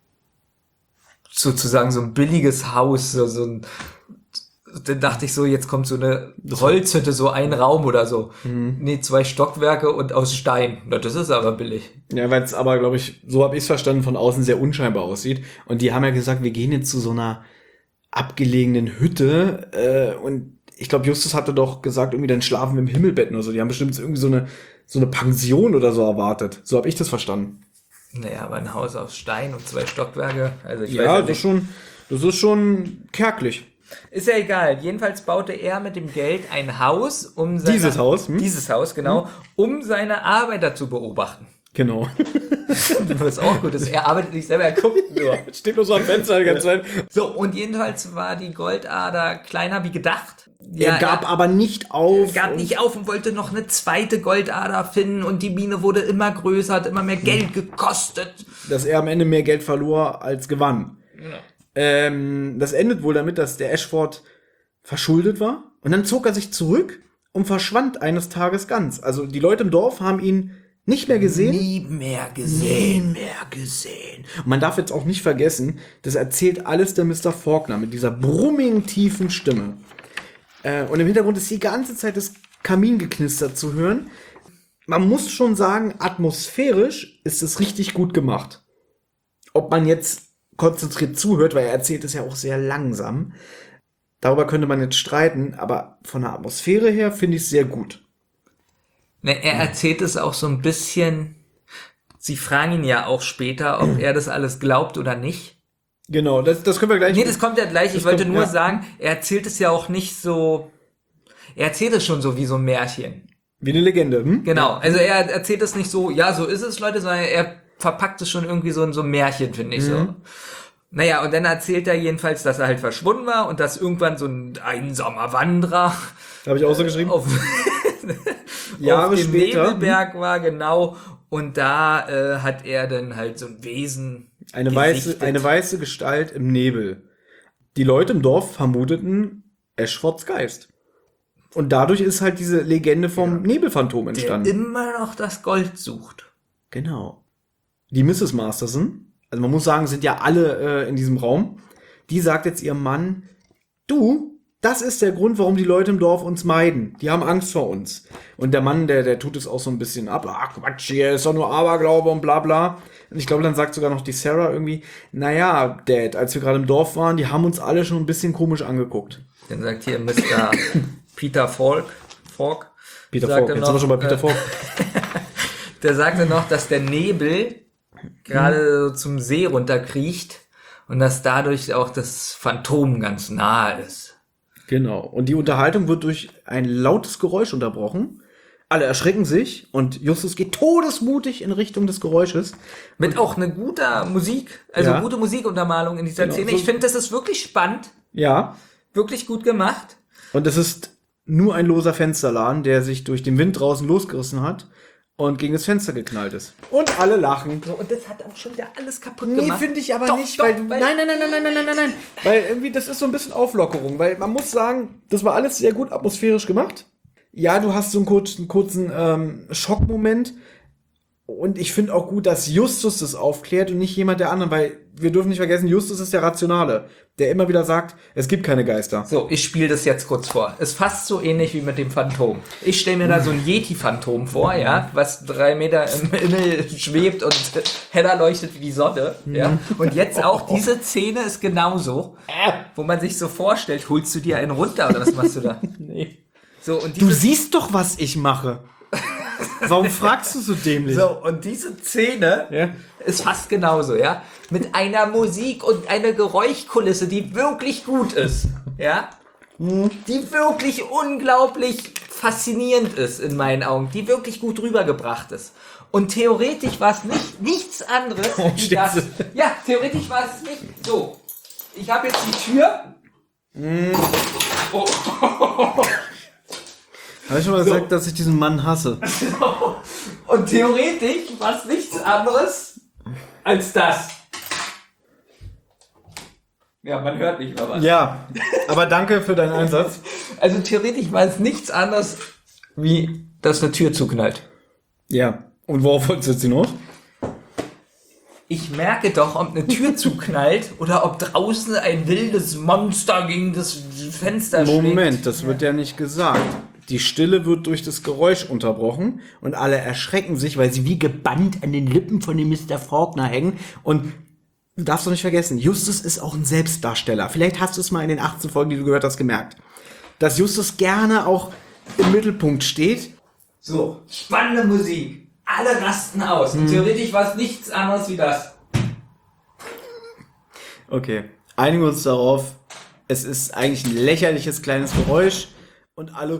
sozusagen so ein billiges Haus, so, so ein, dann dachte ich so, jetzt kommt so eine Holzhütte, so ein Raum oder so. Nee, zwei Stockwerke und aus Stein. Na, das ist aber billig. Ja, weil es aber, glaube ich, so habe ich es verstanden, von außen sehr unscheinbar aussieht. Und die haben ja gesagt, wir gehen jetzt zu so einer abgelegenen Hütte. Äh, und ich glaube, Justus hatte doch gesagt, irgendwie dann schlafen wir im Himmelbetten oder so. Die haben bestimmt irgendwie so eine, so eine Pension oder so erwartet. So habe ich das verstanden. Naja, aber ein Haus aus Stein und zwei Stockwerke, also ich weiß Ja, ja das ist nicht. schon, das ist schon kärglich. Ist ja egal. Jedenfalls baute er mit dem Geld ein Haus, um seine, Dieses Haus, hm? Dieses Haus, genau, um seine Arbeiter zu beobachten. Genau. Was auch gut ist. Er arbeitet nicht selber, er guckt nur. Steht nur so am Fenster die ganze Zeit. So, und jedenfalls war die Goldader kleiner wie gedacht. Er gab aber nicht auf. Er gab nicht auf und wollte noch eine zweite Goldader finden und die Mine wurde immer größer, hat immer mehr Geld gekostet. Dass er am Ende mehr Geld verlor als gewann. Ja. Ähm, das endet wohl damit, dass der Ashford verschuldet war. Und dann zog er sich zurück und verschwand eines Tages ganz. Also die Leute im Dorf haben ihn nicht mehr gesehen. Nie mehr Nie gesehen. mehr gesehen. Und man darf jetzt auch nicht vergessen, das erzählt alles der Mister Faulkner mit dieser brummigen, tiefen Stimme. Äh, und im Hintergrund ist die ganze Zeit das Kamingeknister zu hören. Man muss schon sagen, atmosphärisch ist es richtig gut gemacht. Ob man jetzt konzentriert zuhört, weil er erzählt es ja auch sehr langsam. Darüber könnte man jetzt streiten, aber von der Atmosphäre her finde ich es sehr gut. Ne, er erzählt es auch so ein bisschen. Sie fragen ihn ja auch später, ob er das alles glaubt oder nicht. Genau, das, das können wir gleich... Nee, das kommt ja gleich. Ich Das wollte kommt- nur ja. sagen, er erzählt es ja auch nicht so. Er erzählt es schon so wie so ein Märchen. Wie eine Legende, hm? Genau. Also er erzählt es nicht so, ja, so ist es, Leute, sondern er verpackt es schon irgendwie so in so ein Märchen, finde ich so. Mhm. Naja, und dann erzählt er jedenfalls, dass er halt verschwunden war und dass irgendwann so ein einsamer Wanderer Habe ich auch so geschrieben. auf, Jahre auf dem später. Nebelberg war, genau. Und da äh, hat er dann halt so ein Wesen Eine weiße, gesichtet. eine weiße Gestalt im Nebel. Die Leute im Dorf vermuteten Ashfords Geist. Und dadurch ist halt diese Legende vom Nebelphantom der entstanden. immer noch das Gold sucht. Genau. Die Misses Masterson, also man muss sagen, sind ja alle äh, in diesem Raum, die sagt jetzt ihrem Mann, du, das ist der Grund, warum die Leute im Dorf uns meiden. Die haben Angst vor uns. Und der Mann, der, der tut es auch so ein bisschen ab. Ach Quatsch, hier ist doch nur Aberglaube und bla bla. Und ich glaube, dann sagt sogar noch die Sarah irgendwie, naja, Dad, als wir gerade im Dorf waren, die haben uns alle schon ein bisschen komisch angeguckt. Dann sagt hier Mister Peter Falk, Falk, Peter sagt Falk, er jetzt sind wir schon bei Peter äh, Falk. Der sagte noch, dass der Nebel gerade so zum See runterkriecht und dass dadurch auch das Phantom ganz nahe ist. Genau. Und die Unterhaltung wird durch ein lautes Geräusch unterbrochen. Alle erschrecken sich und Justus geht todesmutig in Richtung des Geräusches. Mit auch eine gute Musik, also Ja. gute Musikuntermalung in dieser Genau, Szene. so- Ich finde, das ist wirklich spannend, Ja. wirklich gut gemacht. Und es ist nur ein loser Fensterladen, der sich durch den Wind draußen losgerissen hat und gegen das Fenster geknallt ist. Und alle lachen. So, und das hat auch schon wieder alles kaputt Nee, gemacht. finde ich aber Doch, nicht, doch, weil, du, weil- nein, nein, nein, nein, nein, nein, nein, nein, nein, weil irgendwie das ist so ein bisschen Auflockerung, weil man muss sagen, das war alles sehr gut atmosphärisch gemacht. Ja, du hast so einen kurzen, kurzen ähm, Schockmoment und ich finde auch gut, dass Justus das aufklärt und nicht jemand der anderen, weil wir dürfen nicht vergessen, Justus ist der Rationale, der immer wieder sagt, es gibt keine Geister. So, ich spiele das jetzt kurz vor. Ist fast so ähnlich wie mit dem Phantom. Ich stelle mir da so ein Yeti-Phantom vor, ja, was drei Meter im Himmel schwebt und heller leuchtet wie die Sonne, ja. Und jetzt auch diese Szene ist genauso, wo man sich so vorstellt, holst du dir einen runter oder was machst du da? Nee. So, und Du diese, siehst doch, was ich mache. Warum fragst du so dämlich? so, und diese Szene Ja. ist fast genauso, ja. Mit einer Musik und einer Geräuschkulisse, die wirklich gut ist, ja. Die wirklich unglaublich faszinierend ist in meinen Augen, die wirklich gut rübergebracht ist. Und theoretisch war es nicht, nichts anderes Oh, wie steht das. so. Ja, theoretisch war es nicht. So, ich habe jetzt die Tür. Oh. Habe ich schon mal gesagt, dass ich diesen Mann hasse? Und theoretisch war es nichts anderes als das. Ja, man hört nicht mehr was. Ja, aber danke für deinen Einsatz. Also theoretisch war es nichts anderes, wie dass eine Tür zuknallt. Ja, und worauf wolltest du jetzt hinaus? Ich merke doch, ob eine Tür zuknallt oder ob draußen ein wildes Monster gegen das Fenster schlägt. Moment, das wird ja nicht gesagt. Die Stille wird durch das Geräusch unterbrochen und alle erschrecken sich, weil sie wie gebannt an den Lippen von dem Mister Faulkner hängen. Und du darfst doch nicht vergessen, Justus ist auch ein Selbstdarsteller. Vielleicht hast du es mal in den achtzehn Folgen, die du gehört hast, gemerkt. Dass Justus gerne auch im Mittelpunkt steht. So, spannende Musik. Alle rasten aus. Und theoretisch war es nichts anderes wie das. Okay, einigen wir uns darauf. Es ist eigentlich ein lächerliches kleines Geräusch und alle...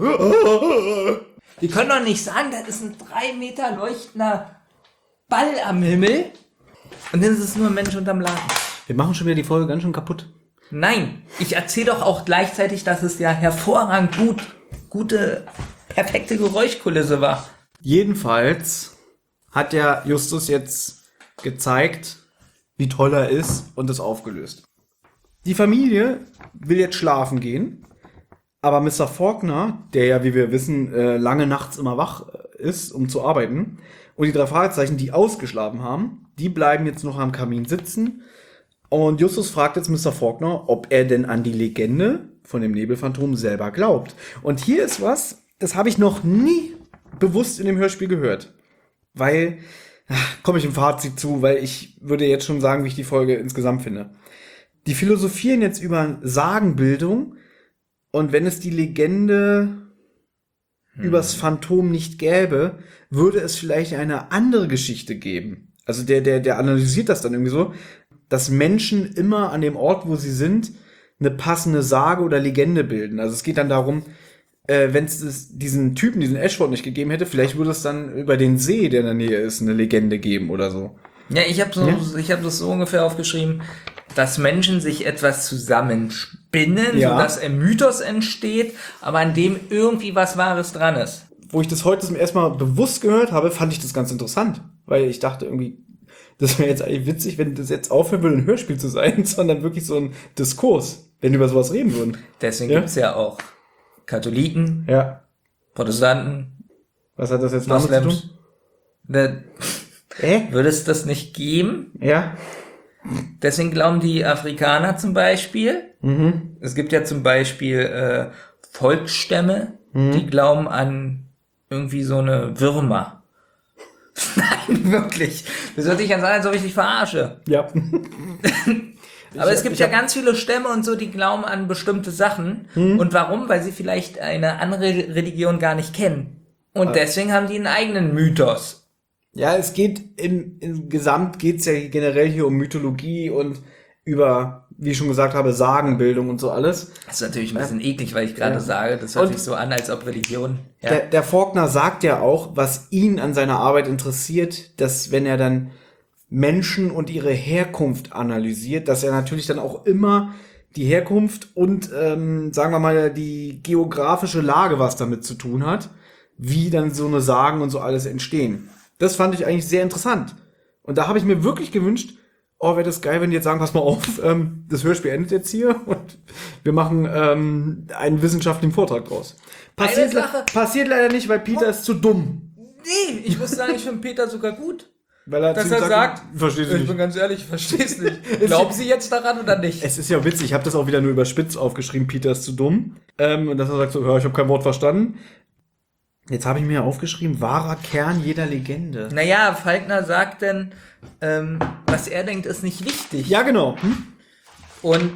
Die können doch nicht sagen, das ist ein drei Meter leuchtender Ball am Himmel. Und dann ist es nur ein Mensch unterm Laden. Wir machen schon wieder die Folge ganz schön kaputt. Nein, ich erzähle doch auch gleichzeitig, dass es ja hervorragend gut, gute, perfekte Geräuschkulisse war. Jedenfalls hat ja Justus jetzt gezeigt, wie toll er ist und es aufgelöst. Die Familie will jetzt schlafen gehen, aber Mister Faulkner, der ja, wie wir wissen, äh, lange nachts immer wach ist, um zu arbeiten, und die drei Fragezeichen, die ausgeschlafen haben, die bleiben jetzt noch am Kamin sitzen. Und Justus fragt jetzt Mister Faulkner, ob er denn an die Legende von dem Nebelphantom selber glaubt. Und hier ist was, das habe ich noch nie bewusst in dem Hörspiel gehört. Weil, komme ich im Fazit zu, weil ich würde jetzt schon sagen, wie ich die Folge insgesamt finde. Die philosophieren jetzt über Sagenbildung und wenn es die Legende hm. übers Phantom nicht gäbe, würde es vielleicht eine andere Geschichte geben. Also der, der, der analysiert das dann irgendwie so, dass Menschen immer an dem Ort, wo sie sind, eine passende Sage oder Legende bilden. Also es geht dann darum, äh, wenn es diesen Typen, diesen Ashford nicht gegeben hätte, vielleicht würde es dann über den See, der in der Nähe ist, eine Legende geben oder so. Ja, ich habe so, Ja? ich habe das so ungefähr aufgeschrieben, dass Menschen sich etwas zusammenspinnen, Ja. sodass ein Mythos entsteht, aber an dem irgendwie was Wahres dran ist. Wo ich das heute zum ersten Mal bewusst gehört habe, fand ich das ganz interessant. Weil ich dachte irgendwie, das wäre jetzt eigentlich witzig, wenn das jetzt aufhören würde, ein Hörspiel zu sein, sondern wirklich so ein Diskurs, wenn die über sowas reden würden. Deswegen Ja. gibt's ja auch Katholiken, Ja. Protestanten, Was hat das jetzt damit zu Moslems. tun? Da Äh? würde es das nicht geben. Ja. Deswegen glauben die Afrikaner zum Beispiel. Mhm. Es gibt ja zum Beispiel äh, Volksstämme, Mhm. die glauben an irgendwie so eine Würmer. Nein, wirklich. Das hört sich an sein, als ob ich dich verarsche. Ja. Aber Ich- es gibt ich ja hab- ganz viele Stämme und so, die glauben an bestimmte Sachen. Mhm. Und warum? Weil sie vielleicht eine andere Religion gar nicht kennen. Und Ah. deswegen haben die einen eigenen Mythos. Ja, es geht im, im Gesamt geht's ja generell hier um Mythologie und über wie ich schon gesagt habe, Sagenbildung und so alles. Das ist natürlich ein bisschen eklig, weil ich gerade ja. sage, das hört und sich so an, als ob Religion... Ja. Der, der Faulkner sagt ja auch, was ihn an seiner Arbeit interessiert, dass wenn er dann Menschen und ihre Herkunft analysiert, dass er natürlich dann auch immer die Herkunft und, ähm, sagen wir mal, die geografische Lage was damit zu tun hat, wie dann so eine Sagen und so alles entstehen. Das fand ich eigentlich sehr interessant. Und da habe ich mir wirklich gewünscht, oh, wäre das geil, wenn die jetzt sagen, pass mal auf, ähm, das Hörspiel endet jetzt hier und wir machen ähm, einen wissenschaftlichen Vortrag draus. Passiert, le- passiert leider nicht, weil Peter oh. ist zu dumm. Nee, ich muss sagen, ich finde Peter sogar gut. Weil er dass er sagt, verstehst du ich nicht. bin ganz ehrlich, ich versteh's nicht. Glauben Sie jetzt daran oder nicht? Es ist ja witzig, ich habe das auch wieder nur überspitzt aufgeschrieben, Peter ist zu dumm. Ähm, und dass er sagt so, ja, ich habe kein Wort verstanden. Jetzt habe ich mir aufgeschrieben, wahrer Kern jeder Legende. Naja, Falkner sagt denn, ähm, was er denkt, ist nicht wichtig. Ja, genau. Hm? Und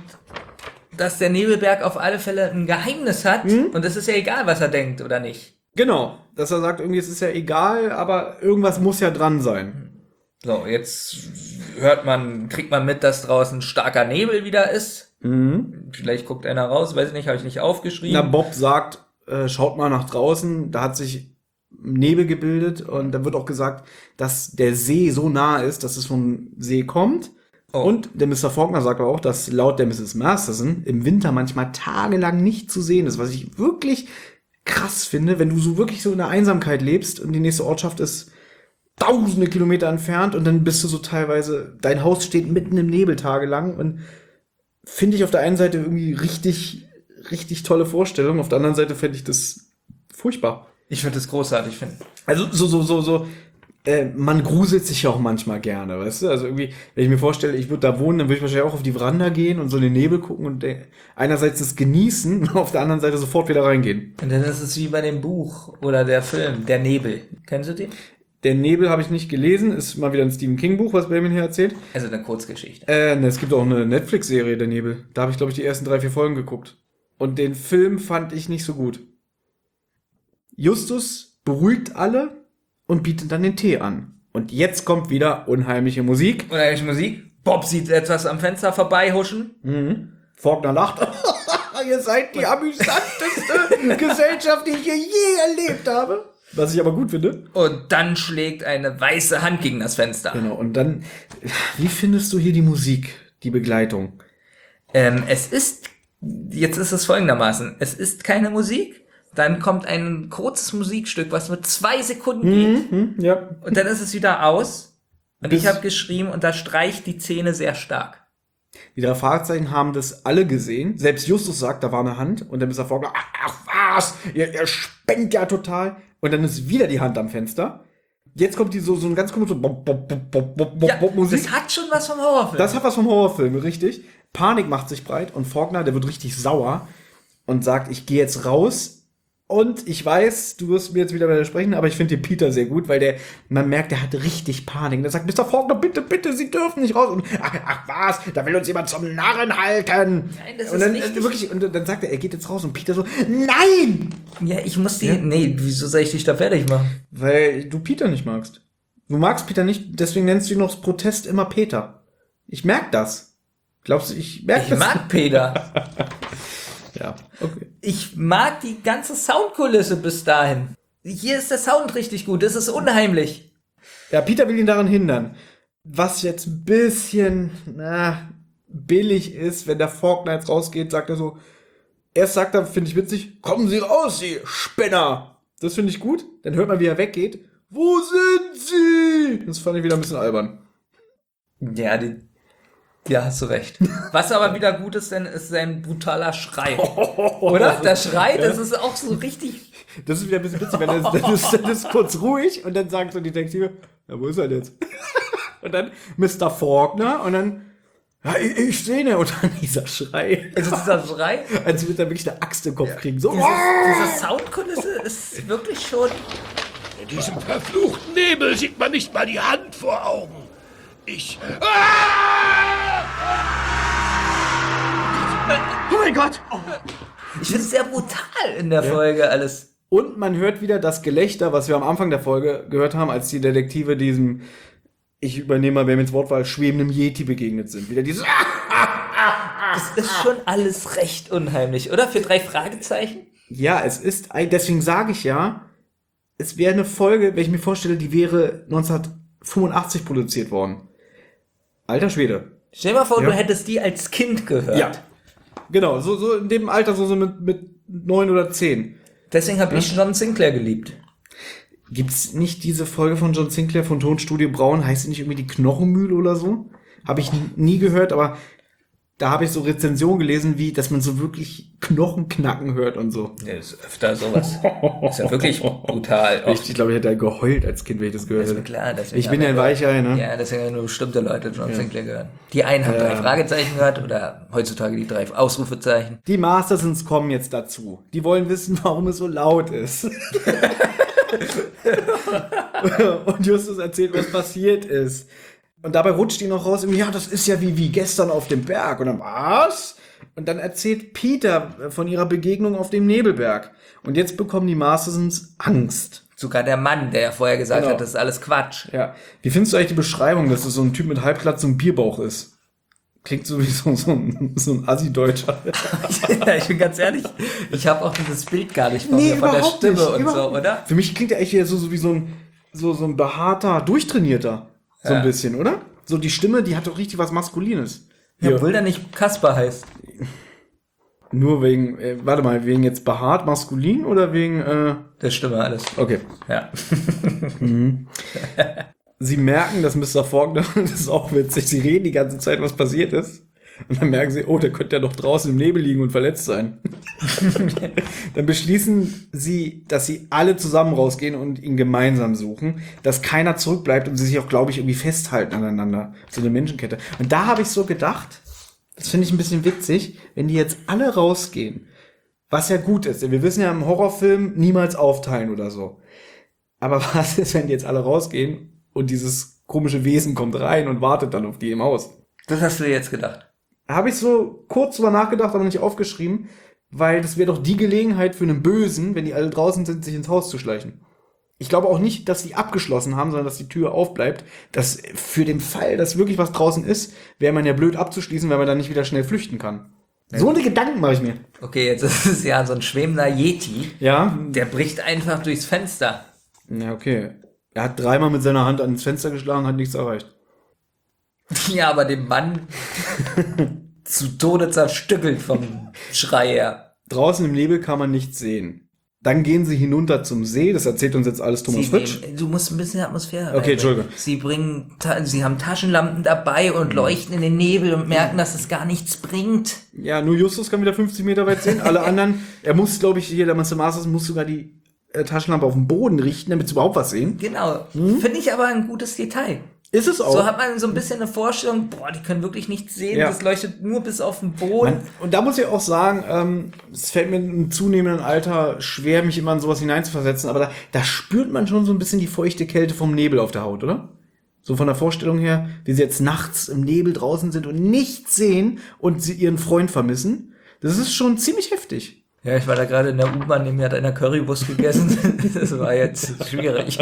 dass der Nebelberg auf alle Fälle ein Geheimnis hat hm? und es ist ja egal, was er denkt oder nicht. Genau, dass er sagt, irgendwie, es ist ja egal, aber irgendwas muss ja dran sein. So, jetzt hört man, kriegt man mit, dass draußen starker Nebel wieder ist. Mhm. Vielleicht guckt einer raus, weiß ich nicht, habe ich nicht aufgeschrieben. Na, Bob sagt, äh, schaut mal nach draußen, da hat sich Nebel gebildet und da wird auch gesagt, dass der See so nah ist, dass es vom See kommt. Oh. Und der Mister Faulkner sagt auch, dass laut der Misses Masterson im Winter manchmal tagelang nicht zu sehen ist, was ich wirklich krass finde, wenn du so wirklich so in der Einsamkeit lebst und die nächste Ortschaft ist tausende Kilometer entfernt und dann bist du so teilweise, dein Haus steht mitten im Nebel tagelang und finde ich auf der einen Seite irgendwie richtig, richtig tolle Vorstellung, auf der anderen Seite fände ich das furchtbar. Ich finde das großartig, finde. Also so, so, so, so, äh, man gruselt sich ja auch manchmal gerne, weißt du? Also irgendwie, wenn ich mir vorstelle, ich würde da wohnen, dann würde ich wahrscheinlich auch auf die Veranda gehen und so in den Nebel gucken und äh, einerseits das genießen und auf der anderen Seite sofort wieder reingehen. Und dann ist es wie bei dem Buch oder der Film, Der Nebel. Kennst du den? Der Nebel habe ich nicht gelesen, ist mal wieder ein Stephen King Buch, was Benjamin hier erzählt. Also eine Kurzgeschichte. Äh, ne, es gibt auch eine Netflix-Serie, Der Nebel. Da habe ich, glaube ich, die ersten drei, vier Folgen geguckt. Und den Film fand ich nicht so gut. Justus beruhigt alle und bietet dann den Tee an. Und jetzt kommt wieder unheimliche Musik. Unheimliche Musik. Bob sieht etwas am Fenster vorbeihuschen. Mhm. Faulkner lacht. Ihr seid die amüsanteste Gesellschaft, die ich hier je erlebt habe. Was ich aber gut finde. Und dann schlägt eine weiße Hand gegen das Fenster. Genau, und dann, wie findest du hier die Musik, die Begleitung? Ähm, es ist, jetzt ist es folgendermaßen, es ist keine Musik, dann kommt ein kurzes Musikstück, was nur zwei Sekunden geht, mhm, ja. Und dann ist es wieder aus. Und Bis ich habe geschrieben, unterstreicht die Szene sehr stark. Die drei Fragezeichen haben das alle gesehen. Selbst Justus sagt, da war eine Hand. Und dann ist er vorgegangen, ach, ach was, ihr, ihr spenkt ja total. Und dann ist wieder die Hand am Fenster. Jetzt kommt die so, so ein ganz komisches Bop, Bop, Bop, Bop, Bop, ja, Bop Musik. Das hat schon was vom Horrorfilm. Das hat was vom Horrorfilm, richtig. Panik macht sich breit und Faulkner, der wird richtig sauer und sagt, ich gehe jetzt raus. Und ich weiß, du wirst mir jetzt wieder widersprechen, aber ich finde den Peter sehr gut, weil der, man merkt, der hat richtig Panik. Der sagt, Mister Faulkner, bitte, bitte, Sie dürfen nicht raus. Und ach, ach was, da will uns jemand zum Narren halten. Nein, das und ist dann, nicht äh, wirklich, und dann sagt er, er geht jetzt raus und Peter so, nein! Ja, ich muss die, ja? nee, wieso soll ich dich da fertig machen? Weil du Peter nicht magst. Du magst Peter nicht, deswegen nennst du ihn aus Protest immer Peter. Ich merk das. Glaubst du, ich merk ich das? Ich mag Peter. Ja, okay. Ich mag die ganze Soundkulisse bis dahin. Hier ist der Sound richtig gut, das ist unheimlich. Ja, Peter will ihn daran hindern. Was jetzt ein bisschen, na, billig ist, wenn der Faulkner jetzt rausgeht, sagt er so, erst sagt er, finde ich witzig, kommen Sie raus, Sie Spinner. Das finde ich gut. Dann hört man, wie er weggeht. Wo sind Sie? Das fand ich wieder ein bisschen albern. Ja, die Ja, hast du recht. Was aber wieder gut ist, denn ist sein brutaler Schrei. Oder? Der Schrei, das ist auch so richtig. Das ist wieder ein bisschen witzig, wenn das, das, ist, das ist kurz ruhig und dann sagt so die Detektive, ja, wo ist er denn jetzt? Und dann Mister Faulkner und dann, ja, ich, ich sehe ihn. Und dann dieser Schrei. Also dieser Schrei? Als würde er wirklich eine Axt im Kopf kriegen. So. Dieses, diese Soundkulisse ist wirklich schon. In diesem verfluchten Nebel sieht man nicht mal die Hand vor Augen. Ich... Ah! Oh mein Gott! Oh. Ich finde es sehr brutal in der ja. Folge alles. Und man hört wieder das Gelächter, was wir am Anfang der Folge gehört haben, als die Detektive diesem, ich übernehme mal, wer mit Wortwahl, schwebenden Yeti begegnet sind. Wieder dieses Das ist schon alles recht unheimlich, oder? Für drei Fragezeichen? Ja, es ist, ein- deswegen sage ich ja, es wäre eine Folge, wenn ich mir vorstelle, die wäre neunzehnhundertfünfundachtzig produziert worden. Alter Schwede. Stell dir mal vor, Ja. du hättest die als Kind gehört. Ja. Genau, so, so in dem Alter, so, so mit, mit neun oder zehn. Deswegen habe ich John Sinclair geliebt. Gibt's nicht diese Folge von John Sinclair von Tonstudio Braun? Heißt die nicht irgendwie die Knochenmühle oder so? Habe ich n- nie gehört, aber da habe ich so Rezensionen gelesen, wie, dass man so wirklich Knochen knacken hört und so. Ja, das ist öfter sowas. Das ist ja wirklich brutal. Ich, ich glaube, ich hätte geheult als Kind, wenn ich das gehört Das ist mir hätte. klar. Deswegen Ich bin haben ja ein wir- Weichei, ne? Ja, deswegen haben nur bestimmte Leute John Sinclair gehört. Die einen haben drei Fragezeichen gehört oder heutzutage die drei Ausrufezeichen. Die Mastersons kommen jetzt dazu. Die wollen wissen, warum es so laut ist. Und Justus erzählt, was passiert ist. Und dabei rutscht die noch raus, ja, das ist ja wie, wie gestern auf dem Berg. Und dann, was? Und dann erzählt Peter von ihrer Begegnung auf dem Nebelberg. Und jetzt bekommen die Mastersons Angst. Sogar der Mann, der ja vorher gesagt Genau. hat, das ist alles Quatsch. Ja. Wie findest du eigentlich die Beschreibung, dass es so ein Typ mit Halbglatze und Bierbauch ist? Klingt so wie so, so ein, so ein Assi-Deutscher. Ja, ich bin ganz ehrlich, ich habe auch dieses Bild gar nicht von mir, von der Stimme und so, überhaupt oder? nicht. Für mich klingt er echt wieder so, so wie so ein, so, so ein behaarter, durchtrainierter. So Ja. ein bisschen, oder? So die Stimme, die hat doch richtig was Maskulines. Ja, obwohl der nicht Kasper heißt. Nur wegen, äh, warte mal, wegen jetzt behaart maskulin oder wegen, äh, Der Stimme alles. okay. Ja. Sie merken, dass Mister Faulkner, das ist auch witzig, sie reden die ganze Zeit, was passiert ist. Und dann merken sie, oh, der könnte ja doch draußen im Nebel liegen und verletzt sein. Dann beschließen sie, dass sie alle zusammen rausgehen und ihn gemeinsam suchen, dass keiner zurückbleibt und sie sich auch, glaube ich, irgendwie festhalten aneinander. So eine Menschenkette. Und da habe ich so gedacht, das finde ich ein bisschen witzig, wenn die jetzt alle rausgehen, was ja gut ist. Denn wir wissen ja im Horrorfilm niemals aufteilen oder so. Aber was ist, wenn die jetzt alle rausgehen und dieses komische Wesen kommt rein und wartet dann auf die im Haus? Das hast du dir jetzt gedacht. Habe ich so kurz drüber nachgedacht, aber nicht aufgeschrieben, weil das wäre doch die Gelegenheit für einen Bösen, wenn die alle draußen sind, sich ins Haus zu schleichen. Ich glaube auch nicht, dass die abgeschlossen haben, sondern dass die Tür aufbleibt. Dass für den Fall, dass wirklich was draußen ist, wäre man ja blöd abzuschließen, weil man dann nicht wieder schnell flüchten kann. So eine Gedanken mache ich mir. Okay, jetzt ist es ja so ein schwebender Yeti. Ja. Der bricht einfach durchs Fenster. Ja, okay. Er hat dreimal mit seiner Hand ans Fenster geschlagen, hat nichts erreicht. Ja, aber den Mann zu Tode zerstückelt vom Schrei her. Draußen im Nebel kann man nichts sehen. Dann gehen sie hinunter zum See, das erzählt uns jetzt alles Thomas Sie Fritsch. nehmen, du musst ein bisschen Atmosphäre Okay, reinbringen. Entschuldigung. Sie bringen, ta- sie haben Taschenlampen dabei und leuchten in den Nebel und merken, dass es gar nichts bringt. Ja, nur Justus kann wieder fünfzig Meter weit sehen. Alle anderen, er muss, glaube ich, hier, der Mister Masters muss sogar die äh, Taschenlampe auf den Boden richten, damit sie überhaupt was sehen. Genau. Finde ich aber ein gutes Detail. Ist es auch. So hat man so ein bisschen eine Vorstellung, boah, die können wirklich nichts sehen, Ja. das leuchtet nur bis auf den Boden. Man, und da muss ich auch sagen, ähm, es fällt mir im zunehmenden Alter schwer, mich immer in sowas hineinzuversetzen, aber da, da spürt man schon so ein bisschen die feuchte Kälte vom Nebel auf der Haut, oder? So von der Vorstellung her, wie sie jetzt nachts im Nebel draußen sind und nichts sehen und sie ihren Freund vermissen. Das ist schon ziemlich heftig. Ja, ich war da gerade in der U-Bahn, neben mir hat einer Currywurst gegessen. Das war jetzt schwierig.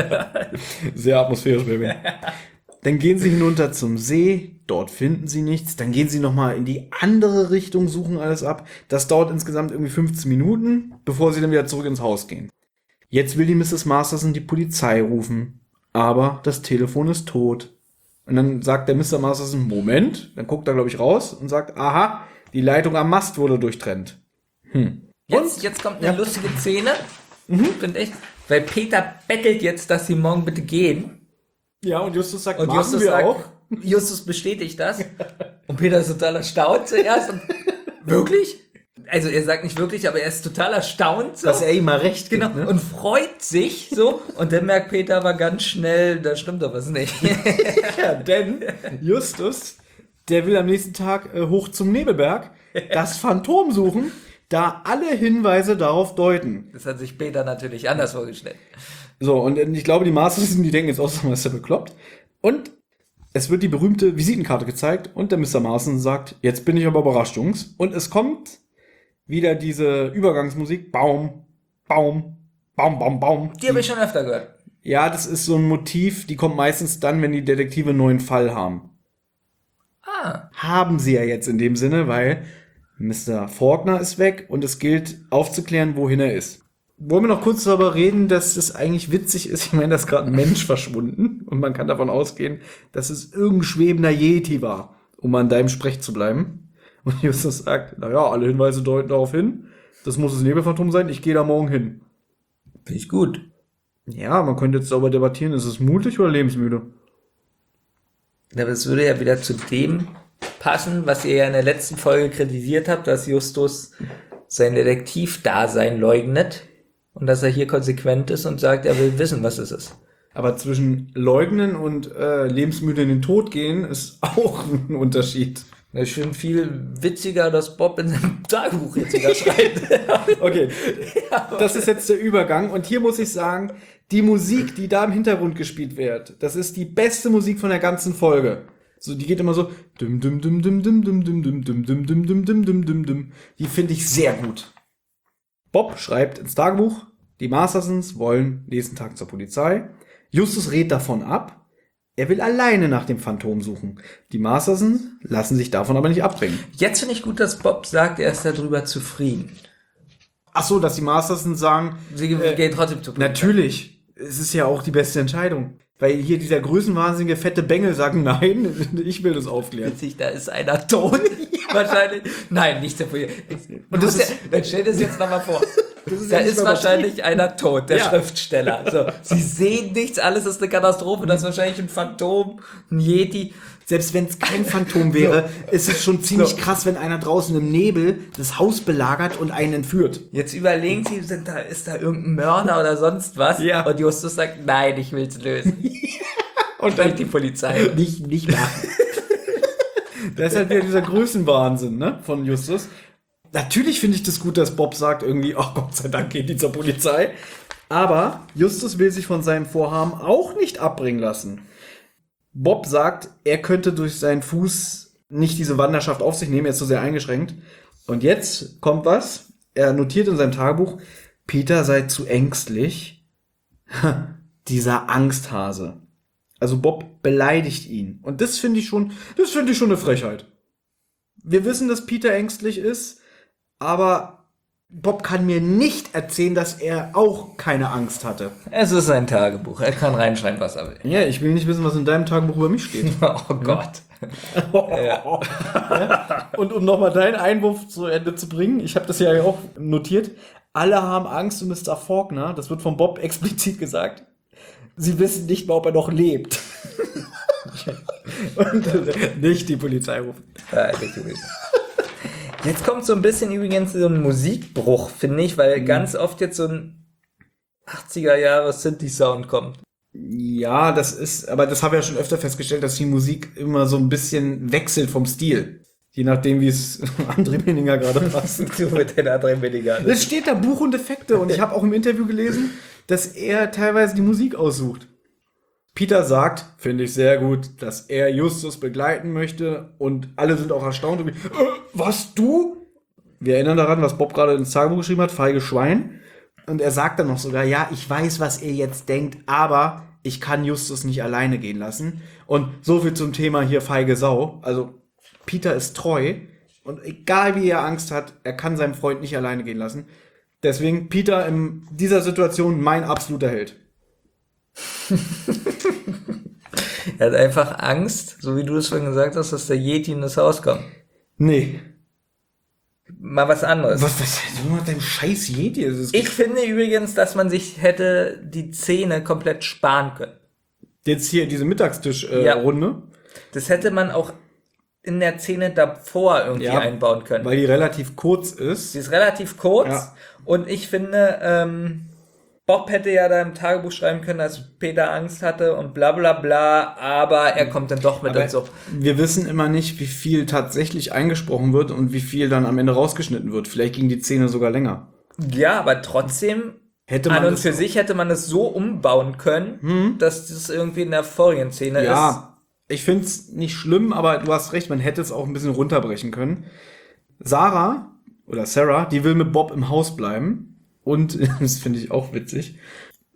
Sehr atmosphärisch, Baby. Dann gehen sie hinunter zum See, dort finden sie nichts. Dann gehen sie nochmal in die andere Richtung, suchen alles ab. Das dauert insgesamt irgendwie fünfzehn Minuten, bevor sie dann wieder zurück ins Haus gehen. Jetzt will die Misses Masterson die Polizei rufen, aber das Telefon ist tot. Und dann sagt der Mister Masterson, Moment, dann guckt er, glaube ich, raus und sagt, aha, die Leitung am Mast wurde durchtrennt. Hm. Jetzt, jetzt kommt eine lustige Szene, finde ich, weil Peter bettelt jetzt, dass sie morgen bitte gehen. Ja, und Justus sagt, Und machen Justus wir sagt, auch. Justus bestätigt das. Und Peter ist total erstaunt zuerst. Und, wirklich? Also er sagt nicht wirklich, aber er ist total erstaunt. So. Dass er ihm mal recht gibt, Genau, ne? und freut sich so. Und dann merkt Peter aber ganz schnell, da stimmt doch was nicht. Ja, denn Justus, der will am nächsten Tag äh, hoch zum Nebelberg das Phantom suchen, da alle Hinweise darauf deuten. Das hat sich Peter natürlich anders vorgestellt. So, und äh, ich glaube, die Masters, die denken jetzt auch, so, was ist der bekloppt. Und es wird die berühmte Visitenkarte gezeigt und der Mister Marston sagt, jetzt bin ich aber überrascht, Jungs. Und es kommt wieder diese Übergangsmusik, Baum, Baum, Baum, Baum, Baum. Die habe ich schon öfter gehört. Ja, das ist so ein Motiv, die kommt meistens dann, wenn die Detektive einen neuen Fall haben. Ah. Haben sie ja jetzt in dem Sinne, weil Mister Faulkner ist weg und es gilt aufzuklären, wohin er ist. Wollen wir noch kurz darüber reden, dass es eigentlich witzig ist? Ich meine, da ist gerade ein Mensch verschwunden und man kann davon ausgehen, dass es irgendein schwebender Yeti war, um an deinem Sprech zu bleiben. Und Justus sagt, naja, alle Hinweise deuten darauf hin, das muss das Nebelphantom sein, ich gehe da morgen hin. Finde ich gut. Ja, man könnte jetzt darüber debattieren, ist es mutig oder lebensmüde? Aber es würde ja wieder zu dem passen, was ihr ja in der letzten Folge kritisiert habt, dass Justus sein Detektivdasein leugnet und dass er hier konsequent ist und sagt, er will wissen, was es ist. Aber zwischen leugnen und äh, lebensmüde in den Tod gehen ist auch ein Unterschied. Das ist schon viel witziger, dass Bob in seinem Tagebuch jetzt wieder schreibt. Okay, das ist jetzt der Übergang. Und hier muss ich sagen, die Musik, die da im Hintergrund gespielt wird, das ist die beste Musik von der ganzen Folge. So, die geht immer so dum dum dum dum dum dum dum dum dum dum dum dum dum dum dum dum. Die finde ich sehr gut. Bob schreibt ins Tagebuch, die Mastersons wollen nächsten Tag zur Polizei. Justus rät davon ab. Er will alleine nach dem Phantom suchen. Die Mastersons lassen sich davon aber nicht abbringen. Jetzt finde ich gut, dass Bob sagt, er ist darüber zufrieden. Ach so, dass die Mastersons sagen, Sie äh, gehen trotzdem zu Polizei. Natürlich. Es ist ja auch die beste Entscheidung. Weil hier dieser größenwahnsinnige fette Bengel sagt, nein, ich will das aufklären. Witzig, da ist einer tot. Wahrscheinlich. Nein, nicht der Polizei. Und das ist, ja, dann stell dir das jetzt nochmal vor. Ist da ja ist wahrscheinlich einer tot, der ja. Schriftsteller. So, sie sehen nichts, alles ist eine Katastrophe, das ist wahrscheinlich ein Phantom, ein Yeti. Selbst wenn es kein Phantom wäre, so. Ist es schon ziemlich so. Krass, wenn einer draußen im Nebel das Haus belagert und einen entführt. Jetzt überlegen sie, sind da, ist da irgendein Mörder oder sonst was? Ja. Und Justus sagt, nein, ich will's lösen. Und dann die Polizei. Nicht, nicht machen. Das ist halt wieder dieser Größenwahnsinn, ne, von Justus. Natürlich finde ich das gut, dass Bob sagt irgendwie, ach Gott sei Dank geht die zur Polizei. Aber Justus will sich von seinem Vorhaben auch nicht abbringen lassen. Bob sagt, er könnte durch seinen Fuß nicht diese Wanderschaft auf sich nehmen, er ist so sehr eingeschränkt. Und jetzt kommt was. Er notiert in seinem Tagebuch, Peter sei zu ängstlich. Dieser Angsthase. Also Bob beleidigt ihn. Und das finde ich schon, das finde ich schon eine Frechheit. Wir wissen, dass Peter ängstlich ist, aber Bob kann mir nicht erzählen, dass er auch keine Angst hatte. Es ist sein Tagebuch. Er kann reinschreiben, was er will. Ja, ich will nicht wissen, was in deinem Tagebuch über mich steht. Oh Gott. Ja. Ja. Und um nochmal deinen Einwurf zu Ende zu bringen, ich habe das ja auch notiert, alle haben Angst um Mister Faulkner, das wird von Bob explizit gesagt. Sie wissen nicht mal, ob er noch lebt. Und nicht die Polizei rufen. Ja, jetzt kommt so ein bisschen übrigens so ein Musikbruch, finde ich, weil mhm. ganz oft jetzt so ein achtziger Jahre Synthi-Sound kommt. Ja, das ist, aber das habe ich ja schon öfter festgestellt, dass die Musik immer so ein bisschen wechselt vom Stil. Je nachdem, wie es André Meninger gerade passt. Du mit den André Meninger. Es steht da Buch und Effekte und ich habe auch im Interview gelesen, dass er teilweise die Musik aussucht. Peter sagt, finde ich sehr gut, dass er Justus begleiten möchte und alle sind auch erstaunt. Und, äh, was, du? Wir erinnern daran, was Bob gerade ins Tagebuch geschrieben hat, feige Schwein. Und er sagt dann noch sogar, ja, ich weiß, was ihr jetzt denkt, aber ich kann Justus nicht alleine gehen lassen. Und so viel zum Thema hier feige Sau. Also Peter ist treu und egal wie er Angst hat, er kann seinen Freund nicht alleine gehen lassen. Deswegen Peter in dieser Situation mein absoluter Held. Er hat einfach Angst, so wie du es vorhin gesagt hast, dass der Yeti in das Haus kommt. Nee. Mal was anderes. Was, was, was mit dem scheiß Yeti? Ist ich finde übrigens, dass man sich hätte die Szene komplett sparen können. Jetzt hier diese Mittagstisch-Runde. Äh, ja. Runde. Das hätte man auch in der Szene davor irgendwie ja, einbauen können. Weil die relativ kurz ist. Sie ist relativ kurz. Ja. Und ich finde, ähm, Bob hätte ja da im Tagebuch schreiben können, dass Peter Angst hatte und bla bla bla, aber er kommt dann doch mit aber dazu. Wir wissen immer nicht, wie viel tatsächlich eingesprochen wird und wie viel dann am Ende rausgeschnitten wird. Vielleicht ging die Szene sogar länger. Ja, aber trotzdem, hätte man an und für sich hätte man es so umbauen können, hm? dass das irgendwie in der vorigen Szene ja, ist. Ja, ich find's nicht schlimm, aber du hast recht, man hätte es auch ein bisschen runterbrechen können. Sarah, oder Sarah, die will mit Bob im Haus bleiben. Und, das finde ich auch witzig,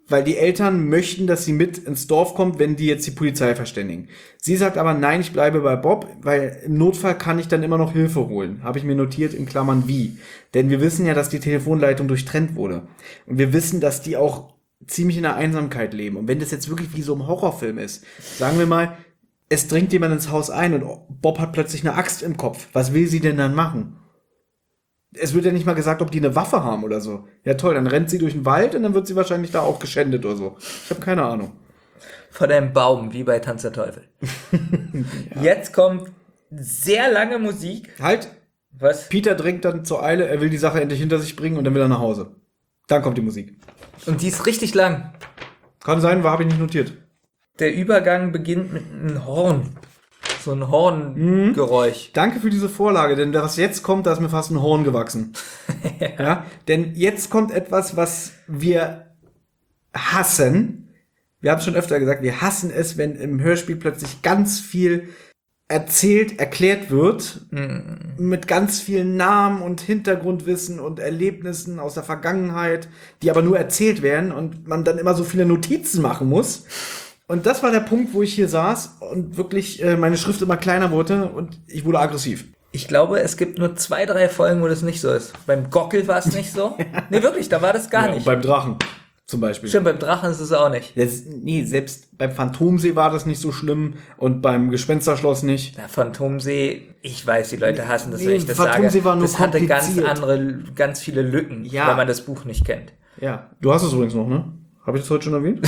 weil die Eltern möchten, dass sie mit ins Dorf kommt, wenn die jetzt die Polizei verständigen. Sie sagt aber, nein, ich bleibe bei Bob, weil im Notfall kann ich dann immer noch Hilfe holen. Habe ich mir notiert in Klammern wie. Denn wir wissen ja, dass die Telefonleitung durchtrennt wurde. Und wir wissen, dass die auch ziemlich in der Einsamkeit leben. Und wenn das jetzt wirklich wie so ein Horrorfilm ist, sagen wir mal, es dringt jemand ins Haus ein und Bob hat plötzlich eine Axt im Kopf. Was will sie denn dann machen? Es wird ja nicht mal gesagt, ob die eine Waffe haben oder so. Ja toll, dann rennt sie durch den Wald und dann wird sie wahrscheinlich da auch geschändet oder so. Ich habe keine Ahnung. Von einem Baum, wie bei Tanz der Teufel. Ja. Jetzt kommt sehr lange Musik. Halt! Was? Peter drängt dann zur Eile, er will die Sache endlich hinter sich bringen und dann will er nach Hause. Dann kommt die Musik. Und die ist richtig lang. Kann sein, war habe ich nicht notiert. Der Übergang beginnt mit einem Horn. So ein Horngeräusch. Mhm. Danke für diese Vorlage, denn was jetzt kommt, da ist mir fast ein Horn gewachsen. ja. ja. Denn jetzt kommt etwas, was wir hassen. Wir haben es schon öfter gesagt, wir hassen es, wenn im Hörspiel plötzlich ganz viel erzählt, erklärt wird, mhm. mit ganz vielen Namen und Hintergrundwissen und Erlebnissen aus der Vergangenheit, die aber nur erzählt werden und man dann immer so viele Notizen machen muss. Und das war der Punkt, wo ich hier saß und wirklich äh, meine Schrift immer kleiner wurde und ich wurde aggressiv. Ich glaube, es gibt nur zwei, drei Folgen, wo das nicht so ist. Beim Gockel war es nicht so. Nee, wirklich, da war das gar ja, nicht. Und beim Drachen zum Beispiel. Stimmt, beim Drachen ist es auch nicht. Das, nee, selbst beim Phantomsee war das nicht so schlimm und beim Gespensterschloss nicht. Der Phantomsee, ich weiß, die Leute hassen das, nee, wenn ich das Phantomsee sage. War nur das hatte ganz kompliziert. andere, ganz viele Lücken, ja. weil man das Buch nicht kennt. Ja, du hast es übrigens noch, ne? Habe ich das heute schon erwähnt?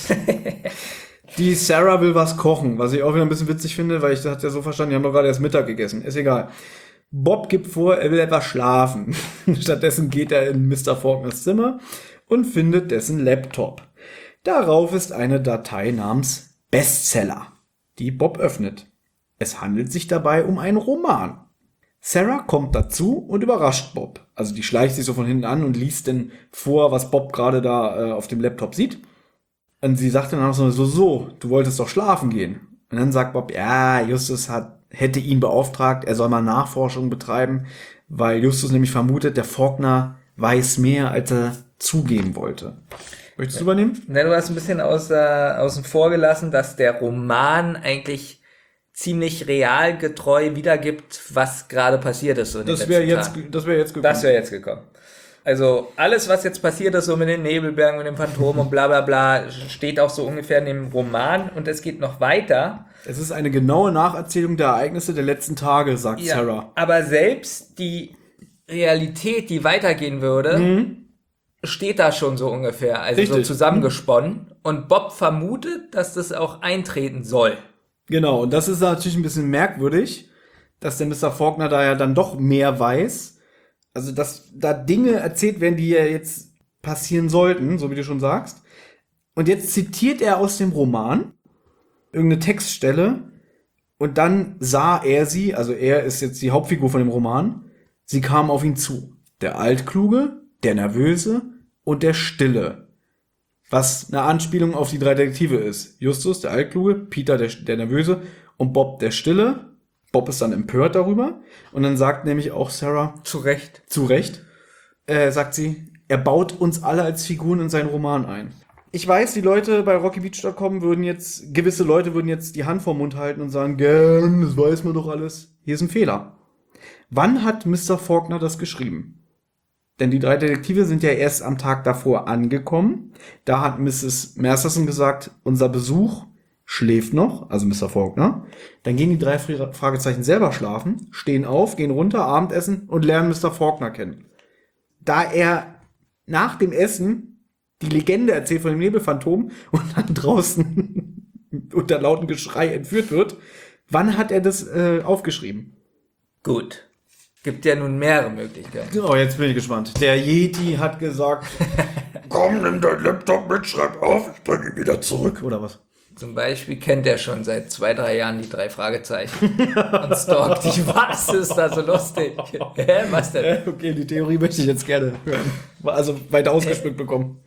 Die Sarah will was kochen, was ich auch wieder ein bisschen witzig finde, weil ich das ja so verstanden, die haben doch gerade erst Mittag gegessen. Ist egal. Bob gibt vor, er will etwas schlafen. Stattdessen geht er in Mister Faulkners Zimmer und findet dessen Laptop. Darauf ist eine Datei namens Bestseller, die Bob öffnet. Es handelt sich dabei um einen Roman. Sarah kommt dazu und überrascht Bob. Also die schleicht sich so von hinten an und liest dann vor, was Bob gerade da äh, auf dem Laptop sieht. Und sie sagt dann auch so, so, so, du wolltest doch schlafen gehen. Und dann sagt Bob, ja, Justus hat, hätte ihn beauftragt, er soll mal Nachforschung betreiben, weil Justus nämlich vermutet, der Faulkner weiß mehr, als er zugeben wollte. Möchtest du übernehmen? Ne, du hast ein bisschen außer, außen vor gelassen, dass der Roman eigentlich ziemlich realgetreu wiedergibt, was gerade passiert ist. So das wäre jetzt, das wäre jetzt gekommen. Das wäre jetzt gekommen. Also alles, was jetzt passiert ist, so mit den Nebelbergen, mit dem Phantom und bla bla bla, steht auch so ungefähr in dem Roman und es geht noch weiter. Es ist eine genaue Nacherzählung der Ereignisse der letzten Tage, sagt ja, Sarah. Aber selbst die Realität, die weitergehen würde, mhm. steht da schon so ungefähr, also Richtig. so zusammengesponnen. Und Bob vermutet, dass das auch eintreten soll. Genau, und das ist natürlich ein bisschen merkwürdig, dass der Mister Faulkner da ja dann doch mehr weiß. Also, dass da Dinge erzählt werden, die ja jetzt passieren sollten, so wie du schon sagst. Und jetzt zitiert er aus dem Roman irgendeine Textstelle und dann sah er sie, also er ist jetzt die Hauptfigur von dem Roman, sie kam auf ihn zu. Der Altkluge, der Nervöse und der Stille. Was eine Anspielung auf die drei Detektive ist. Justus, der Altkluge, Peter, der, der Nervöse und Bob, der Stille. Bob ist dann empört darüber und dann sagt nämlich auch Sarah, zu Recht, zu Recht, äh, sagt sie, er baut uns alle als Figuren in seinen Roman ein. Ich weiß, die Leute bei rocky beach punkt com würden jetzt, gewisse Leute würden jetzt die Hand vorm Mund halten und sagen, gern, das weiß man doch alles. Hier ist ein Fehler. Wann hat Mister Faulkner das geschrieben? Denn die drei Detektive sind ja erst am Tag davor angekommen. Da hat Misses Masterson gesagt, unser Besuch schläft noch, also Mister Faulkner. Dann gehen die drei Fragezeichen selber schlafen, stehen auf, gehen runter, Abendessen und lernen Mister Faulkner kennen. Da er nach dem Essen die Legende erzählt von dem Nebelphantom und dann draußen unter lautem Geschrei entführt wird, wann hat er das äh, aufgeschrieben? Gut. Gibt ja nun mehrere Möglichkeiten. Genau, jetzt bin ich gespannt. Der Yeti hat gesagt, komm, nimm dein Laptop mit, schreib auf, ich bringe ihn wieder zurück. Oder was? Zum Beispiel kennt er schon seit zwei, drei Jahren die drei Fragezeichen und stalkt die. Was ist da so lustig? Hä, was denn? Okay, die Theorie möchte ich jetzt gerne hören. Also weiter ausgespickt bekommen.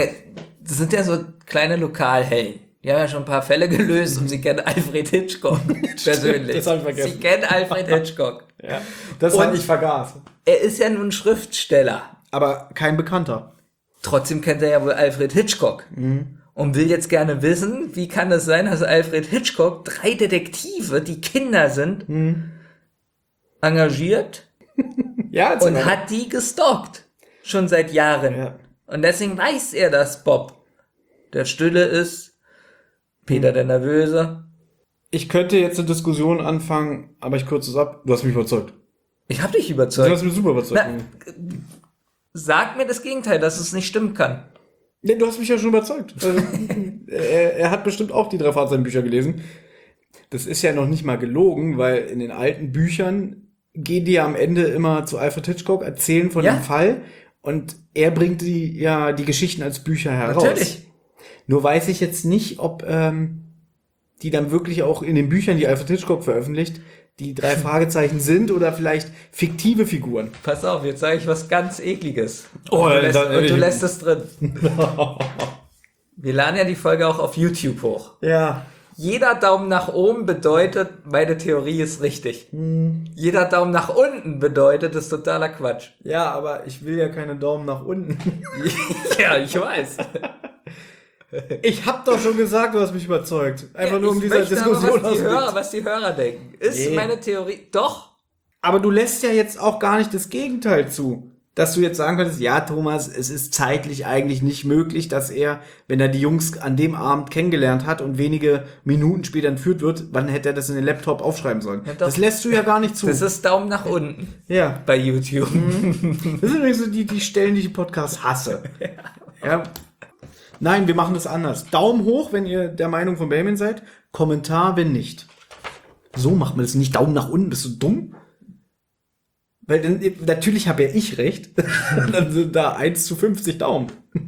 Das sind ja so kleine Lokalhelden. Die haben ja schon ein paar Fälle gelöst und sie kennen Alfred Hitchcock persönlich. Das habe ich vergessen. Sie kennen Alfred Hitchcock. Ja, das habe ich vergaß. Er ist ja nun Schriftsteller. Aber kein Bekannter. Trotzdem kennt er ja wohl Alfred Hitchcock. Mhm. Und will jetzt gerne wissen, wie kann es sein, dass Alfred Hitchcock drei Detektive, die Kinder sind, mhm. engagiert ja, und mal. hat die gestalkt. Schon seit Jahren. Ja. Und deswegen weiß er, dass Bob der Stille ist, Peter mhm. der Nervöse. Ich könnte jetzt eine Diskussion anfangen, aber ich kürze es ab. Du hast mich überzeugt. Ich habe dich überzeugt. Du hast mich super überzeugt. Na, sag mir das Gegenteil, dass es nicht stimmen kann. Nee, du hast mich ja schon überzeugt. Also, er, er hat bestimmt auch die drei Fragezeichen-Bücher gelesen. Das ist ja noch nicht mal gelogen, weil in den alten Büchern gehen die ja am Ende immer zu Alfred Hitchcock, erzählen von ja. dem Fall und er bringt die ja die Geschichten als Bücher heraus. Natürlich. Nur weiß ich jetzt nicht, ob ähm, die dann wirklich auch in den Büchern, die Alfred Hitchcock veröffentlicht, die drei Fragezeichen sind oder vielleicht fiktive Figuren. Pass auf, jetzt sage ich was ganz Ekliges. Oh, und du lässt, dann, und du lässt es drin. Wir laden ja die Folge auch auf YouTube hoch. Ja. Jeder Daumen nach oben bedeutet, meine Theorie ist richtig. Hm. Jeder Daumen nach unten bedeutet, das ist totaler Quatsch. Ja, aber ich will ja keine Daumen nach unten. Ja, ich weiß. Ich hab doch schon gesagt, du hast mich überzeugt. Einfach ja, nur um diese Diskussion was die, Hörer, was die Hörer denken. Ist nee. meine Theorie. Doch. Aber du lässt ja jetzt auch gar nicht das Gegenteil zu. Dass du jetzt sagen könntest, ja, Thomas, es ist zeitlich eigentlich nicht möglich, dass er, wenn er die Jungs an dem Abend kennengelernt hat und wenige Minuten später entführt wird, wann hätte er das in den Laptop aufschreiben sollen? Ja, das lässt du ja gar nicht zu. Das ist Daumen nach unten. Ja. Bei YouTube. Das sind übrigens so die, die Stellen, die ich im Podcast hasse. Ja. Ja. Nein, wir machen das anders. Daumen hoch, wenn ihr der Meinung von Bayman seid. Kommentar, wenn nicht. So macht man das nicht. Daumen nach unten. Bist du dumm? Weil dann, natürlich habe ja ich recht. Dann sind da eins zu fünfzig Daumen.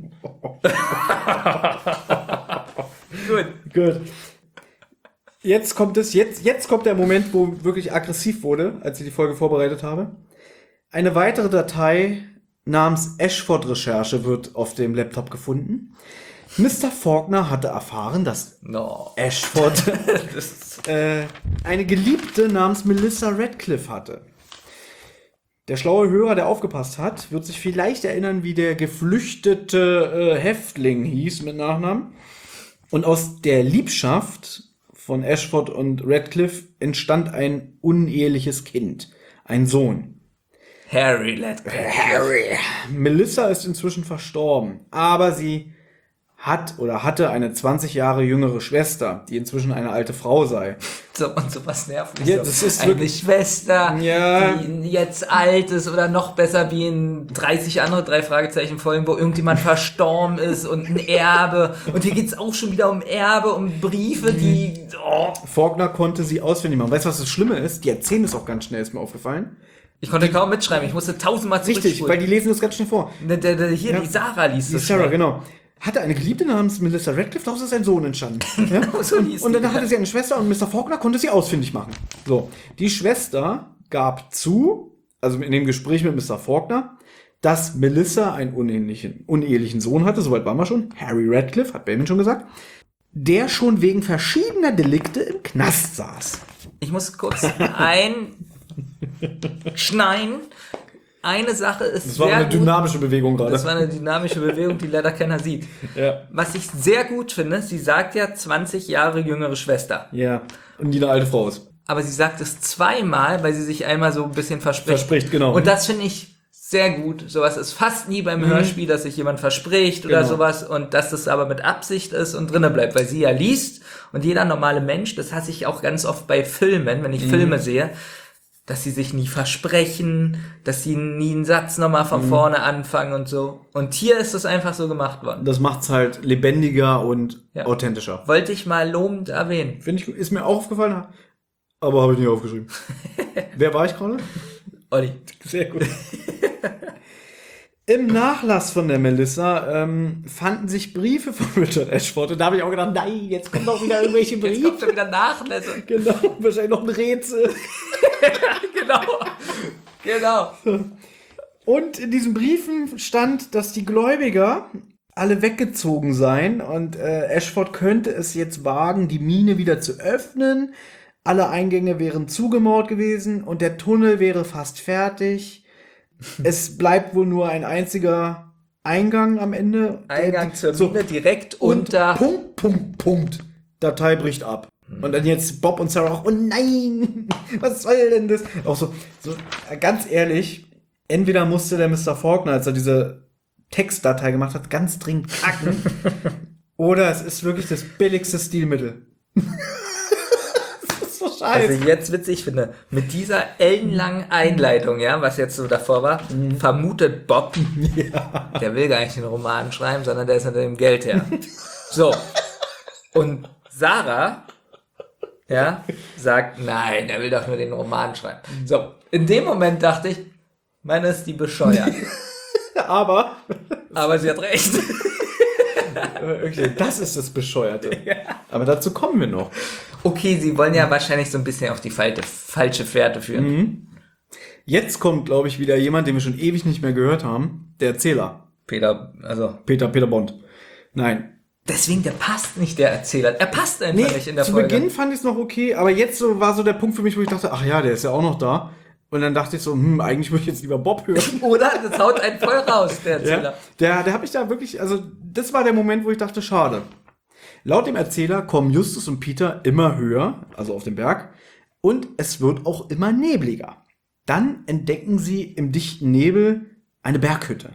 Gut. Gut. Jetzt kommt es, jetzt, jetzt kommt der Moment, wo wirklich aggressiv wurde, als ich die Folge vorbereitet habe. Eine weitere Datei namens Ashford-Recherche wird auf dem Laptop gefunden. Mister Faulkner hatte erfahren, dass no. Ashford äh, eine Geliebte namens Melissa Radcliffe hatte. Der schlaue Hörer, der aufgepasst hat, wird sich vielleicht erinnern, wie der geflüchtete äh, Häftling hieß mit Nachnamen. Und aus der Liebschaft von Ashford und Radcliffe entstand ein uneheliches Kind, ein Sohn. Harry Radcliffe. Harry. Melissa ist inzwischen verstorben, aber sie hat oder hatte eine zwanzig Jahre jüngere Schwester, die inzwischen eine alte Frau sei. So, und sowas nervt mich ja, so. Das ist eine wirklich, Schwester, ja. die jetzt alt ist oder noch besser wie in dreißig andere drei Fragezeichen Folgen, wo irgendjemand verstorben ist und ein Erbe. Und hier geht's auch schon wieder um Erbe, um Briefe, die... Oh. Faulkner konnte sie ausfindig machen. Weißt du, was das Schlimme ist? Die erzählen es auch ganz schnell, ist mir aufgefallen. Ich konnte kaum mitschreiben, ich musste tausendmal zurückspulen. Richtig, weil die lesen das ganz schnell vor. Der, der, der, hier, ja. die Sarah liest die das. Die Sarah, schnell. Genau. Hatte eine Geliebte namens Melissa Radcliffe, daraus ist ein Sohn entstanden. Ja? so und, und dann ja. hatte sie eine Schwester und Mister Faulkner konnte sie ausfindig machen. So, die Schwester gab zu, also in dem Gespräch mit Mister Faulkner, dass Melissa einen unehelichen, unehelichen Sohn hatte, soweit waren wir schon, Harry Radcliffe, hat Bayman schon gesagt, der schon wegen verschiedener Delikte im Knast saß. Ich muss kurz einschneiden. Eine Sache ist Das war sehr eine gut. dynamische Bewegung gerade. Das war eine dynamische Bewegung, die leider keiner sieht. Ja. Was ich sehr gut finde, sie sagt ja zwanzig Jahre jüngere Schwester. Ja, und die eine alte Frau ist. Aber sie sagt es zweimal, weil sie sich einmal so ein bisschen verspricht. Verspricht, genau. Und das finde ich sehr gut. Sowas ist fast nie beim mhm. Hörspiel, dass sich jemand verspricht oder genau. sowas und dass das aber mit Absicht ist und drinnen bleibt, weil sie ja liest und jeder normale Mensch, das hasse ich auch ganz oft bei Filmen, wenn ich mhm. Filme sehe, dass sie sich nie versprechen, dass sie nie einen Satz nochmal von mhm. vorne anfangen und so. Und hier ist es einfach so gemacht worden. Das macht's halt lebendiger und ja. authentischer. Wollte ich mal lobend erwähnen. Finde ich, ist mir auch aufgefallen, aber habe ich nicht aufgeschrieben. Wer war ich gerade? Olli. Sehr gut. Im Nachlass von der Melissa ähm, fanden sich Briefe von Richard Ashford. Und da habe ich auch gedacht, nein, jetzt kommen doch wieder irgendwelche Briefe. Jetzt kommt schon wieder Nachlässe. Genau, wahrscheinlich noch ein Rätsel. genau, genau. Und in diesen Briefen stand, dass die Gläubiger alle weggezogen seien. Und äh, Ashford könnte es jetzt wagen, die Mine wieder zu öffnen. Alle Eingänge wären zugemauert gewesen und der Tunnel wäre fast fertig. Es bleibt wohl nur ein einziger Eingang am Ende. Eingang zur so, Mine direkt und unter. Punkt, Punkt, Punkt. Datei bricht ab. Und dann jetzt Bob und Sarah auch, oh nein, was soll denn das? Auch so, so ganz ehrlich, entweder musste der Mister Faulkner, als er diese Textdatei gemacht hat, ganz dringend kacken, oder es ist wirklich das billigste Stilmittel. Das ist so scheiße. Also ich jetzt witzig finde, mit dieser ellenlangen Einleitung, ja, was jetzt so davor war, mhm. vermutet Bob, ja. der will gar nicht den Roman schreiben, sondern der ist hinter dem Geld her. So. Und Sarah, ja, sagt, nein, er will doch nur den Roman schreiben. So, in dem Moment dachte ich, meine ist die bescheuert. Aber, aber sie hat recht. Okay, das ist das Bescheuerte. Ja. Aber dazu kommen wir noch. Okay, sie wollen ja wahrscheinlich so ein bisschen auf die falsche, falsche Fährte führen. Mhm. Jetzt kommt, glaube ich, wieder jemand, den wir schon ewig nicht mehr gehört haben. Der Erzähler. Peter, also. Peter, Peter Bond. Nein. Deswegen, der passt nicht, der Erzähler. Er passt einfach nee, nicht in der zu Folge. Zu Beginn fand ich es noch okay, aber jetzt so war so der Punkt für mich, wo ich dachte, ach ja, der ist ja auch noch da. Und dann dachte ich so, hm, eigentlich würde ich jetzt lieber Bob hören. Oder? Das haut einen voll raus, der Erzähler. Ja, der, der habe ich da wirklich, also das war der Moment, wo ich dachte, schade. Laut dem Erzähler kommen Justus und Peter immer höher, also auf den Berg, und es wird auch immer nebliger. Dann entdecken sie im dichten Nebel eine Berghütte.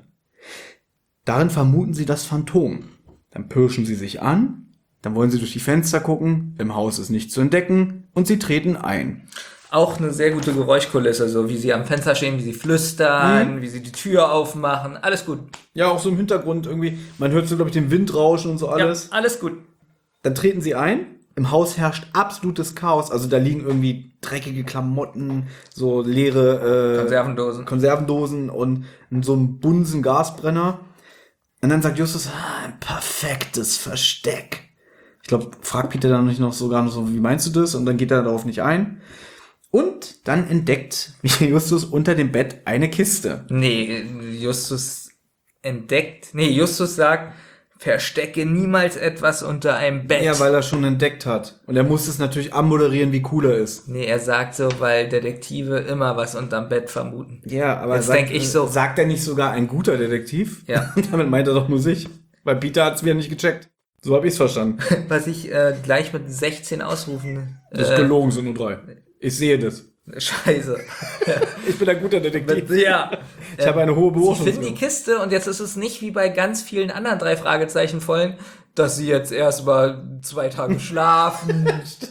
Darin vermuten sie das Phantom. Dann pirschen sie sich an, dann wollen sie durch die Fenster gucken, im Haus ist nichts zu entdecken und sie treten ein. Auch eine sehr gute Geräuschkulisse, so wie sie am Fenster stehen, wie sie flüstern, mhm. wie sie die Tür aufmachen, alles gut. Ja, auch so im Hintergrund irgendwie, man hört so, glaube ich, den Wind rauschen und so alles. Ja, alles gut. Dann treten sie ein, im Haus herrscht absolutes Chaos, also da liegen irgendwie dreckige Klamotten, so leere äh, Konservendosen. Konservendosen und so ein Bunsen Gasbrenner. Und dann sagt Justus, ah, ein perfektes Versteck. Ich glaube, fragt Peter dann nicht noch sogar noch so, wie meinst du das? Und dann geht er darauf nicht ein. Und dann entdeckt Justus unter dem Bett eine Kiste. Nee, Justus entdeckt, nee, Justus sagt, verstecke niemals etwas unter einem Bett. Ja, weil er schon entdeckt hat. Und er muss es natürlich anmoderieren, wie cool er ist. Nee, er sagt so, weil Detektive immer was unterm Bett vermuten. Ja, aber jetzt sagt, denk ich so. Sagt er nicht sogar ein guter Detektiv? Ja. Damit meint er doch nur sich. Weil Peter hat es wieder nicht gecheckt. So habe ich es verstanden. Was ich äh, gleich mit sechzehn Ausrufen... Äh, Das ist gelogen, sind nur drei. Ich sehe das. Scheiße. Ich bin ein guter Detektiv. Ja. Ich habe eine hohe Sie Beobachtung. finden die Kiste und jetzt ist es nicht wie bei ganz vielen anderen drei Fragezeichen Folgen, dass sie jetzt erstmal zwei Tage schlafen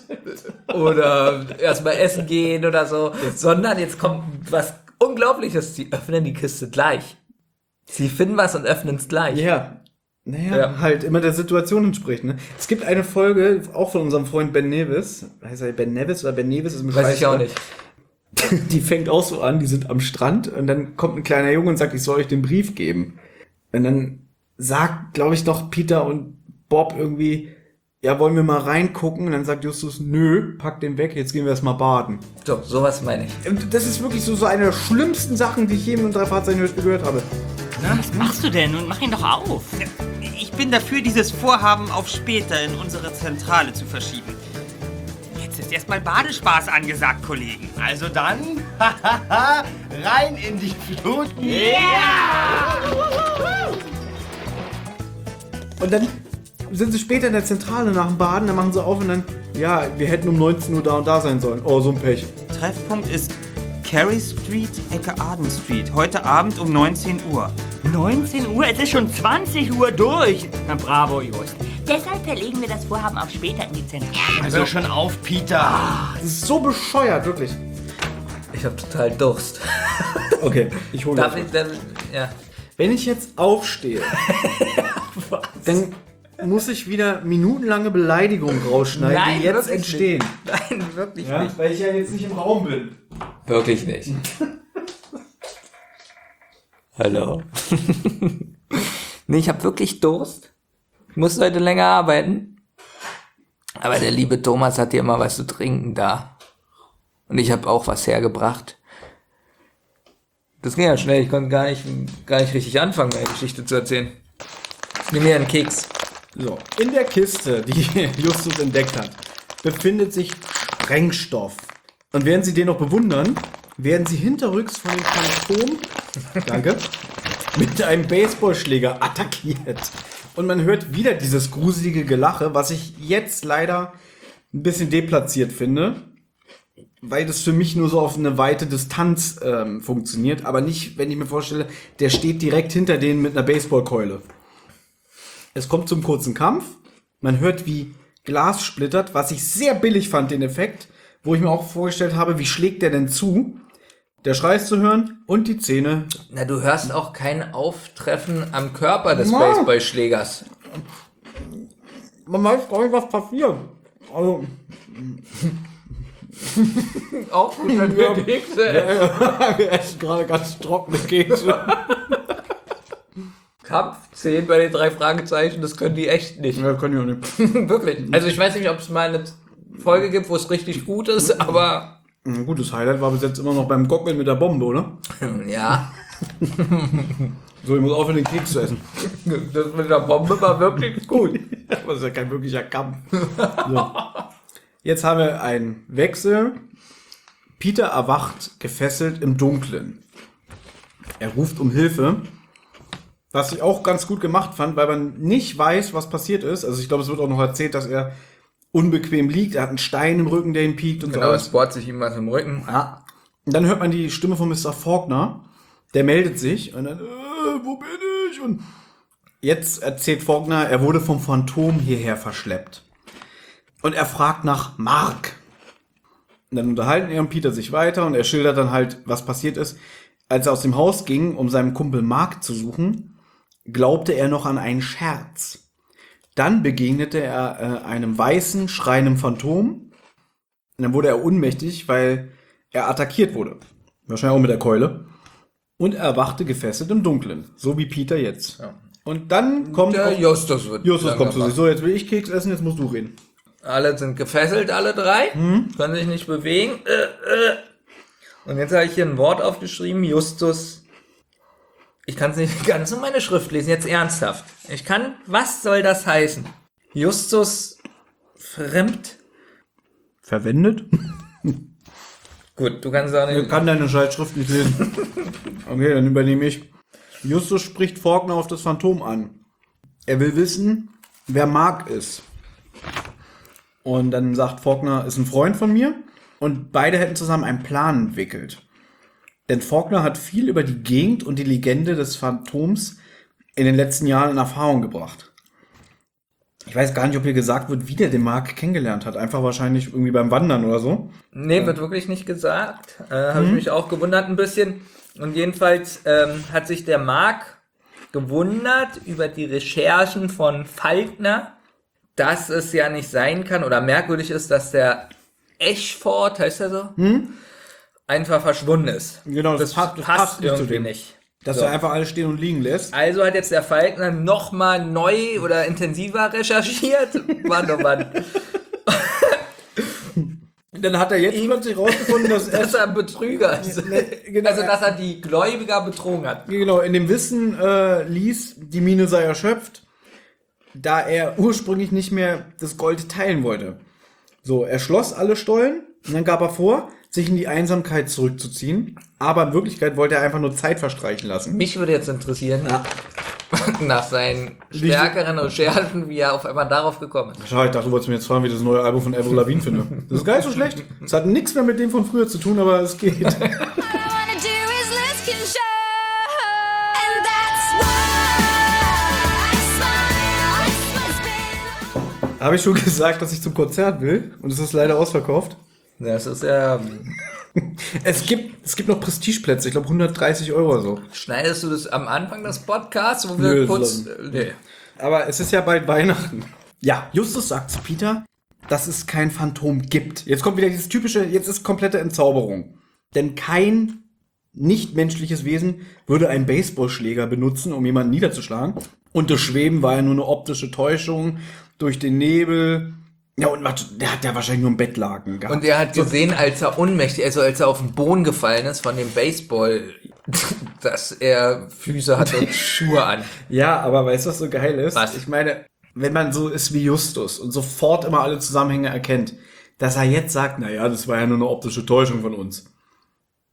oder erstmal essen gehen oder so, sondern jetzt kommt was Unglaubliches. Sie öffnen die Kiste gleich. Sie finden was und öffnen es gleich. Ja. Naja, Ja. halt immer der Situation entspricht. Ne? Es gibt eine Folge, auch von unserem Freund Ben Nevis. Heißt er Ben Nevis oder Ben Nevis? Ist mir Weiß ich auch nicht. Die fängt auch so an, die sind am Strand und dann kommt ein kleiner Junge und sagt, ich soll euch den Brief geben. Und dann sagt, glaube ich, doch Peter und Bob irgendwie, ja, wollen wir mal reingucken? Und dann sagt Justus, nö, pack den weg, jetzt gehen wir erstmal baden. So, sowas meine ich. Und das ist wirklich so, so eine der schlimmsten Sachen, die ich je in drei Fahrzeichen gehört habe. Na, was machst du denn? Und mach ihn doch auf. Ich bin dafür, dieses Vorhaben auf später in unsere Zentrale zu verschieben. Jetzt ist erstmal Badespaß angesagt, Kollegen. Also dann, rein in die Fluten. Ja! Und dann sind sie später in der Zentrale nach dem Baden, dann machen sie auf und dann, ja, wir hätten um neunzehn Uhr da und da sein sollen. Oh, so ein Pech. Treffpunkt ist Carey Street, Ecke Arden Street. Heute Abend um neunzehn Uhr. neunzehn Uhr? Es ist schon zwanzig Uhr durch. Na bravo, Just. Deshalb verlegen wir das Vorhaben auf später in die Zentrale. Also schon auf, Peter. Das ist so bescheuert, wirklich. Ich habe total Durst. Okay, ich hole Darf das. ich dann, ja. Wenn ich jetzt aufstehe, dann muss ich wieder minutenlange Beleidigungen rausschneiden, Nein, die jetzt wirklich entstehen. Nicht. Nein, wirklich Ja, nicht. weil ich ja jetzt nicht im Raum bin. Wirklich nicht. Hallo. Nee, ich habe wirklich Durst. Ich muss heute länger arbeiten. Aber der liebe Thomas hat hier immer was zu trinken da. Und ich habe auch was hergebracht. Das ging ja schnell. Ich konnte gar nicht, gar nicht richtig anfangen, meine Geschichte zu erzählen. Nimm mir einen Keks. So, in der Kiste, die Justus entdeckt hat, befindet sich Sprengstoff. Und während Sie den noch bewundern, werden Sie hinterrücks von dem Phantom, danke, mit einem Baseballschläger attackiert. Und man hört wieder dieses gruselige Gelache, was ich jetzt leider ein bisschen deplatziert finde, weil das für mich nur so auf eine weite Distanz ähm, funktioniert, aber nicht, wenn ich mir vorstelle, der steht direkt hinter denen mit einer Baseballkeule. Es kommt zum kurzen Kampf, man hört, wie Glas splittert, was ich sehr billig fand, den Effekt, wo ich mir auch vorgestellt habe, wie schlägt der denn zu? Der Schrei ist zu hören und die Zähne. Na, du hörst auch kein Auftreffen am Körper des Ja. Baseballschlägers. Man weiß gar nicht, was passiert. Also, Auch gut, wenn wir Kekse. wir essen gerade ganz trockene Kekse. Kampf zehn bei den drei Fragezeichen, das können die echt nicht. Ja, können die auch nicht. Wirklich. Also ich weiß nicht, ob es mal eine Folge gibt, wo es richtig gut ist, aber Ein gutes Highlight war bis jetzt immer noch beim Gockeln mit der Bombe, oder? ja, So, ich muss aufhören, den Keks zu essen. das mit der Bombe war wirklich gut. Das ist ja kein wirklicher Kampf. So. Jetzt haben wir einen Wechsel. Peter erwacht gefesselt im Dunkeln. Er ruft um Hilfe. Was ich auch ganz gut gemacht fand, weil man nicht weiß, was passiert ist. Also ich glaube, es wird auch noch erzählt, dass er unbequem liegt. Er hat einen Stein im Rücken, der ihn piekt und Genau, so. es bohrt sich ihm was im Rücken. Ja. Und dann hört man die Stimme von Mister Faulkner. Der meldet sich und dann, äh, wo bin ich? Und jetzt erzählt Faulkner, er wurde vom Phantom hierher verschleppt. Und er fragt nach Mark. Und dann unterhalten er und Peter sich weiter und er schildert dann halt, was passiert ist. Als er aus dem Haus ging, um seinen Kumpel Mark zu suchen, glaubte er noch an einen Scherz. Dann begegnete er äh, einem weißen, schreienden Phantom. Und dann wurde er ohnmächtig, weil er attackiert wurde. Wahrscheinlich auch mit der Keule. Und er erwachte gefesselt im Dunklen. So wie Peter jetzt. Ja. Und dann kommt Der auch- Justus wird. Justus dann kommt zu gemacht. sich. So, jetzt will ich Keks essen, jetzt musst du reden. Alle sind gefesselt, alle drei. Können sich nicht bewegen. Äh, äh. Und jetzt habe ich hier ein Wort aufgeschrieben. Justus. Ich kann es nicht ganz in meine Schrift lesen, jetzt ernsthaft. Ich kann, was soll das heißen? Justus fremd. Verwendet? Gut, du kannst sagen, Ich kann deine Schreibschrift nicht lesen. Okay, dann übernehme ich. Justus spricht Faulkner auf das Phantom an. Er will wissen, wer Mark ist. Und dann sagt Faulkner, ist ein Freund von mir. Und beide hätten zusammen einen Plan entwickelt. Denn Faulkner hat viel über die Gegend und die Legende des Phantoms in den letzten Jahren in Erfahrung gebracht. Ich weiß gar nicht, ob hier gesagt wird, wie der den Mark kennengelernt hat. Einfach wahrscheinlich irgendwie beim Wandern oder so. nee, wird wirklich nicht gesagt. Äh, Habe ich mich auch gewundert ein bisschen. Und jedenfalls ähm, hat sich der Mark gewundert über die Recherchen von Falkner, dass es ja nicht sein kann oder merkwürdig ist, dass der Ashford, heißt er so, einfach verschwunden ist. Genau, das das, passt- das passt, passt nicht zu irgendwie dem. nicht. Dass So. er einfach alles stehen und liegen lässt. Also hat jetzt der Falkner nochmal neu oder intensiver recherchiert. Mann, oh Mann. Dann hat er jetzt plötzlich rausgefunden, dass er Dass er ein Betrüger ist. genau. Also, dass er die Gläubiger betrogen hat. genau in dem Wissen äh, ließ, die Mine sei erschöpft, da er ursprünglich nicht mehr das Gold teilen wollte. So, er schloss alle Stollen und dann gab er vor, sich in die Einsamkeit zurückzuziehen. Aber in Wirklichkeit wollte er einfach nur Zeit verstreichen lassen. Mich würde jetzt interessieren, nach seinen Wie- stärkeren Recherchen, wie er auf einmal darauf gekommen ist. Schau, ich dachte, du wolltest mir jetzt fragen, wie ich das neue Album von Avril Lavigne finde. Das ist gar nicht so schlecht. Es hat nichts mehr mit dem von früher zu tun, aber es geht. All I wanna do is lose control, and that's why I smile. It's been Habe ich schon gesagt, dass ich zum Konzert will und es ist leider ausverkauft. Das ist ja... Es gibt, es gibt noch Prestigeplätze, ich glaube hundertdreißig Euro oder so. Schneidest du das am Anfang des Podcasts, wo wir Nö, kurz... so- Nee. Aber es ist ja bald Weihnachten. Ja, Justus sagt zu Peter, dass es kein Phantom gibt. Jetzt kommt wieder dieses typische, jetzt ist komplette Entzauberung. Denn kein nichtmenschliches Wesen würde einen Baseballschläger benutzen, um jemanden niederzuschlagen. Und das Schweben war ja nur eine optische Täuschung durch den Nebel. Ja, und warte, der hat ja wahrscheinlich nur ein Bettlaken gehabt. Und er hat gesehen, als er ohnmächtig, also als er auf den Boden gefallen ist von dem Baseball, dass er Füße hat und Schuhe an. Ja, aber weißt du, was so geil ist? Was? Ich meine, wenn man so ist wie Justus und sofort immer alle Zusammenhänge erkennt, dass er jetzt sagt, na ja, das war ja nur eine optische Täuschung von uns.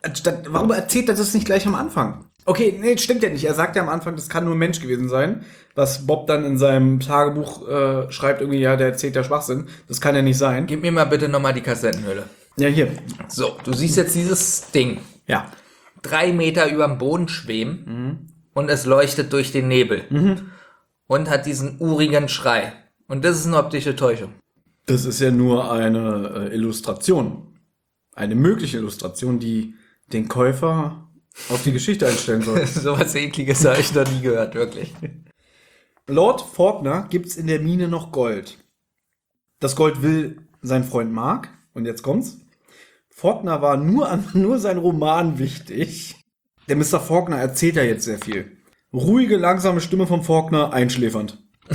Anstatt, warum erzählt er das nicht gleich am Anfang? Okay, nee, stimmt ja nicht. Er sagt ja am Anfang, das kann nur ein Mensch gewesen sein. Was Bob dann in seinem Tagebuch äh, schreibt, irgendwie, ja, der erzählt ja Schwachsinn. Das kann ja nicht sein. Gib mir mal bitte nochmal die Kassettenhülle. Ja, hier. So, du siehst jetzt dieses Ding. Ja. Drei Meter überm Boden schweben mhm. und es leuchtet durch den Nebel. Mhm. Und hat diesen urigen Schrei. Und das ist eine optische Täuschung. Das ist ja nur eine äh, Illustration. Eine mögliche Illustration, die den Käufer auf die Geschichte einstellen soll. So was Ekliges habe ich noch nie gehört, wirklich. Lord Faulkner gibt's in der Mine noch Gold. Das Gold will sein Freund Mark. Und jetzt kommt's. Faulkner war nur an nur sein Roman wichtig. Der Mister Faulkner erzählt ja jetzt sehr viel. Ruhige, langsame Stimme von Faulkner, einschläfernd.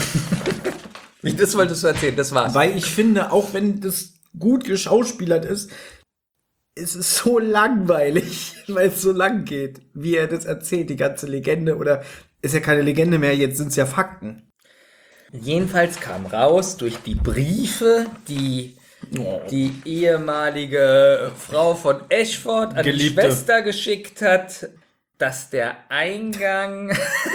Das wolltest du erzählen, das war's. Weil ich finde, auch wenn das gut geschauspielert ist, es ist so langweilig, weil es so lang geht, wie er das erzählt, die ganze Legende. Oder ist ja keine Legende mehr, jetzt sind es ja Fakten. Jedenfalls kam raus durch die Briefe, die oh. die ehemalige Frau von Ashford an Geliebte. die Schwester geschickt hat, dass der Eingang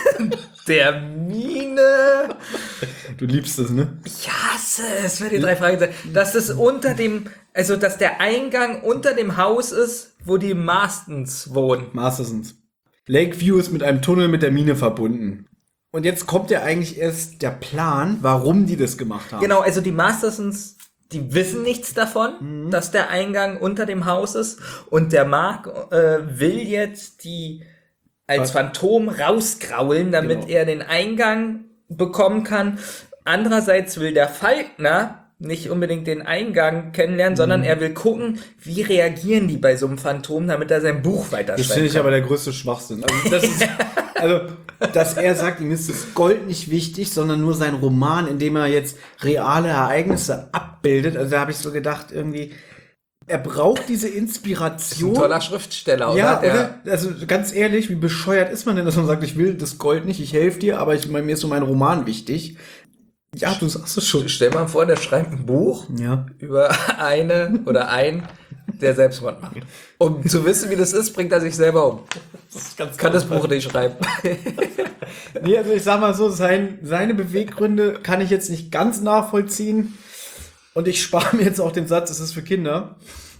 der Mine... Du liebst es, ne? Ich hasse es, für die drei Fragezeichen. Dass es unter dem... Also, dass der Eingang unter dem Haus ist, wo die Marstons wohnen. Mastersons. Lakeview ist mit einem Tunnel mit der Mine verbunden. Und jetzt kommt ja eigentlich erst der Plan, warum die das gemacht haben. Genau, also die Mastersons, die wissen nichts davon, mhm. dass der Eingang unter dem Haus ist. Und der Mark äh, will jetzt die als Phantom rauskraulen, damit genau. er den Eingang bekommen kann. Andererseits will der Falkner nicht unbedingt den Eingang kennenlernen, mhm. sondern er will gucken, wie reagieren die bei so einem Phantom, damit er sein Buch weiterschreiben kann. Das finde ich aber der größte Schwachsinn. Also, das ist, also, dass er sagt, ihm ist das Gold nicht wichtig, sondern nur sein Roman, in dem er jetzt reale Ereignisse abbildet. Also da habe ich so gedacht, irgendwie, er braucht diese Inspiration. Das ist ein toller Schriftsteller, oder? Ja, Der, oder? Also ganz ehrlich, wie bescheuert ist man denn, dass man sagt, ich will das Gold nicht, ich helfe dir, aber ich, mir ist so mein Roman wichtig. Ja, du sagst es schon. Stell mal vor, der schreibt ein Buch ja. über eine oder einen, der Selbstmord macht. Um zu wissen, wie das ist, bringt er sich selber um. Das ganz kann das Buch nicht schreiben. Nee, also ich sag mal so, sein, seine Beweggründe kann ich jetzt nicht ganz nachvollziehen. Und ich spare mir jetzt auch den Satz, es ist für Kinder.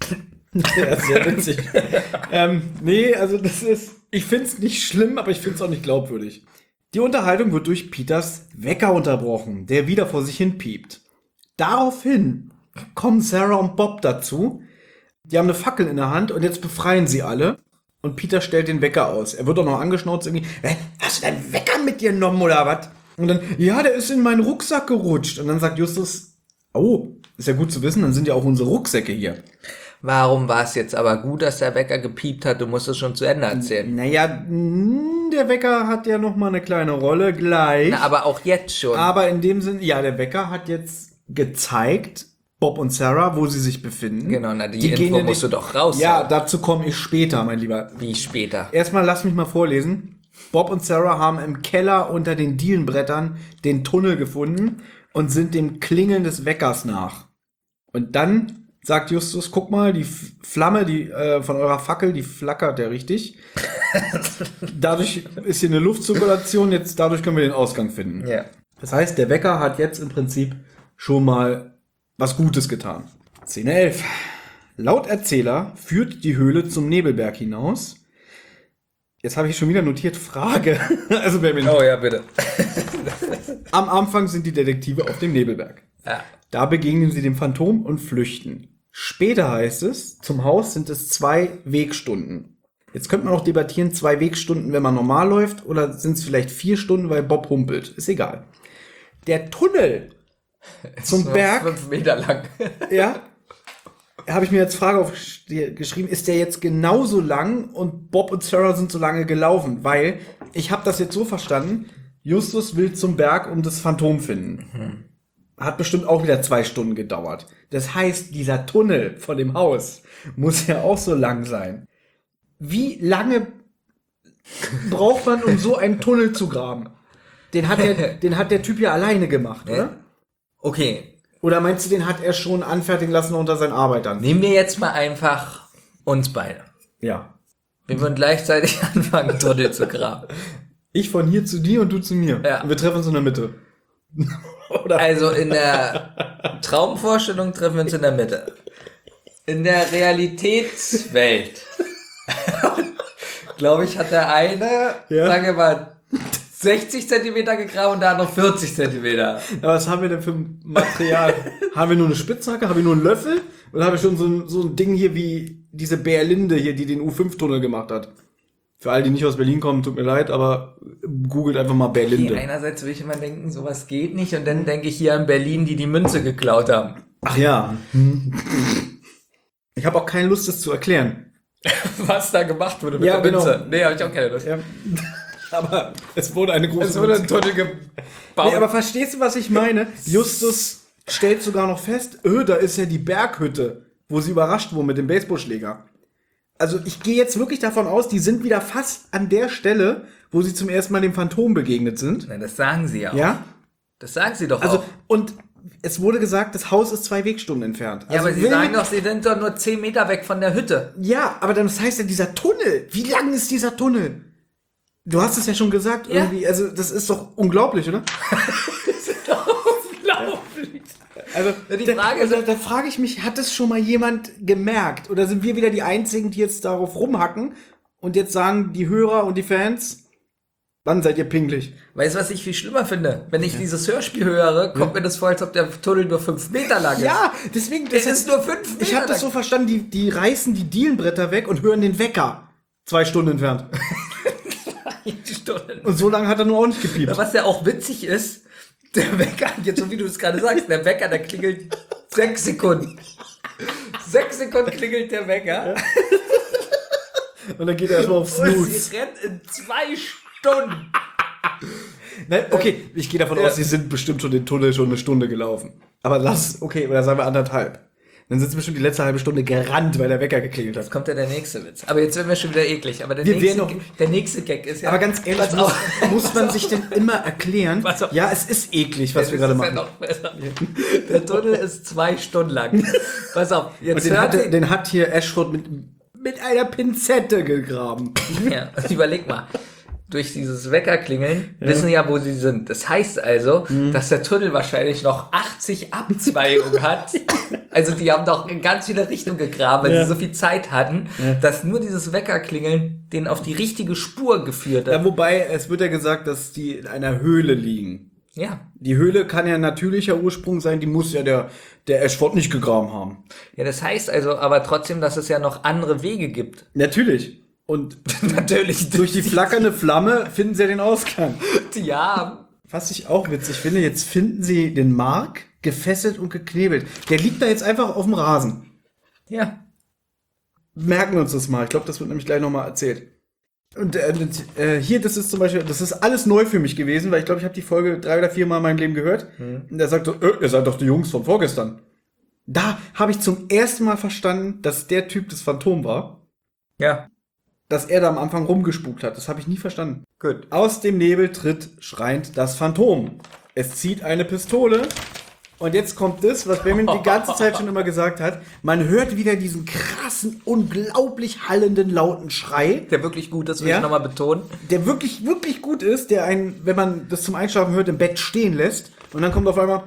Ja, ist sehr witzig. ähm, nee, also das ist, ich find's nicht schlimm, aber ich find's auch nicht glaubwürdig. Die Unterhaltung wird durch Peters Wecker unterbrochen, der wieder vor sich hin piept. Daraufhin kommen Sarah und Bob dazu. Die haben eine Fackel in der Hand und jetzt befreien sie alle. Und Peter stellt den Wecker aus. Er wird auch noch angeschnauzt irgendwie. Hey, hast du deinen Wecker mit dir genommen oder was? Und dann, ja, der ist in meinen Rucksack gerutscht. Und dann sagt Justus, oh, ist ja gut zu wissen, dann sind ja auch unsere Rucksäcke hier. Warum war es jetzt aber gut, dass der Wecker gepiept hat? Du musst es schon zu Ende erzählen. Naja, der Wecker hat ja noch mal eine kleine Rolle gleich. Na, aber auch jetzt schon. Aber in dem Sinn, ja, der Wecker hat jetzt gezeigt, Bob und Sarah, wo sie sich befinden. Genau, na, die, die Info gehen musst du doch raus. Ja, dazu komme ich später, mein Lieber. Wie später? Erstmal lass mich mal vorlesen. Bob und Sarah haben im Keller unter den Dielenbrettern den Tunnel gefunden und sind dem Klingeln des Weckers nach. Und dann sagt Justus, guck mal, die Flamme die äh, von eurer Fackel, die flackert ja richtig. Dadurch ist hier eine Luftzirkulation, jetzt dadurch können wir den Ausgang finden. Ja. Das heißt, der Wecker hat jetzt im Prinzip schon mal was Gutes getan. Szene elf. Laut Erzähler führt die Höhle zum Nebelberg hinaus. Jetzt habe ich schon wieder notiert, Frage. Also Benjamin. Oh ja, bitte. Am Anfang sind die Detektive auf dem Nebelberg. Ja. Da begegnen sie dem Phantom und flüchten. Später heißt es, zum Haus sind es zwei Wegstunden. Jetzt könnte man auch debattieren, zwei Wegstunden, wenn man normal läuft, oder sind es vielleicht vier Stunden, weil Bob humpelt. Ist egal. Der Tunnel zum so Berg. Fünf Meter lang. Ja. Habe ich mir jetzt Frage aufgeschrieben, ist der jetzt genauso lang und Bob und Sarah sind so lange gelaufen? Weil ich habe das jetzt so verstanden, Justus will zum Berg und das Phantom finden. Mhm. Hat bestimmt auch wieder zwei Stunden gedauert. Das heißt, dieser Tunnel von dem Haus muss ja auch so lang sein. Wie lange braucht man, um so einen Tunnel zu graben? Den hat der, den hat der Typ ja alleine gemacht, oder? Okay. Oder meinst du, den hat er schon anfertigen lassen unter seinen Arbeitern? Nehmen wir jetzt mal einfach uns beide. Ja. Wir würden gleichzeitig anfangen, Tunnel zu graben. Ich von hier zu dir und du zu mir. Ja. Und wir treffen uns in der Mitte. Oder? Also in der Traumvorstellung treffen wir uns in der Mitte. In der Realitätswelt, glaube ich, hat der eine, Ja. sagen wir mal, sechzig Zentimeter gegraben und der andere vierzig Zentimeter. Aber was haben wir denn für ein Material? Haben wir nur eine Spitzhacke? Haben wir nur einen Löffel? Oder haben wir schon so ein, so ein Ding hier wie diese Bärlinde hier, die den U fünf Tunnel gemacht hat? Für alle, die nicht aus Berlin kommen, tut mir leid, aber googelt einfach mal Okay, Bärlinde. einerseits will ich immer denken, sowas geht nicht und dann denke ich hier an Berlin, die die Münze geklaut haben. Ach ja. Ich habe auch keine Lust, das zu erklären. Was da gemacht wurde mit Ja, der Münze. genau. Nee, habe ich auch keine Lust. Ja. Aber es wurde eine große Es wurde ein Tunnel gebaut. Nee, aber verstehst du, was ich meine? Justus stellt sogar noch fest, öh, da ist ja die Berghütte, wo sie überrascht wurden mit dem Baseballschläger. Also ich gehe jetzt wirklich davon aus, die sind wieder fast an der Stelle, wo sie zum ersten Mal dem Phantom begegnet sind. Nein, das sagen sie ja auch. Ja? Das sagen sie doch Also, auch. und es wurde gesagt, das Haus ist zwei Wegstunden entfernt. Ja, Also aber sie will sagen mit- doch, sie sind doch nur zehn Meter weg von der Hütte. Ja, aber dann das heißt ja dieser Tunnel. Wie lang ist dieser Tunnel? Du hast es ja schon gesagt, Ja. irgendwie, also das ist doch unglaublich, oder? Unglaublich. Also Die da, Frage ist- da, da frage ich mich, hat es schon mal jemand gemerkt? Oder sind wir wieder die Einzigen, die jetzt darauf rumhacken und jetzt sagen, die Hörer und die Fans, wann seid ihr pingelig? Weißt du, was ich viel schlimmer finde? Wenn ich dieses Hörspiel höre, kommt mir das vor, als ob der Tunnel nur fünf Meter lang ist. Ja, deswegen, Es ist nur fünf Meter ich habe das so lang. verstanden, die, die reißen die Dielenbretter weg und hören den Wecker. Zwei Stunden entfernt. Stunden. Und so lange hat er nur auch nicht gepiept. Was ja auch witzig ist, der Wecker, jetzt so wie du es gerade sagst, der Wecker, der klingelt sechs Sekunden. Sechs Sekunden klingelt der Wecker. Und dann geht er erstmal auf Und Snooze. sie rennt in zwei Stunden. Nein, okay, ich gehe davon Ja. aus, sie sind bestimmt schon den Tunnel schon eine Stunde gelaufen. Aber lass, okay, oder sagen wir anderthalb. Dann sind sie bestimmt die letzte halbe Stunde gerannt, weil der Wecker geklingelt hat. Jetzt kommt ja der nächste Witz. Aber jetzt werden wir schon wieder eklig. Aber der, Wir nächste, werden der nächste Gag ist ja... Aber ganz ehrlich, Pass muss, auf. muss man sich denn immer erklären? Pass auf. Ja, es ist eklig, was Das wir gerade ist machen. Ja noch besser. Der Tunnel ist zwei Stunden lang. Pass auf, Und jetzt den hört hat, ihr... den hat hier Ashford mit, mit einer Pinzette gegraben. Ja, überleg mal. Durch dieses Weckerklingeln wissen ja, wo sie sind. Das heißt also, Mhm. dass der Tunnel wahrscheinlich noch achtzig Abzweigungen hat. Also die haben doch in ganz viele Richtungen gegraben, weil Ja. sie so viel Zeit hatten, dass nur dieses Weckerklingeln den auf die richtige Spur geführt hat. Ja, wobei, es wird ja gesagt, dass die in einer Höhle liegen. Ja. Die Höhle kann ja natürlicher Ursprung sein, die muss ja der, der Ashford nicht gegraben haben. Ja, das heißt also aber trotzdem, dass es ja noch andere Wege gibt. Natürlich. Und Natürlich. durch die flackernde Flamme finden sie ja den Ausgang. Ja. Was ich auch witzig finde, jetzt finden sie den Mark gefesselt und geknebelt. Der liegt da jetzt einfach auf dem Rasen. Ja. Merken wir uns das mal. Ich glaube, das wird nämlich gleich nochmal erzählt. Und äh, äh, hier, das ist zum Beispiel, das ist alles neu für mich gewesen, weil ich glaube, ich habe die Folge drei oder vier Mal in meinem Leben gehört. Und er sagt so, äh, ihr seid doch die Jungs von vorgestern. Da habe ich zum ersten Mal verstanden, dass der Typ das Phantom war. Ja. Dass er da am Anfang rumgespukt hat. Das habe ich nie verstanden. Gut. Aus dem Nebel tritt schreiend das Phantom. Es zieht eine Pistole. Und jetzt kommt das, was Benjamin die ganze Zeit schon immer gesagt hat. Man hört wieder diesen krassen, unglaublich hallenden, lauten Schrei, Der wirklich gut ist, will Ja. ich nochmal betonen. der wirklich, wirklich gut ist, der einen, wenn man das zum Einschlafen hört, im Bett stehen lässt. Und dann kommt auf einmal,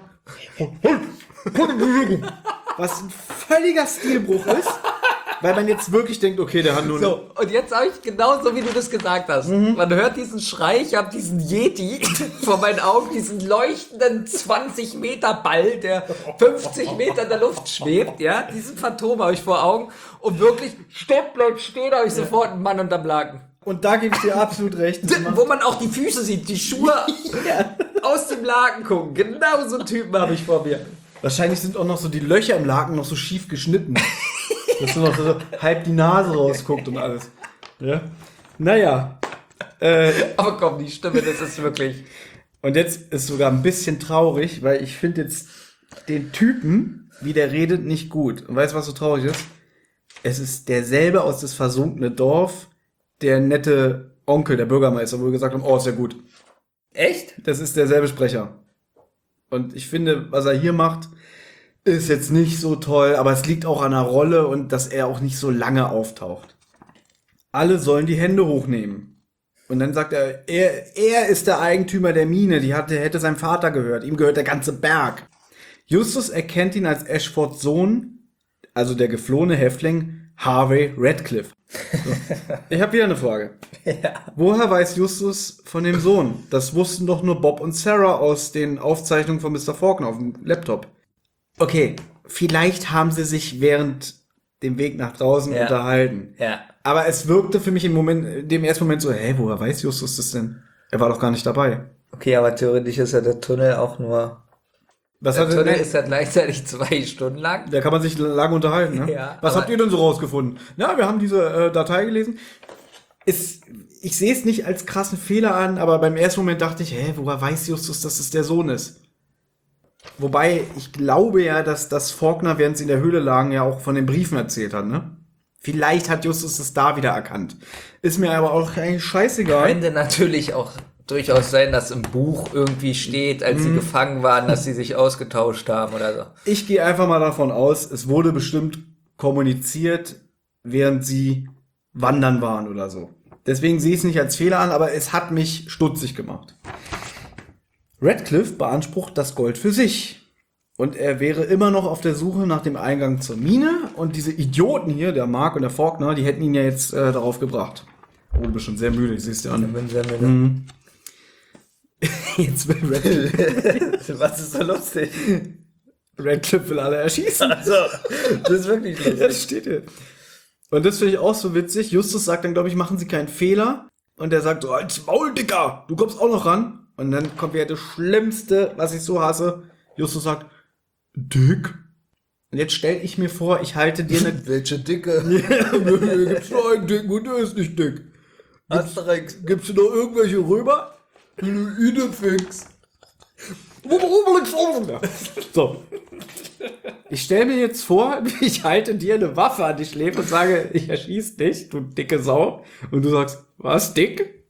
was ein völliger Stilbruch ist, weil man jetzt wirklich denkt, okay, der hat nur eine- So, und jetzt habe ich genau so, wie du das gesagt hast. Man hört diesen Schrei, ich habe diesen Yeti vor meinen Augen, diesen leuchtenden zwanzig Meter Ball, der fünfzig Meter in der Luft schwebt, ja, diesen Phantom habe ich vor Augen und wirklich, stopp, bleib stehen, habe ich sofort einen Mann unterm Laken. Und da gebe ich dir absolut recht. Das macht- Wo man auch die Füße sieht, die Schuhe aus dem Laken gucken. Genau so einen Typen habe ich vor mir. Wahrscheinlich sind auch noch so die Löcher im Laken noch so schief geschnitten. Dass nur noch so halb die Nase rausguckt und alles. Ja. Naja. Äh, Aber komm, die Stimme, das ist wirklich... und jetzt ist sogar ein bisschen traurig, weil ich finde jetzt den Typen, wie der redet, nicht gut. Und weißt du, was so traurig ist? Es ist derselbe aus das versunkene Dorf, der nette Onkel, der Bürgermeister, wo wir gesagt haben, oh, ist ja gut. Echt? Das ist derselbe Sprecher. Und ich finde, was er hier macht, ist jetzt nicht so toll, aber es liegt auch an der Rolle und dass er auch nicht so lange auftaucht. alle sollen die Hände hochnehmen. Und dann sagt er, er, er ist der Eigentümer der Mine, die hatte, hätte seinem Vater gehört, ihm gehört der ganze Berg. Justus erkennt ihn als Ashfords Sohn, also der geflohene Häftling Harvey Radcliffe. So. Ich habe wieder eine Frage. Ja. Woher weiß Justus von dem Sohn? Das wussten doch nur Bob und Sarah aus den Aufzeichnungen von Mister Faulkner auf dem Laptop. Okay, vielleicht haben sie sich während dem Weg nach draußen Ja. unterhalten. Ja. Aber es wirkte für mich im Moment, in dem ersten Moment so, hä, woher weiß Justus das denn? Er war doch gar nicht dabei. Okay, aber theoretisch ist ja der Tunnel auch nur... Was Der hat Tunnel denn, ist ja gleichzeitig zwei Stunden lang. da kann man sich lange unterhalten, ne? Ja, Was aber- habt ihr denn so rausgefunden? Na, wir haben diese äh, Datei gelesen. Ist, ich sehe es nicht als krassen Fehler an, aber beim ersten Moment dachte ich, hä, woher weiß Justus, dass es der Sohn ist? Wobei, ich glaube ja, dass das Faulkner, während sie in der Höhle lagen, ja auch von den Briefen erzählt hat, ne? Vielleicht hat Justus es da wieder erkannt. Ist mir aber auch eigentlich scheißegal. Könnte natürlich auch durchaus sein, dass im Buch irgendwie steht, als sie gefangen waren, dass sie sich ausgetauscht haben oder so. Ich gehe einfach mal davon aus, es wurde bestimmt kommuniziert, während sie wandern waren oder so. Deswegen sehe ich es nicht als Fehler an, aber es hat mich stutzig gemacht. Radcliffe beansprucht das Gold für sich. Und er wäre immer noch auf der Suche nach dem Eingang zur Mine. Und diese Idioten hier, der Mark und der Faulkner, die hätten ihn ja jetzt äh, darauf gebracht. Oh, du bist schon sehr müde, ich sehe es dir an. Bin sehr müde. Mhm. Jetzt will Radcliffe. Was ist so lustig? Radcliffe will alle erschießen. Also, das ist wirklich lustig. Ja, das steht hier. Und das finde ich auch so witzig. Justus sagt dann, glaube ich, machen Sie keinen Fehler. Und er sagt so, als Maul, Dicker, du kommst auch noch ran. Und dann kommt wieder das Schlimmste, was ich so hasse. Justus sagt, Dick? Und jetzt stell ich mir vor, ich halte dir eine... Welche Dicke? Gibt's nur einen Dicken und der ist nicht dick. Asterix. Gibt's noch irgendwelche Römer? Idefix. So. Ich stelle mir jetzt vor, ich halte dir eine Waffe an die Schläfe und sage, ich erschieß dich, du dicke Sau. Und du sagst, was, dick?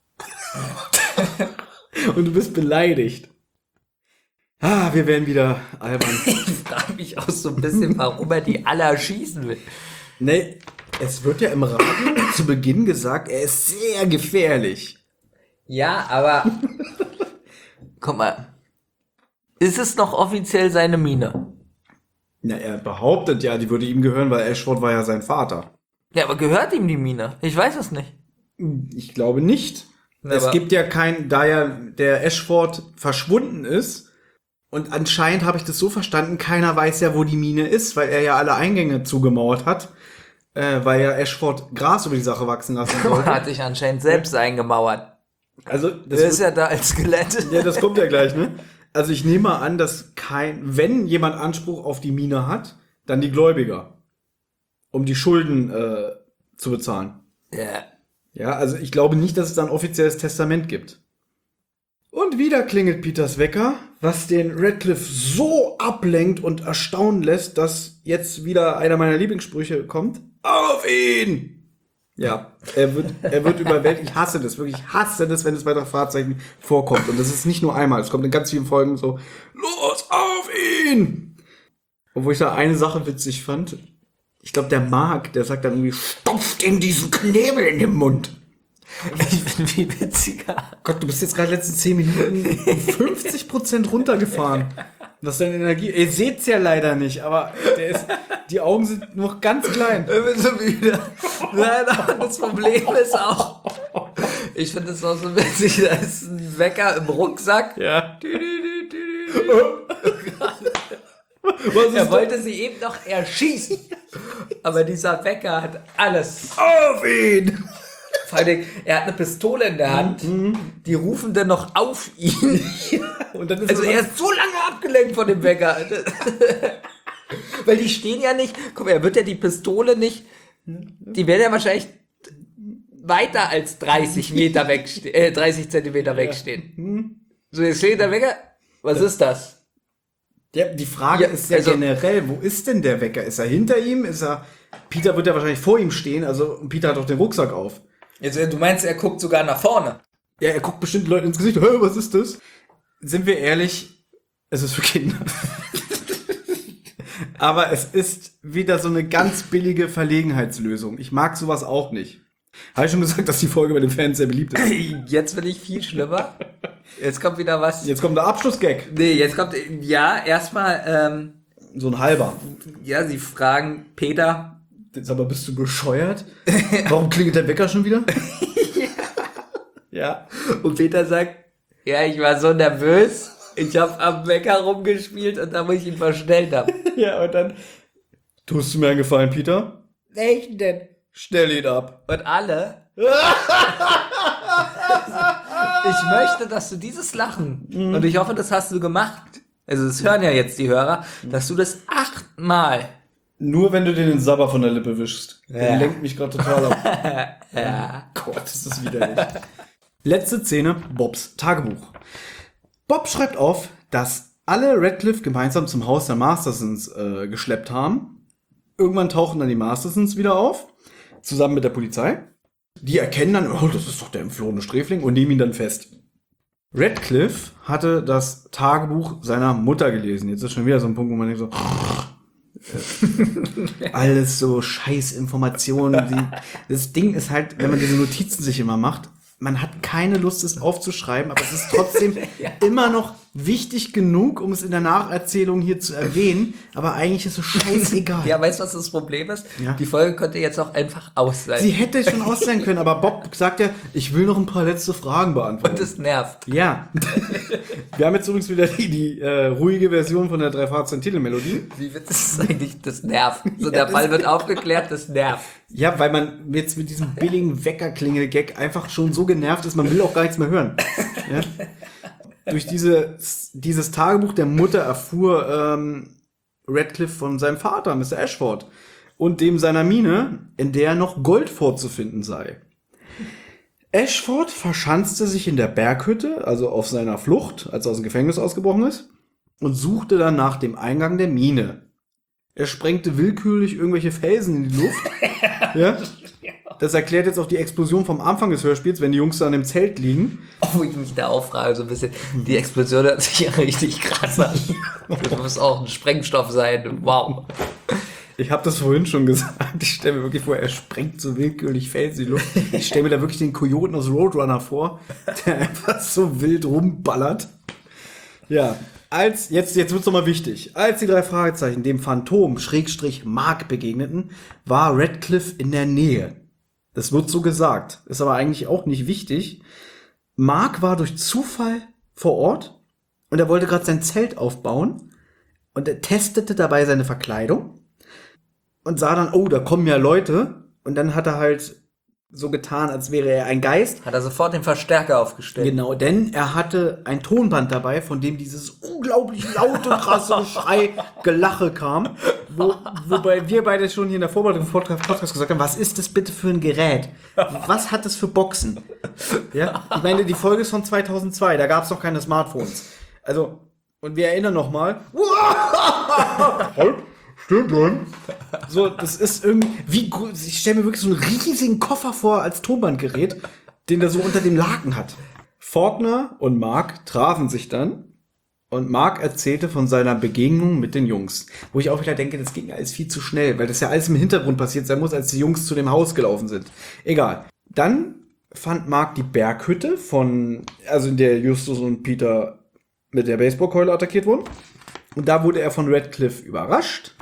Und du bist beleidigt. Ah, wir werden wieder albern. Ich frage mich auch so ein bisschen, warum er die alle erschießen will. Nee, es wird ja im Radio zu Beginn gesagt, er ist sehr gefährlich. Ja, aber... Guck mal. Ist es noch offiziell seine Mine? Na, er behauptet ja, die würde ihm gehören, weil Ashford war ja sein Vater. Ja, aber gehört ihm die Mine? Ich weiß es nicht. Ich glaube nicht. Na, es aber- gibt ja kein, da ja der Ashford verschwunden ist, und anscheinend habe ich das so verstanden, keiner weiß ja, wo die Mine ist, weil er ja alle Eingänge zugemauert hat, äh, weil ja Ashford Gras über die Sache wachsen lassen Er wollte. hat sich anscheinend selbst eingemauert. Also, das Der ist wird- ja da als Skelett. ja, das kommt ja gleich, ne? Also ich nehme mal an, dass kein, wenn jemand Anspruch auf die Mine hat, dann die Gläubiger, um die Schulden äh, zu bezahlen. Ja. Ja, also ich glaube nicht, dass es da ein offizielles Testament gibt. Und wieder klingelt Peters Wecker, was den Radcliffe so ablenkt und erstaunen lässt, dass jetzt wieder einer meiner Lieblingssprüche kommt. Auf ihn! Ja, er wird, er wird überwältigt. Ich hasse das, wirklich, ich hasse das, wenn es bei der Fahrzeichen vorkommt. Und das ist nicht nur einmal, es kommt in ganz vielen Folgen so, los, auf ihn! Obwohl ich da eine Sache witzig fand. Ich glaube, der Mark, der sagt dann irgendwie, stopft ihm diesen Knebel in den Mund. Ich bin viel witziger. Gott, du bist jetzt gerade letzten zehn Minuten um fünfzig Prozent runtergefahren. Das ist deine Energie. Ihr seht's ja leider nicht, aber der ist, die Augen sind noch ganz klein. Ich bin so müde. Nein, aber das Problem ist auch, ich finde es auch so witzig, da ist ein Wecker im Rucksack. Ja. Dü, dü, dü, dü, dü. Was ist Er das? wollte sie eben noch erschießen. Aber dieser Wecker hat alles. Auf ihn! Vor allen Dingen, er hat eine Pistole in der Hand. Die rufen dann noch auf ihn. Und dann ist Also er er ist so lange abgelenkt von dem Wecker. Weil die stehen ja nicht, guck mal, er wird ja die Pistole nicht, die werden ja wahrscheinlich weiter als dreißig Meter wegstehen, äh, dreißig Zentimeter wegstehen. So, jetzt steht der Wecker, was ist das? Ja, die Frage Ja, ist ja also- generell, wo ist denn der Wecker? Ist er hinter ihm? Ist er, Peter wird ja wahrscheinlich vor ihm stehen, also und Peter hat doch den Rucksack auf. Jetzt, du meinst, er guckt sogar nach vorne? Ja, er guckt bestimmt Leuten ins Gesicht, hä, was ist das? Sind wir ehrlich, es ist für Kinder. Aber es ist wieder so eine ganz billige Verlegenheitslösung. Ich mag sowas auch nicht. Habe ich schon gesagt, dass die Folge bei den Fans sehr beliebt ist? Jetzt bin ich viel schlimmer. Jetzt kommt wieder was. Jetzt kommt der Abschlussgag. Nee, jetzt kommt, ja, erstmal, ähm, So ein halber. ja, sie fragen Peter. Jetzt aber bist du bescheuert? Warum klingelt der Wecker schon wieder? Ja. Und Peter sagt, ja, ich war so nervös. Ich habe am Wecker rumgespielt und da muss ich ihn verstellt haben. Ja, und dann tust du mir einen Gefallen, Peter? Welchen denn? Stell ihn ab. Und alle. Ich möchte, dass du dieses Lachen, Mhm. und ich hoffe, das hast du gemacht. Also, das hören ja jetzt die Hörer, dass du das achtmal. Nur wenn du den Sabber von der Lippe wischst. Der Ja. lenkt mich gerade total ab. Ja. Gott, ist das widerlich. Letzte Szene, Bobs Tagebuch. Bob schreibt auf, dass alle Radcliffe gemeinsam zum Haus der Mastersons äh, geschleppt haben. Irgendwann tauchen dann die Mastersons wieder auf, zusammen mit der Polizei. Die erkennen dann, oh, das ist doch der entflohene Sträfling, und nehmen ihn dann fest. Radcliffe hatte das Tagebuch seiner Mutter gelesen. Jetzt ist schon wieder so ein Punkt, wo man denkt so, äh, alles so Scheißinformationen. Die, das Ding ist halt, wenn man diese Notizen sich immer macht, man hat keine Lust, es aufzuschreiben, aber es ist trotzdem immer noch wichtig genug, um es in der Nacherzählung hier zu erwähnen, aber eigentlich ist es scheißegal. Ja, weißt du, was das Problem ist? Ja. Die Folge könnte jetzt auch einfach aus sein. Sie hätte schon aus sein können, aber Bob sagt ja, ich will noch ein paar letzte Fragen beantworten. Und das nervt. Ja. Wir haben jetzt übrigens wieder die, die äh, ruhige Version von der drei Fahrzeugen Titelmelodie. Wie wird das eigentlich? Das nervt. So, Ja, der das- Fall wird aufgeklärt, das nervt. Ja, weil man jetzt mit diesem billigen Weckerklingel-Gag einfach schon so genervt ist, man will auch gar nichts mehr hören. Ja? Durch diese, dieses Tagebuch der Mutter erfuhr ähm, Radcliffe von seinem Vater, Mister Ashford, und dem seiner Mine, in der noch Gold vorzufinden sei. Ashford verschanzte sich in der Berghütte, also auf seiner Flucht, als er aus dem Gefängnis ausgebrochen ist, und suchte dann nach dem Eingang der Mine. Er sprengte willkürlich irgendwelche Felsen in die Luft. Ja? Das erklärt jetzt auch die Explosion vom Anfang des Hörspiels, wenn die Jungs da an dem Zelt liegen. Wo ich mich da auffrage, so ein bisschen. Die Explosion hört sich ja richtig krass an. Das muss auch ein Sprengstoff sein. Wow. Ich habe das vorhin schon gesagt. Ich stelle mir wirklich vor, er sprengt so willkürlich Felsen in die Luft. Ich stelle mir da wirklich den Kojoten aus Roadrunner vor, der einfach so wild rumballert. Ja, als, jetzt, jetzt wird's noch mal wichtig. Als die drei Fragezeichen dem Phantom, Schrägstrich Mark, begegneten, war Radcliffe in der Nähe. Das wird so gesagt, ist aber eigentlich auch nicht wichtig. Mark war durch Zufall vor Ort und er wollte gerade sein Zelt aufbauen und er testete dabei seine Verkleidung und sah dann, oh, da kommen ja Leute, und dann hat er halt so getan, als wäre er ein Geist. Hat er sofort den Verstärker aufgestellt. Genau, denn er hatte ein Tonband dabei, von dem dieses unglaublich laute, krasse Geschrei, Gelache kam. Wo, wobei wir beide schon hier in der Vorbereitung vom Podcast, Podcast gesagt haben, was ist das bitte für ein Gerät? Was hat das für Boxen? Ja, ich meine, die Folge ist von zweitausendzwei, da gab es noch keine Smartphones. Also, und wir erinnern noch mal. Halt, stimmt dann. So, das ist irgendwie, wie, gro- ich stelle mir wirklich so einen riesigen Koffer vor als Tonbandgerät, den er so unter dem Laken hat. Faulkner und Mark trafen sich dann und Mark erzählte von seiner Begegnung mit den Jungs. Wo ich auch wieder denke, das ging alles viel zu schnell, weil das ja alles im Hintergrund passiert sein muss, als die Jungs zu dem Haus gelaufen sind. Egal. Dann fand Mark die Berghütte von, also in der Justus und Peter mit der Baseballkeule attackiert wurden. Und da wurde er von Radcliffe überrascht.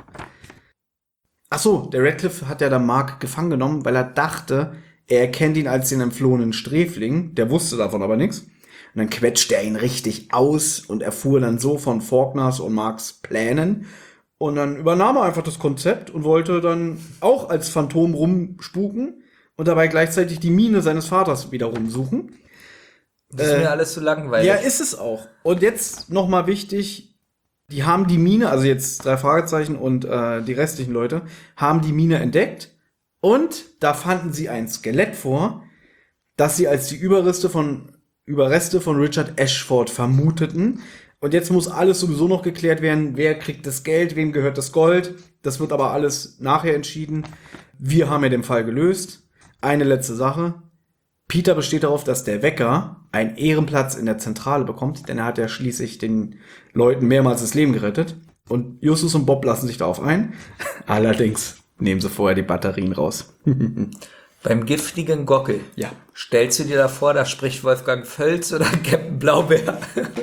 Ach so, der Radcliffe hat ja dann Mark gefangen genommen, weil er dachte, er erkennt ihn als den entflohenen Sträfling. Der wusste davon aber nichts. Und dann quetschte er ihn richtig aus und erfuhr dann so von Faulkners und Marks Plänen. Und dann übernahm er einfach das Konzept und wollte dann auch als Phantom rumspuken und dabei gleichzeitig die Mine seines Vaters wieder rumsuchen. Das ist Äh, mir alles zu langweilig. Ja, ist es auch. Und jetzt nochmal wichtig, die haben die Mine, also jetzt drei Fragezeichen und äh, die restlichen Leute, haben die Mine entdeckt und da fanden sie ein Skelett vor, das sie als die Überreste von, Überreste von Richard Ashford vermuteten. Und jetzt muss alles sowieso noch geklärt werden, wer kriegt das Geld, wem gehört das Gold. Das wird aber alles nachher entschieden. Wir haben ja den Fall gelöst. Eine letzte Sache. Peter besteht darauf, dass der Wecker einen Ehrenplatz in der Zentrale bekommt, denn er hat ja schließlich den Leuten mehrmals das Leben gerettet. Und Justus und Bob lassen sich darauf ein. Allerdings nehmen sie vorher die Batterien raus. Beim giftigen Gockel. Ja. Stellst du dir da vor, da spricht Wolfgang Völz oder Captain Blaubeer?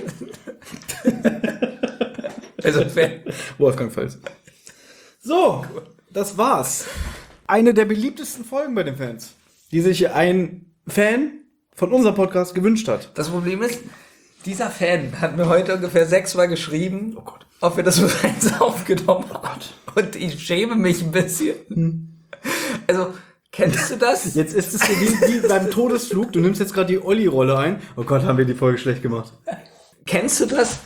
Also Fan. Wolfgang Völz. So, das war's. Eine der beliebtesten Folgen bei den Fans, die sich ein Fan von unserem Podcast gewünscht hat. Das Problem ist, dieser Fan hat mir heute ungefähr sechsmal geschrieben, Oh Gott. ob wir das bereits aufgenommen haben. Und ich schäme mich ein bisschen. Hm. Also, kennst du das? Jetzt ist es so wie, wie beim Todesflug. Du nimmst jetzt gerade die Olli-Rolle ein. Oh Gott, haben wir die Folge schlecht gemacht. Kennst du das?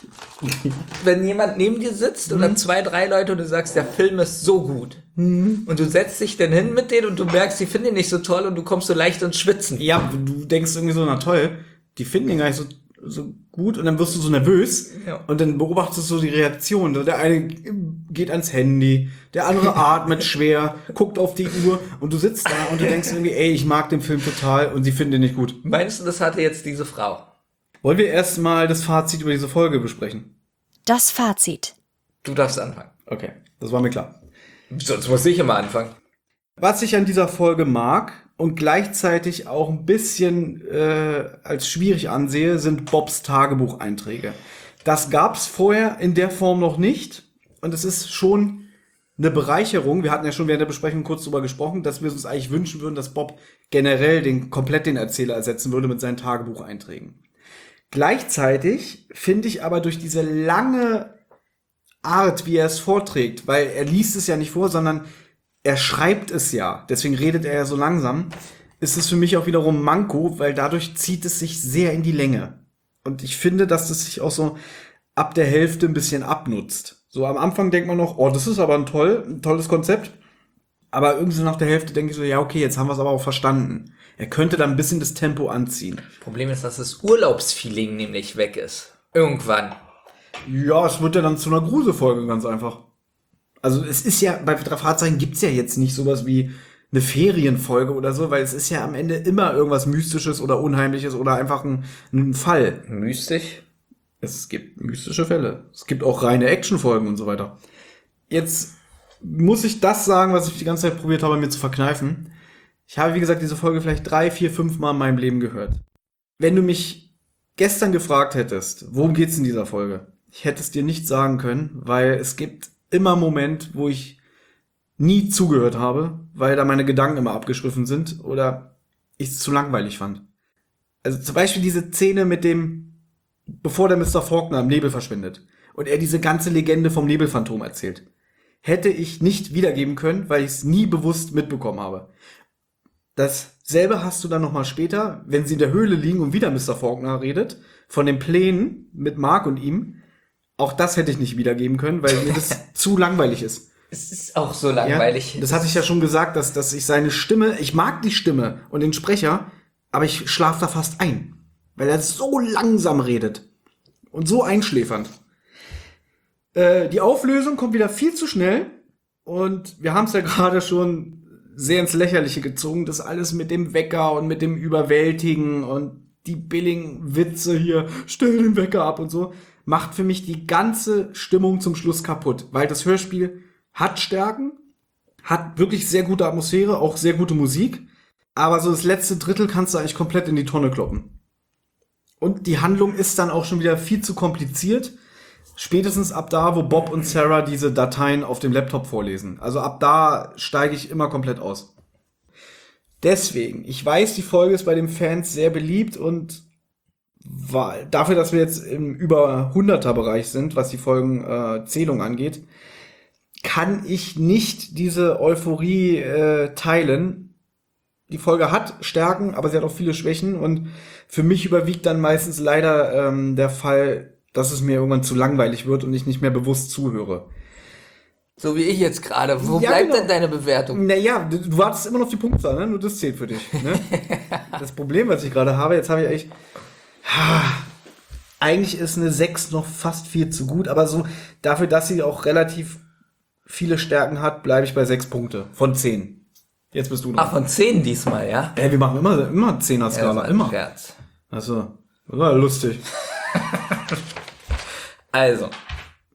Wenn jemand neben dir sitzt oder zwei, drei Leute und du sagst, der Film ist so gut. Und du setzt dich dann hin mit denen und du merkst, die finden ihn nicht so toll und du kommst so leicht ins Schwitzen. Ja, du denkst irgendwie so, na toll, die finden ihn gar nicht so, so gut und dann wirst du so nervös Ja. und dann beobachtest du so die Reaktion. Der eine geht ans Handy, der andere atmet schwer, guckt auf die Uhr und du sitzt da und du denkst irgendwie, ey, ich mag den Film total und sie finden ihn nicht gut. Meinst du, das hatte jetzt diese Frau? Wollen wir erstmal das Fazit über diese Folge besprechen? Das Fazit. Du darfst anfangen. Okay, das war mir klar. Sonst muss ich immer anfangen. Was ich an dieser Folge mag und gleichzeitig auch ein bisschen äh, als schwierig ansehe, sind Bobs Tagebucheinträge. Das gab's vorher in der Form noch nicht und es ist schon eine Bereicherung. Wir hatten ja schon während der Besprechung kurz darüber gesprochen, dass wir uns eigentlich wünschen würden, dass Bob generell den komplett den Erzähler ersetzen würde mit seinen Tagebucheinträgen. Gleichzeitig finde ich aber durch diese lange Art, wie er es vorträgt, weil er liest es ja nicht vor, sondern er schreibt es ja, deswegen redet er ja so langsam, ist es für mich auch wiederum Manko, weil dadurch zieht es sich sehr in die Länge. Und ich finde, dass es sich auch so ab der Hälfte ein bisschen abnutzt. So am Anfang denkt man noch, oh, das ist aber ein, toll, ein tolles Konzept. Aber irgendwie so nach der Hälfte denke ich so, ja, okay, jetzt haben wir es aber auch verstanden. Er könnte da ein bisschen das Tempo anziehen. Problem ist, dass das Urlaubsfeeling nämlich weg ist. Irgendwann. Ja, es wird ja dann zu einer Gruselfolge ganz einfach. Also es ist ja, bei drei Fahrzeichen gibt's ja jetzt nicht sowas wie eine Ferienfolge oder so, weil es ist ja am Ende immer irgendwas Mystisches oder Unheimliches oder einfach ein, ein Fall. Mystisch? Es gibt mystische Fälle. Es gibt auch reine Actionfolgen und so weiter. Jetzt muss ich das sagen, was ich die ganze Zeit probiert habe, mir zu verkneifen. Ich habe, wie gesagt, diese Folge vielleicht drei, vier, fünf Mal in meinem Leben gehört. Wenn du mich gestern gefragt hättest, worum geht's in dieser Folge? Ich hätte es dir nicht sagen können, weil es gibt immer einen Moment, wo ich nie zugehört habe, weil da meine Gedanken immer abgeschriffen sind oder ich es zu langweilig fand. Also zum Beispiel diese Szene mit dem, bevor der Mister Faulkner im Nebel verschwindet und er diese ganze Legende vom Nebelphantom erzählt. Hätte ich nicht wiedergeben können, weil ich es nie bewusst mitbekommen habe. Dasselbe hast du dann nochmal später, wenn sie in der Höhle liegen und wieder Mister Faulkner redet, von den Plänen mit Mark und ihm. Auch das hätte ich nicht wiedergeben können, weil mir das zu langweilig ist. Es ist auch so langweilig. Ja, das hatte ich ja schon gesagt, dass, dass ich seine Stimme, ich mag die Stimme und den Sprecher, aber ich schlafe da fast ein, weil er so langsam redet und so einschläfernd. Äh, die Auflösung kommt wieder viel zu schnell und wir haben es ja gerade schon sehr ins Lächerliche gezogen, das alles mit dem Wecker und mit dem Überwältigen und die billigen Witze hier, stell den Wecker ab und so, macht für mich die ganze Stimmung zum Schluss kaputt, weil das Hörspiel hat Stärken, hat wirklich sehr gute Atmosphäre, auch sehr gute Musik, aber so das letzte Drittel kannst du eigentlich komplett in die Tonne kloppen. Und die Handlung ist dann auch schon wieder viel zu kompliziert, spätestens ab da, wo Bob und Sarah diese Dateien auf dem Laptop vorlesen. Also ab da steige ich immer komplett aus. Deswegen, ich weiß, die Folge ist bei den Fans sehr beliebt und war, dafür, dass wir jetzt im über hunderter-Bereich sind, was die Folgenzählung äh, angeht, kann ich nicht diese Euphorie äh, teilen. Die Folge hat Stärken, aber sie hat auch viele Schwächen und für mich überwiegt dann meistens leider ähm, der Fall, dass es mir irgendwann zu langweilig wird und ich nicht mehr bewusst zuhöre. So wie ich jetzt gerade. Wo Ja, bleibt genau. denn deine Bewertung? Naja, du, du wartest immer noch auf die Punktzahl, ne? Nur das zählt für dich. Ne? Das Problem, was ich gerade habe, jetzt habe ich eigentlich... Ha, eigentlich ist eine sechs noch fast viel zu gut, aber so dafür, dass sie auch relativ viele Stärken hat, bleibe ich bei sechs Punkte von zehn. Jetzt bist du dran. Ach, von zehn diesmal, ja? Ey, wir machen immer, immer Zehner-Skala, Ja, das war ein immer. Scherz. Achso, das war lustig. Also,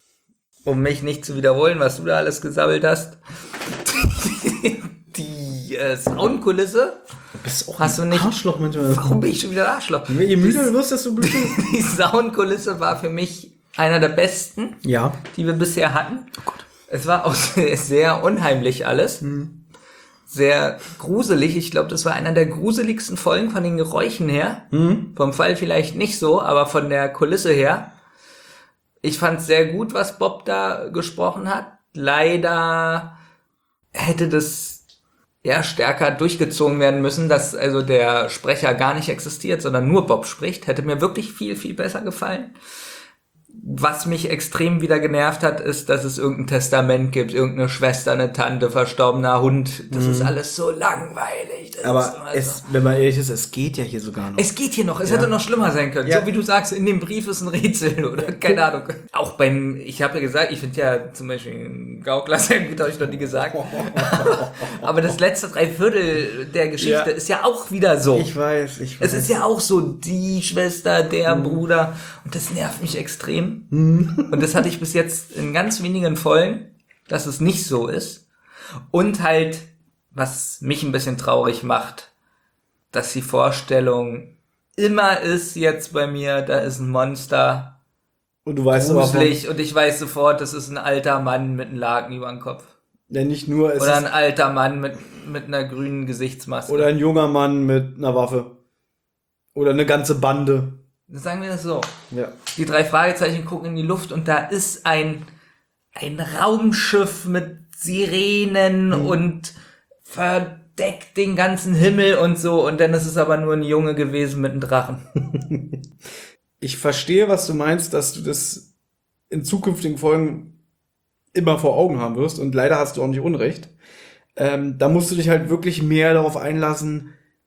um mich nicht zu wiederholen, was du da alles gesammelt hast. Die die äh, Soundkulisse. Du bist auch Hast ein du nicht- Arschloch manchmal. Warum bin ich schon wieder ein Arschloch? Je müder du wirst, desto blöder. Die Soundkulisse war für mich einer der besten, Ja. die wir bisher hatten. Oh Gott. Es war auch sehr unheimlich alles. Mhm. Sehr gruselig. Ich glaube, das war einer der gruseligsten Folgen von den Geräuschen her. Mhm. Vom Fall vielleicht nicht so, aber von der Kulisse her. Ich fand es sehr gut, was Bob da gesprochen hat. Leider hätte das ja stärker durchgezogen werden müssen, dass also der Sprecher gar nicht existiert, sondern nur Bob spricht. Hätte mir wirklich viel, viel besser gefallen. Was mich extrem wieder genervt hat, ist, dass es irgendein Testament gibt, irgendeine Schwester, eine Tante, verstorbener Hund. Das ist alles so langweilig. Das ist Aber immer es, so. wenn man ehrlich ist, es geht ja hier sogar noch. Es geht hier noch, es hätte noch schlimmer sein können. Ja. So wie du sagst, in dem Brief ist ein Rätsel oder keine Ahnung. Auch beim, ich habe ja gesagt, ich finde ja zum Beispiel ein Gaukler sehr gut, habe ich noch nie gesagt. Aber das letzte Dreiviertel der Geschichte Ja. ist ja auch wieder so. Ich weiß, ich weiß. Es ist ja auch so die Schwester, der Bruder. Und das nervt mich extrem. Mhm. Und das hatte ich bis jetzt in ganz wenigen Folgen, dass es nicht so ist. Und halt, was mich ein bisschen traurig macht, dass die Vorstellung immer ist jetzt bei mir, da ist ein Monster, Und du weißt aber, von, gruselig, und ich weiß sofort, das ist ein alter Mann mit einem Laken über dem Kopf. ja, nicht nur, es Oder ein ist, alter Mann mit, mit einer grünen Gesichtsmaske. oder ein junger Mann mit einer Waffe. Oder eine ganze Bande. Sagen wir das so. Ja. Die drei Fragezeichen gucken in die Luft und da ist ein, ein Raumschiff mit Sirenen Mhm. und verdeckt den ganzen Himmel und so, und dann ist es aber nur ein Junge gewesen mit einem Drachen. Ich verstehe, was du meinst, dass du das in zukünftigen Folgen immer vor Augen haben wirst, und leider hast du auch nicht Unrecht. Ähm, da musst du dich halt wirklich mehr darauf einlassen,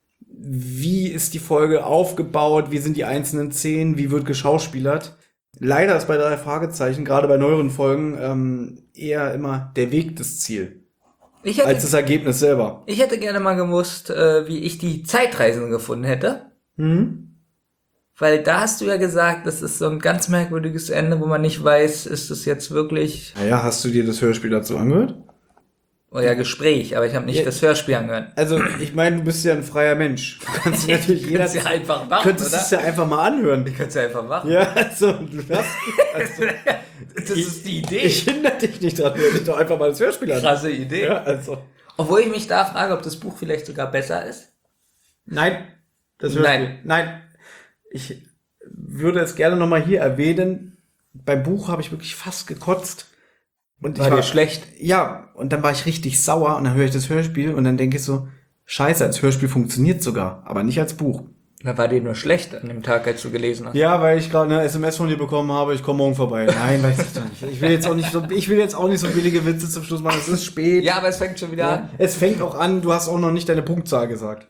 wie ist die Folge aufgebaut, wie sind die einzelnen Szenen, wie wird geschauspielert. Leider ist bei drei Fragezeichen, gerade bei neueren Folgen, ähm, eher immer der Weg das Ziel, Ich hätte, als das Ergebnis selber. ich hätte gerne mal gewusst, äh, wie ich die Zeitreisen gefunden hätte. Mhm. Weil da hast du ja gesagt, das ist so ein ganz merkwürdiges Ende, wo man nicht weiß, ist es jetzt wirklich Naja, hast du dir das Hörspiel dazu angehört? euer Gespräch, aber ich habe nicht Ja. das Hörspiel angehört. Also, ich meine, du bist ja ein freier Mensch. Du kannst natürlich Ich jeder, könnte ja einfach machen, könntest oder? es ja einfach mal anhören. Ich könnte es ja einfach machen. Ja, also, du hast, also Das ist die Idee. ich hindere dich nicht dran, hör dich doch einfach mal das Hörspiel an. Krasse Idee. Ja, also. Obwohl ich mich da frage, ob das Buch vielleicht sogar besser ist. Nein, das Hörspiel. Nein. Nein. Ich würde es gerne nochmal hier erwähnen. Beim Buch habe ich wirklich fast gekotzt. Und War ich dir schlecht? Ja, und dann war ich richtig sauer und dann höre ich das Hörspiel und dann denke ich so, scheiße, als Hörspiel funktioniert sogar, aber nicht als Buch. Da war dir nur schlecht an dem Tag, als du gelesen hast. Ja, weil ich gerade eine S M S von dir bekommen habe, ich komme morgen vorbei. Nein, weiß ich doch nicht. Ich will jetzt auch nicht so, ich will jetzt auch nicht so billige Witze zum Schluss machen. Es ist spät. Ja, aber es fängt schon wieder Ja. an. Es fängt auch an, du hast auch noch nicht deine Punktzahl gesagt.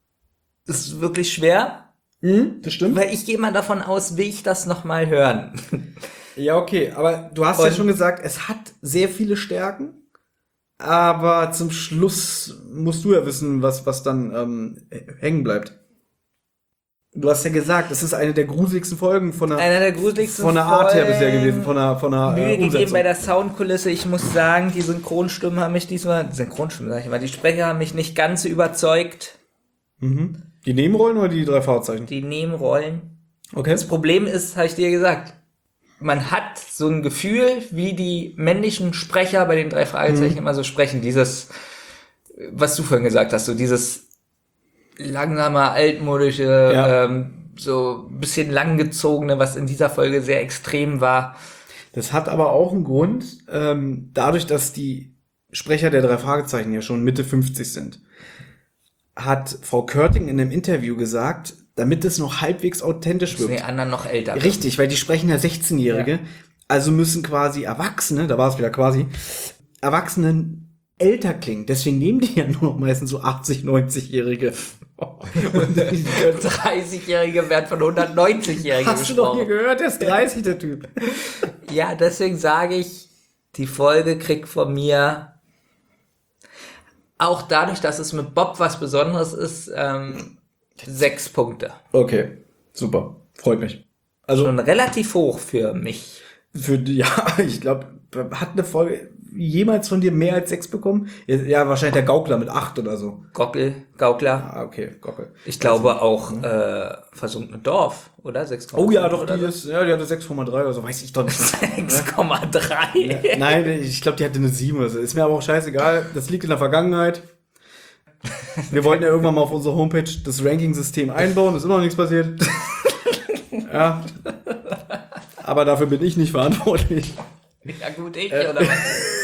Es ist wirklich schwer, Hm, das stimmt. weil ich gehe mal davon aus, will ich das nochmal hören. Ja, okay, aber du hast ja Und- schon gesagt, es hat sehr viele Stärken, aber zum Schluss musst du ja wissen, was, was dann ähm, hängen bleibt. Du hast ja gesagt, es ist eine der gruseligsten Folgen von der, Einer der gruseligsten von der Art her Folgen. bisher gewesen, von der, von der Mühe äh, gegeben Umsetzung. bei der Soundkulisse. Ich muss sagen, die Synchronstimmen haben mich diesmal, Synchronstimmen sag ich mal, die Sprecher haben mich nicht ganz so überzeugt. Mhm. Die Nebenrollen oder die drei Fahrzeichen? Die Nebenrollen. Okay. Das Problem ist, habe ich dir gesagt, man hat so ein Gefühl, wie die männlichen Sprecher bei den drei Fragezeichen immer so sprechen. Dieses, was du vorhin gesagt hast, so dieses langsame, altmodische, Ja. ähm, so ein bisschen langgezogene, was in dieser Folge sehr extrem war. Das hat aber auch einen Grund, ähm, dadurch, dass die Sprecher der drei Fragezeichen ja schon Mitte fünfzig sind, hat Frau Körting in einem Interview gesagt, damit es noch halbwegs authentisch Dass wirkt. die anderen noch älter. Richtig, weil die sprechen ja sechzehnjährige. Ja. Also müssen quasi Erwachsene, da war es wieder quasi, Erwachsenen älter klingen. Deswegen nehmen die ja nur noch meistens so achtzig, neunzig-Jährige. Und die können- dreißigjährige werden von hundertneunzigjährigen Hast du doch hier gesprochen. gehört, der ist dreißig, der Typ. Ja, deswegen sage ich, die Folge kriegt von mir, auch dadurch, dass es mit Bob was Besonderes ist, ähm, sechs Punkte. Okay, super. Freut mich. Also Schon relativ hoch für mich. für die, ja, ich glaube, hat eine Folge, jemals von dir mehr als sechs bekommen? Ja, ja, wahrscheinlich der Gaukler mit acht oder so. Gockel, Gaukler. Ah, okay, Gockel. Ich glaube auch äh, versunkene Dorf, oder? sechs Komma fünf Oh ja, doch, oder die, so? ist, ja, die hatte sechs Komma drei oder so, weiß ich doch nicht. sechs Komma drei. Nein, ich glaube, die hatte eine sieben oder so. Ist mir aber auch scheißegal. Das liegt in der Vergangenheit. Wir wollten ja irgendwann mal auf unsere Homepage das Ranking-System einbauen. Ist immer noch nichts passiert. Ja. Aber dafür bin ich nicht verantwortlich. Ja gut, ich, oder was?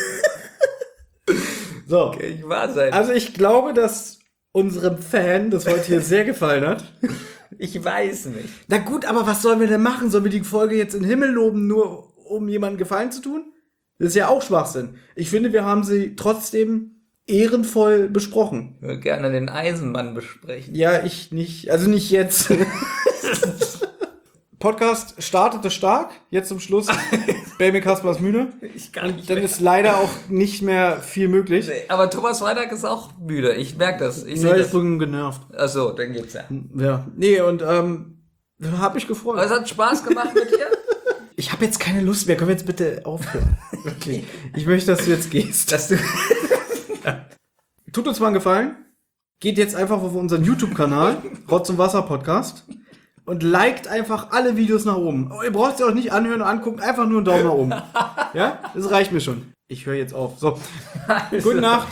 So. Okay, ich wahr sein. Also ich glaube, dass unserem Fan das heute hier sehr gefallen hat. Ich weiß nicht. Na gut, aber was sollen wir denn machen? Sollen wir die Folge jetzt in den Himmel loben, nur um jemandem Gefallen zu tun? Das ist ja auch Schwachsinn. Ich finde, wir haben sie trotzdem ehrenvoll besprochen. Ich würde gerne den Eisenmann besprechen. Ja, ich nicht, also nicht jetzt. Podcast startete stark, jetzt zum Schluss Baby Kasper ist müde. Ich kann nicht Dann mehr. ist leider auch nicht mehr viel möglich. Aber Thomas Freitag ist auch müde. Ich merke das. Ich Ja, sehe ich das. bin genervt. Achso, dann geht's ja. Ja. Nee, und ähm, hab mich gefreut. Aber es hat Spaß gemacht mit dir. Ich habe jetzt keine Lust mehr. Können wir jetzt bitte aufhören? Okay. Ich möchte, dass du jetzt gehst. Dass du Tut uns mal einen Gefallen. Geht jetzt einfach auf unseren YouTube-Kanal, Rotz und Wasser Podcast, und liked einfach alle Videos nach oben. Oh, ihr braucht sie auch nicht anhören und angucken, einfach nur einen Daumen nach oben. Ja? Das reicht mir schon. Ich höre jetzt auf. So. Gute Nacht.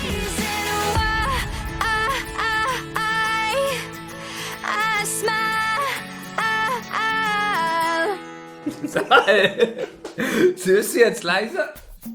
Bist du jetzt leiser?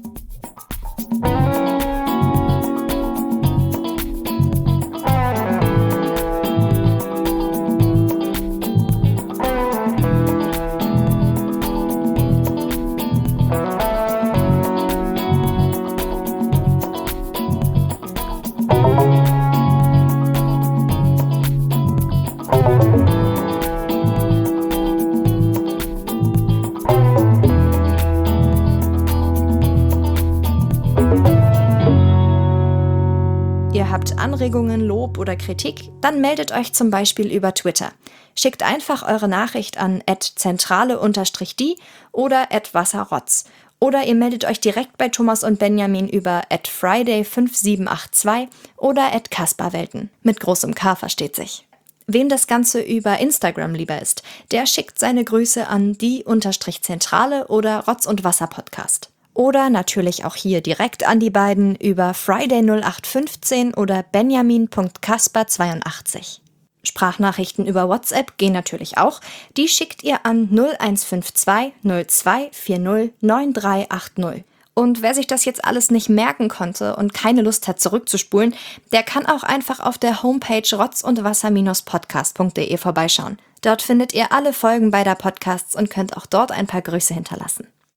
Ihr habt Anregungen, Lob oder Kritik? Dann meldet euch zum Beispiel über Twitter. Schickt einfach eure Nachricht an at zentrale die oder at wasserrotz. Oder ihr meldet euch direkt bei Thomas und Benjamin über at friday fünf sieben acht zwei oder at kasperwelten. Mit großem K versteht sich. Wem das Ganze über Instagram lieber ist, der schickt seine Grüße an die-zentrale oder Rotz und Wasser Podcast. Oder natürlich auch hier direkt an die beiden über friday null acht fünfzehn oder benjamin punkt kasper zweiundachtzig. Sprachnachrichten über WhatsApp gehen natürlich auch. Die schickt ihr an null eins fünf zwei null zwei vier null neun drei acht null. Und wer sich das jetzt alles nicht merken konnte und keine Lust hat zurückzuspulen, der kann auch einfach auf der Homepage rotz und wasser podcast punkt de vorbeischauen. Dort findet ihr alle Folgen beider Podcasts und könnt auch dort ein paar Grüße hinterlassen.